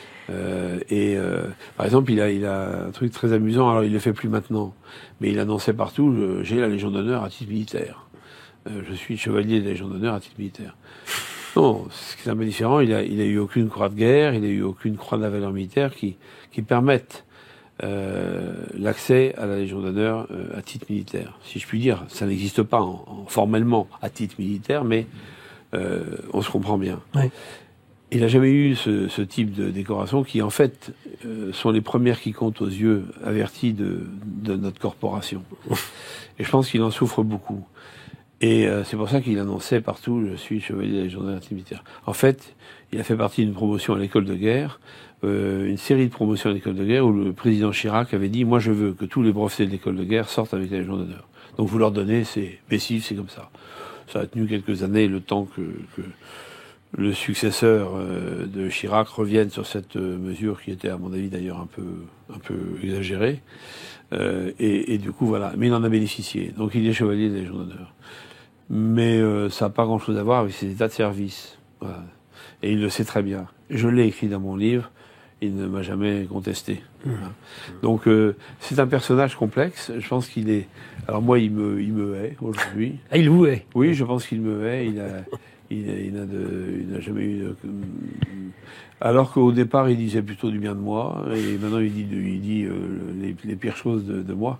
Par exemple, il a un truc très amusant. Alors, il le fait plus maintenant, mais il annonçait partout j'ai la Légion d'honneur à titre militaire. Je suis chevalier de la Légion d'honneur à titre militaire. Non, c'est un peu différent. Il a eu aucune croix de guerre, il a eu aucune croix de la valeur militaire qui permettent l'accès à la Légion d'honneur à titre militaire. Si je puis dire, ça n'existe pas formellement à titre militaire, mais on se comprend bien. Oui. Il n'a jamais eu ce type de décoration qui, en fait, sont les premières qui comptent aux yeux avertis de notre corporation. Et je pense qu'il en souffre beaucoup. Et c'est pour ça qu'il annonçait partout « Je suis chevalier de la Légion d'honneur militaire ». En fait, il a fait partie d'une promotion à l'école de guerre, une série de promotions à l'école de guerre où le président Chirac avait dit « Moi, je veux que tous les brevetés de l'école de guerre sortent avec la Légion d'honneur ». Donc vous leur donnez, c'est Bessif, c'est comme ça. Ça a tenu quelques années, le temps que le successeur de Chirac revienne sur cette mesure qui était, à mon avis, d'ailleurs un peu exagérée. Et du coup, voilà. Mais il en a bénéficié. Donc il est chevalier de la Légion d'honneur. Mais ça n'a pas grand-chose à voir avec ses états de service. Voilà. Et il le sait très bien. Je l'ai écrit dans mon livre. Il ne m'a jamais contesté. Voilà. Donc c'est un personnage complexe. Je pense qu'il est... Alors moi, il me hait aujourd'hui. Ah, il vous hait? Oui, je pense qu'il me hait. Il n'a jamais eu de... Alors qu'au départ, il disait plutôt du bien de moi, et maintenant il dit les pires choses de moi.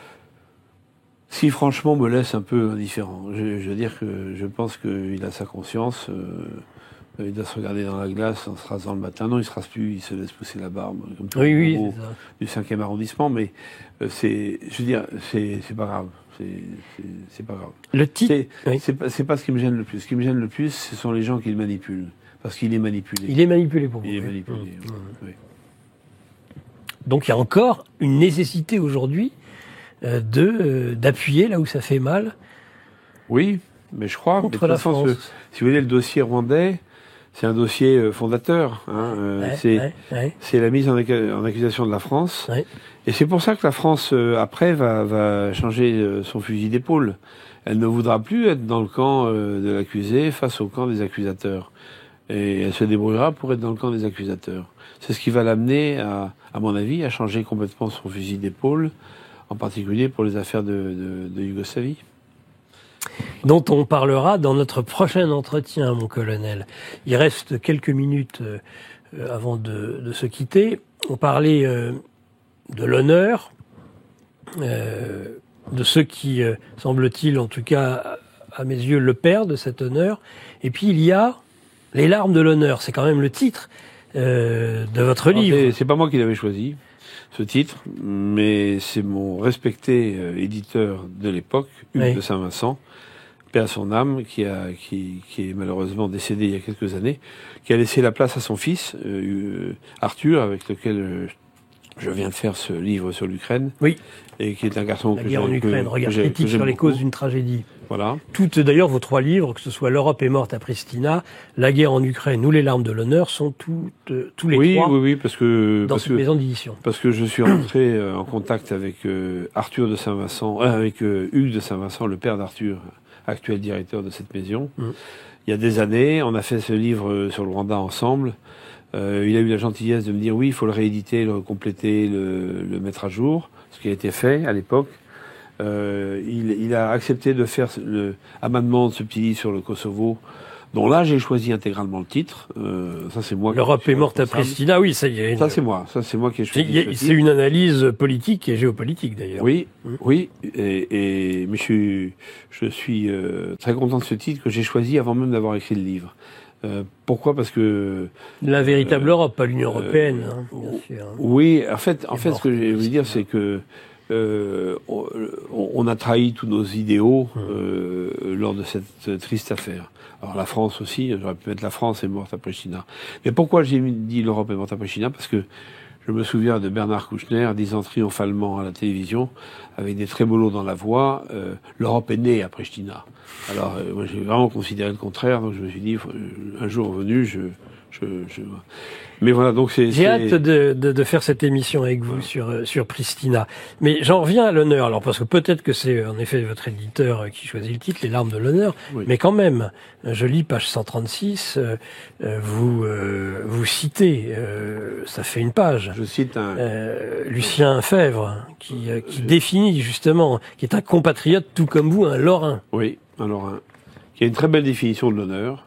Ce qui, franchement, me laisse un peu indifférent. Je veux dire que je pense qu'il a sa conscience. Il doit se regarder dans la glace en se rasant le matin. Non, il se rase plus, il se laisse pousser la barbe, comme tout le monde du 5e arrondissement. Mais c'est pas grave. C'est pas grave. Le titre, c'est pas ce qui me gêne le plus. Ce qui me gêne le plus, ce sont les gens qui le manipulent. Parce qu'il est manipulé. Il est manipulé pour vous. Il est manipulé, oui. Donc il y a encore une nécessité aujourd'hui d'appuyer là où ça fait mal. Oui, mais je crois. Contre la France. Si vous voulez, le dossier rwandais, c'est un dossier fondateur. C'est la mise en accusation de la France. Ouais. Et c'est pour ça que la France, après, va changer son fusil d'épaule. Elle ne voudra plus être dans le camp de l'accusé face au camp des accusateurs. Et elle se débrouillera pour être dans le camp des accusateurs. C'est ce qui va l'amener, à mon avis, à changer complètement son fusil d'épaule, en particulier pour les affaires de Yougoslavie. Dont on parlera dans notre prochain entretien, mon colonel. Il reste quelques minutes avant de se quitter. On parlait de l'honneur, de ceux qui, semble-t-il, en tout cas à mes yeux, le perdent, cet honneur. Et puis il y a les larmes de l'honneur. C'est quand même le titre de votre livre. C'est pas moi qui l'avais choisi, ce titre, mais c'est mon respecté éditeur de l'époque, Hugues de Saint-Vincent, paix à son âme, qui est malheureusement décédé il y a quelques années, qui a laissé la place à son fils, Arthur, avec lequel je viens de faire ce livre sur l'Ukraine. Oui. Et qui est un garçon La guerre en Ukraine, regard critique sur les causes d'une tragédie. Voilà. Toutes, d'ailleurs, vos 3 livres, que ce soit L'Europe est morte à Pristina, La guerre en Ukraine ou Les larmes de l'honneur, sont tous les 3 oui, parce que dans cette maison d'édition. Parce que je suis rentré en contact avec Arthur de Saint-Vincent, avec Hugues de Saint-Vincent, le père d'Arthur, actuel directeur de cette maison. Il y a des années, on a fait ce livre sur le Rwanda ensemble. Il a eu la gentillesse de me dire oui, il faut le rééditer, le compléter, le mettre à jour, ce qui a été fait à l'époque. Il a accepté de faire l'amendement de ce petit livre sur le Kosovo, dont là j'ai choisi intégralement le titre. Ça c'est moi. L'Europe est morte à Pristina, oui, ça y est. Ça c'est moi qui ai choisi. C'est une analyse politique et géopolitique d'ailleurs. Oui, oui. Mais je suis très content de ce titre que j'ai choisi avant même d'avoir écrit le livre. Pourquoi ? Parce que la véritable Europe, pas l'Union européenne, bien sûr. Oui, en fait, ce que je veux dire, c'est que on a trahi tous nos idéaux lors de cette triste affaire. Alors la France aussi, j'aurais pu mettre la France est morte à Pristina. Mais pourquoi j'ai dit l'Europe est morte à Pristina ? Parce que je me souviens de Bernard Kouchner disant triomphalement à la télévision, avec des trémolos dans la voix, l'Europe est née à Pristina. Alors moi j'ai vraiment considéré le contraire, donc je me suis dit, un jour venu, Mais voilà, donc j'ai hâte de faire cette émission avec vous sur Pristina. Mais j'en reviens à l'honneur, alors parce que peut-être que c'est en effet votre éditeur qui choisit le titre, Les larmes de l'honneur, mais quand même, je lis page 136, vous citez, ça fait une page. Je cite Lucien Febvre, qui définit justement, qui est un compatriote tout comme vous, un Lorrain. Oui, un Lorrain, qui a une très belle définition de l'honneur.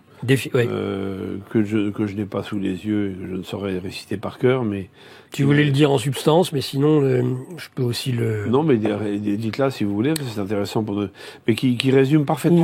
Que je n'ai pas sous les yeux et que je ne saurais réciter par cœur, mais... Tu voulais le dire en substance, mais sinon, je peux aussi le... Non, mais dites-là si vous voulez, parce que c'est intéressant pour nous. Mais qui résume parfaitement...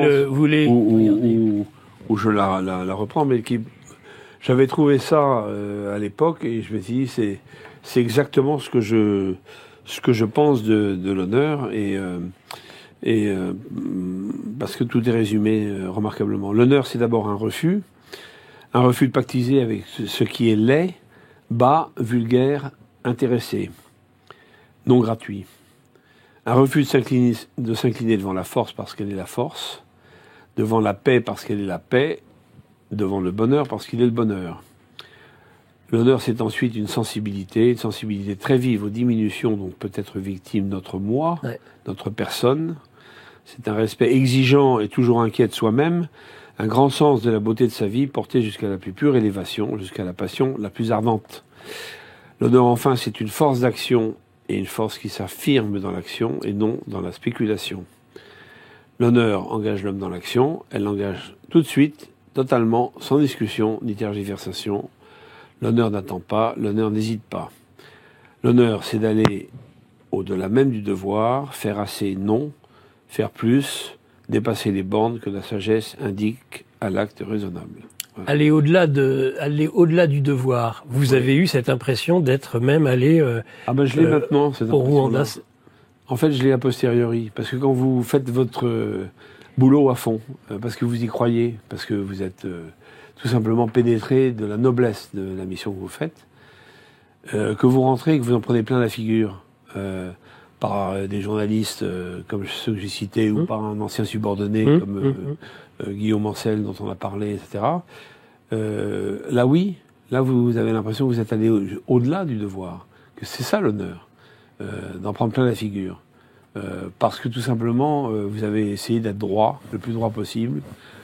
Ou je la reprends, mais qui... J'avais trouvé ça à l'époque, et je me suis dit, c'est exactement ce que je pense de l'honneur, et parce que tout est résumé remarquablement. L'honneur, c'est d'abord un refus de pactiser avec ce qui est laid, bas, vulgaire, intéressé, non gratuit. Un refus de s'incliner devant la force parce qu'elle est la force, devant la paix parce qu'elle est la paix, devant le bonheur parce qu'il est le bonheur. L'honneur, c'est ensuite une sensibilité très vive aux diminutions dont peut être victime notre moi, notre personne. C'est un respect exigeant et toujours inquiet de soi-même, un grand sens de la beauté de sa vie porté jusqu'à la plus pure élévation, jusqu'à la passion la plus ardente. L'honneur, enfin, c'est une force d'action et une force qui s'affirme dans l'action et non dans la spéculation. L'honneur engage l'homme dans l'action, elle l'engage tout de suite, totalement, sans discussion ni tergiversation. L'honneur n'attend pas, l'honneur n'hésite pas. L'honneur, c'est d'aller au-delà même du devoir, faire assez non, faire plus, dépasser les bornes que la sagesse indique à l'acte raisonnable. Voilà. Aller au-delà du devoir. Vous avez eu cette impression d'être même allé je l'ai maintenant, cette au Rwanda. En fait, je l'ai a posteriori, parce que quand vous faites votre boulot à fond, parce que vous y croyez, parce que vous êtes tout simplement pénétré de la noblesse de la mission que vous faites, que vous rentrez et que vous en prenez plein la figure, par des journalistes comme ceux que j'ai cités, ou par un ancien subordonné comme Guillaume Ancel dont on a parlé, etc. Là, oui. Là, vous avez l'impression que vous êtes allé au-delà du devoir. Que c'est ça l'honneur. D'en prendre plein la figure. Parce que tout simplement, vous avez essayé d'être droit, le plus droit possible.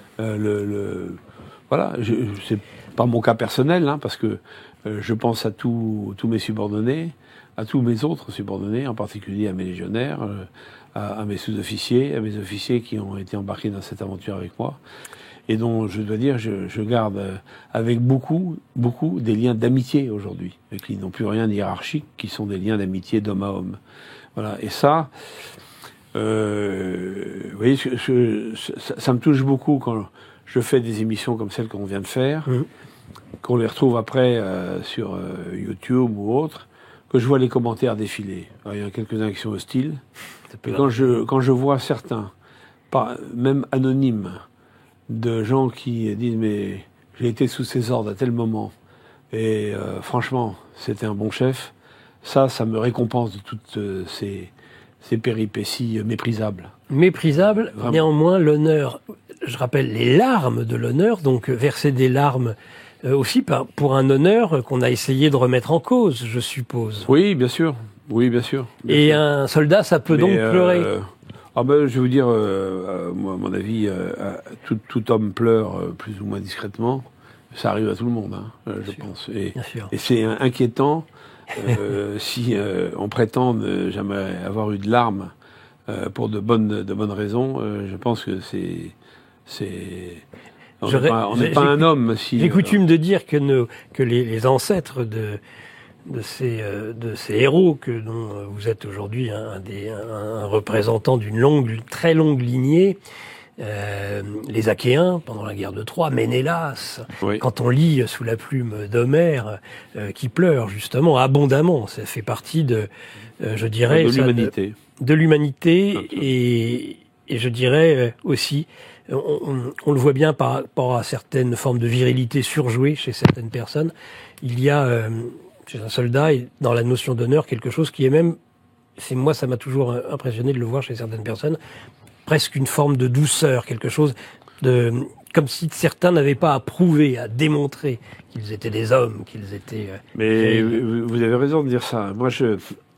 Voilà, c'est pas mon cas personnel, hein, parce que je pense à tous mes subordonnés, à tous mes autres subordonnés, en particulier à mes légionnaires, à mes sous-officiers, à mes officiers qui ont été embarqués dans cette aventure avec moi, et dont, je dois dire, je garde avec beaucoup des liens d'amitié aujourd'hui, qui n'ont plus rien de hiérarchique, qui sont des liens d'amitié d'homme à homme. Voilà, et ça, vous voyez, ça me touche beaucoup quand je fais des émissions comme celle qu'on vient de faire, qu'on les retrouve après sur YouTube ou autre, que je vois les commentaires défiler. Alors, il y en a quelques-uns qui sont hostiles. Et quand je vois certains, même anonymes, de gens qui disent « mais j'ai été sous ses ordres à tel moment, et franchement, c'était un bon chef », ça me récompense de toutes ces péripéties méprisables. Méprisables, Vraiment. Néanmoins, l'honneur, je rappelle les larmes de l'honneur, donc verser des larmes aussi pour un honneur qu'on a essayé de remettre en cause, je suppose. Oui, bien sûr. Oui, bien sûr. Et un soldat, ça peut donc pleurer. Je vais vous dire, moi, à mon avis, tout homme pleure plus ou moins discrètement. Ça arrive à tout le monde, hein, je pense. Et c'est inquiétant si on prétend ne jamais avoir eu de larmes pour de bonnes raisons. Je pense que on n'est pas un homme. Si, j'ai coutume de dire que les ancêtres de ces héros dont vous êtes aujourd'hui un représentant d'une très longue lignée, les Achéens pendant la guerre de Troie, Ménélas, oui. Quand on lit sous la plume d'Homère, qui pleure justement abondamment, ça fait partie de l'humanité. De l'humanité et je dirais aussi, on le voit bien par rapport à certaines formes de virilité surjouée chez certaines personnes, il y a chez un soldat et dans la notion d'honneur quelque chose qui est même, moi ça m'a toujours impressionné de le voir chez certaines personnes, presque une forme de douceur, quelque chose de comme si certains n'avaient pas à prouver, à démontrer qu'ils étaient des hommes, qu'ils étaient. Mais vous avez raison de dire ça. Moi, j'ai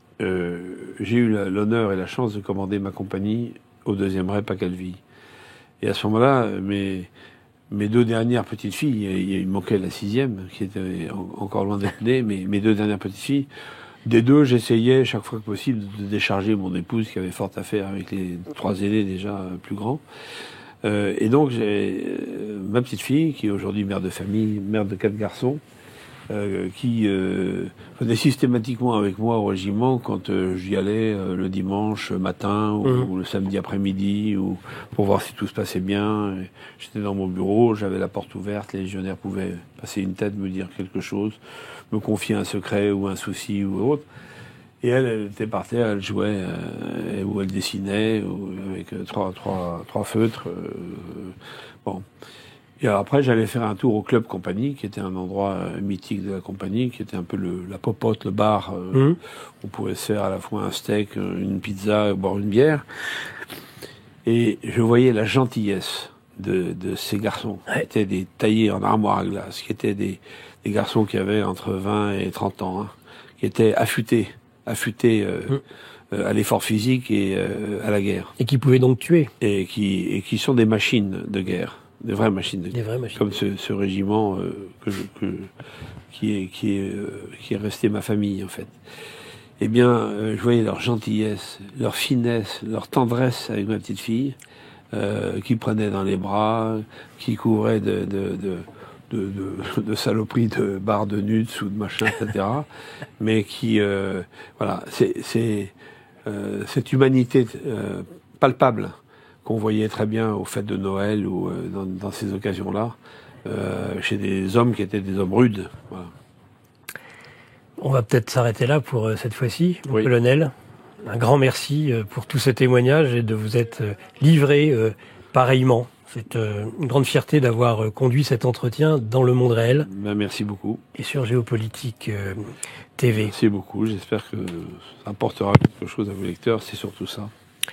eu l'honneur et la chance de commander ma compagnie au 2e Rep à Calvi. Et à ce moment-là, mes 2 dernières petites filles, il manquait la 6e, qui était encore loin d'être née, mais mes 2 dernières petites filles, des 2, j'essayais chaque fois que possible de décharger mon épouse qui avait fort à faire avec les 3 aînés déjà plus grands. Et donc j'ai ma petite fille, qui est aujourd'hui mère de famille, mère de 4 garçons, qui venait systématiquement avec moi au régiment quand j'y allais le dimanche matin ou le samedi après-midi, ou pour voir si tout se passait bien. J'étais dans mon bureau, j'avais la porte ouverte, les légionnaires pouvaient passer une tête, me dire quelque chose, me confier un secret ou un souci ou autre. Et elle était par terre, elle jouait ou elle dessinait avec trois feutres. Bon. Et alors après, j'allais faire un tour au Club Compagnie, qui était un endroit mythique de la compagnie, qui était un peu la popote, le bar. On pouvait se faire à la fois un steak, une pizza, boire une bière. Et je voyais la gentillesse de ces garçons, qui étaient des taillés en armoire à glace, qui étaient des garçons qui avaient entre 20 et 30 ans, hein, qui étaient affûtés à l'effort physique et à la guerre. Et qui pouvaient donc tuer. Et qui sont des machines de guerre. Des vraies machines de guerre. Comme ce régiment qui est resté ma famille, en fait. Eh bien, je voyais leur gentillesse, leur finesse, leur tendresse avec ma petite fille, qui prenait dans les bras, qui couvrait de saloperies de barres de nuts ou de machin, etc. Mais qui, voilà, c'est cette humanité palpable qu'on voyait très bien aux fêtes de Noël ou dans ces occasions-là, chez des hommes qui étaient des hommes rudes. Voilà. On va peut-être s'arrêter là pour cette fois-ci, mon oui. colonel. Un grand merci pour tout ce témoignage et de vous être livré pareillement. C'est une grande fierté d'avoir conduit cet entretien dans le monde réel. Ben, merci beaucoup. Et sur Géopolitique TV. Merci beaucoup. J'espère que ça apportera quelque chose à vos lecteurs. C'est surtout ça.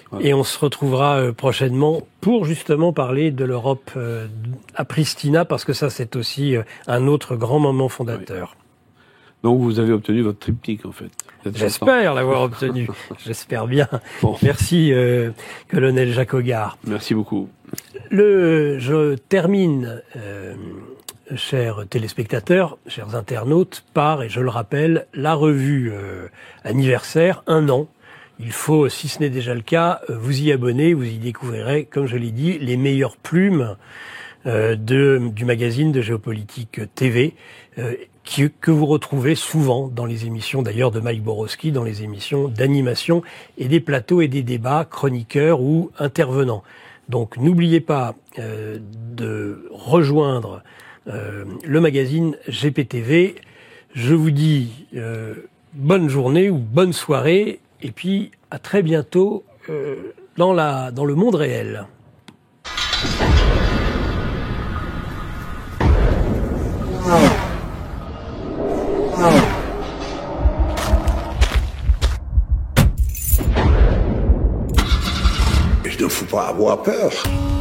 Voilà. Et on se retrouvera prochainement pour justement parler de l'Europe à Pristina, parce que ça, c'est aussi un autre grand moment fondateur. Oui. Donc vous avez obtenu votre triptyque, en fait. J'espère l'avoir obtenu. J'espère bien. Bon. Merci, colonel Jacques Augard. Merci beaucoup. Je termine, chers téléspectateurs, chers internautes, par, et je le rappelle, la revue anniversaire, 1 an. Il faut, si ce n'est déjà le cas, vous y abonner. Vous y découvrirez, comme je l'ai dit, les meilleures plumes du magazine de Géopolitique TV, que vous retrouvez souvent dans les émissions d'ailleurs de Mike Borowski, dans les émissions d'animation et des plateaux et des débats, chroniqueurs ou intervenants. Donc n'oubliez pas de rejoindre le magazine GPTV. Je vous dis bonne journée ou bonne soirée, et puis à très bientôt dans le monde réel. Il ne faut pas avoir peur.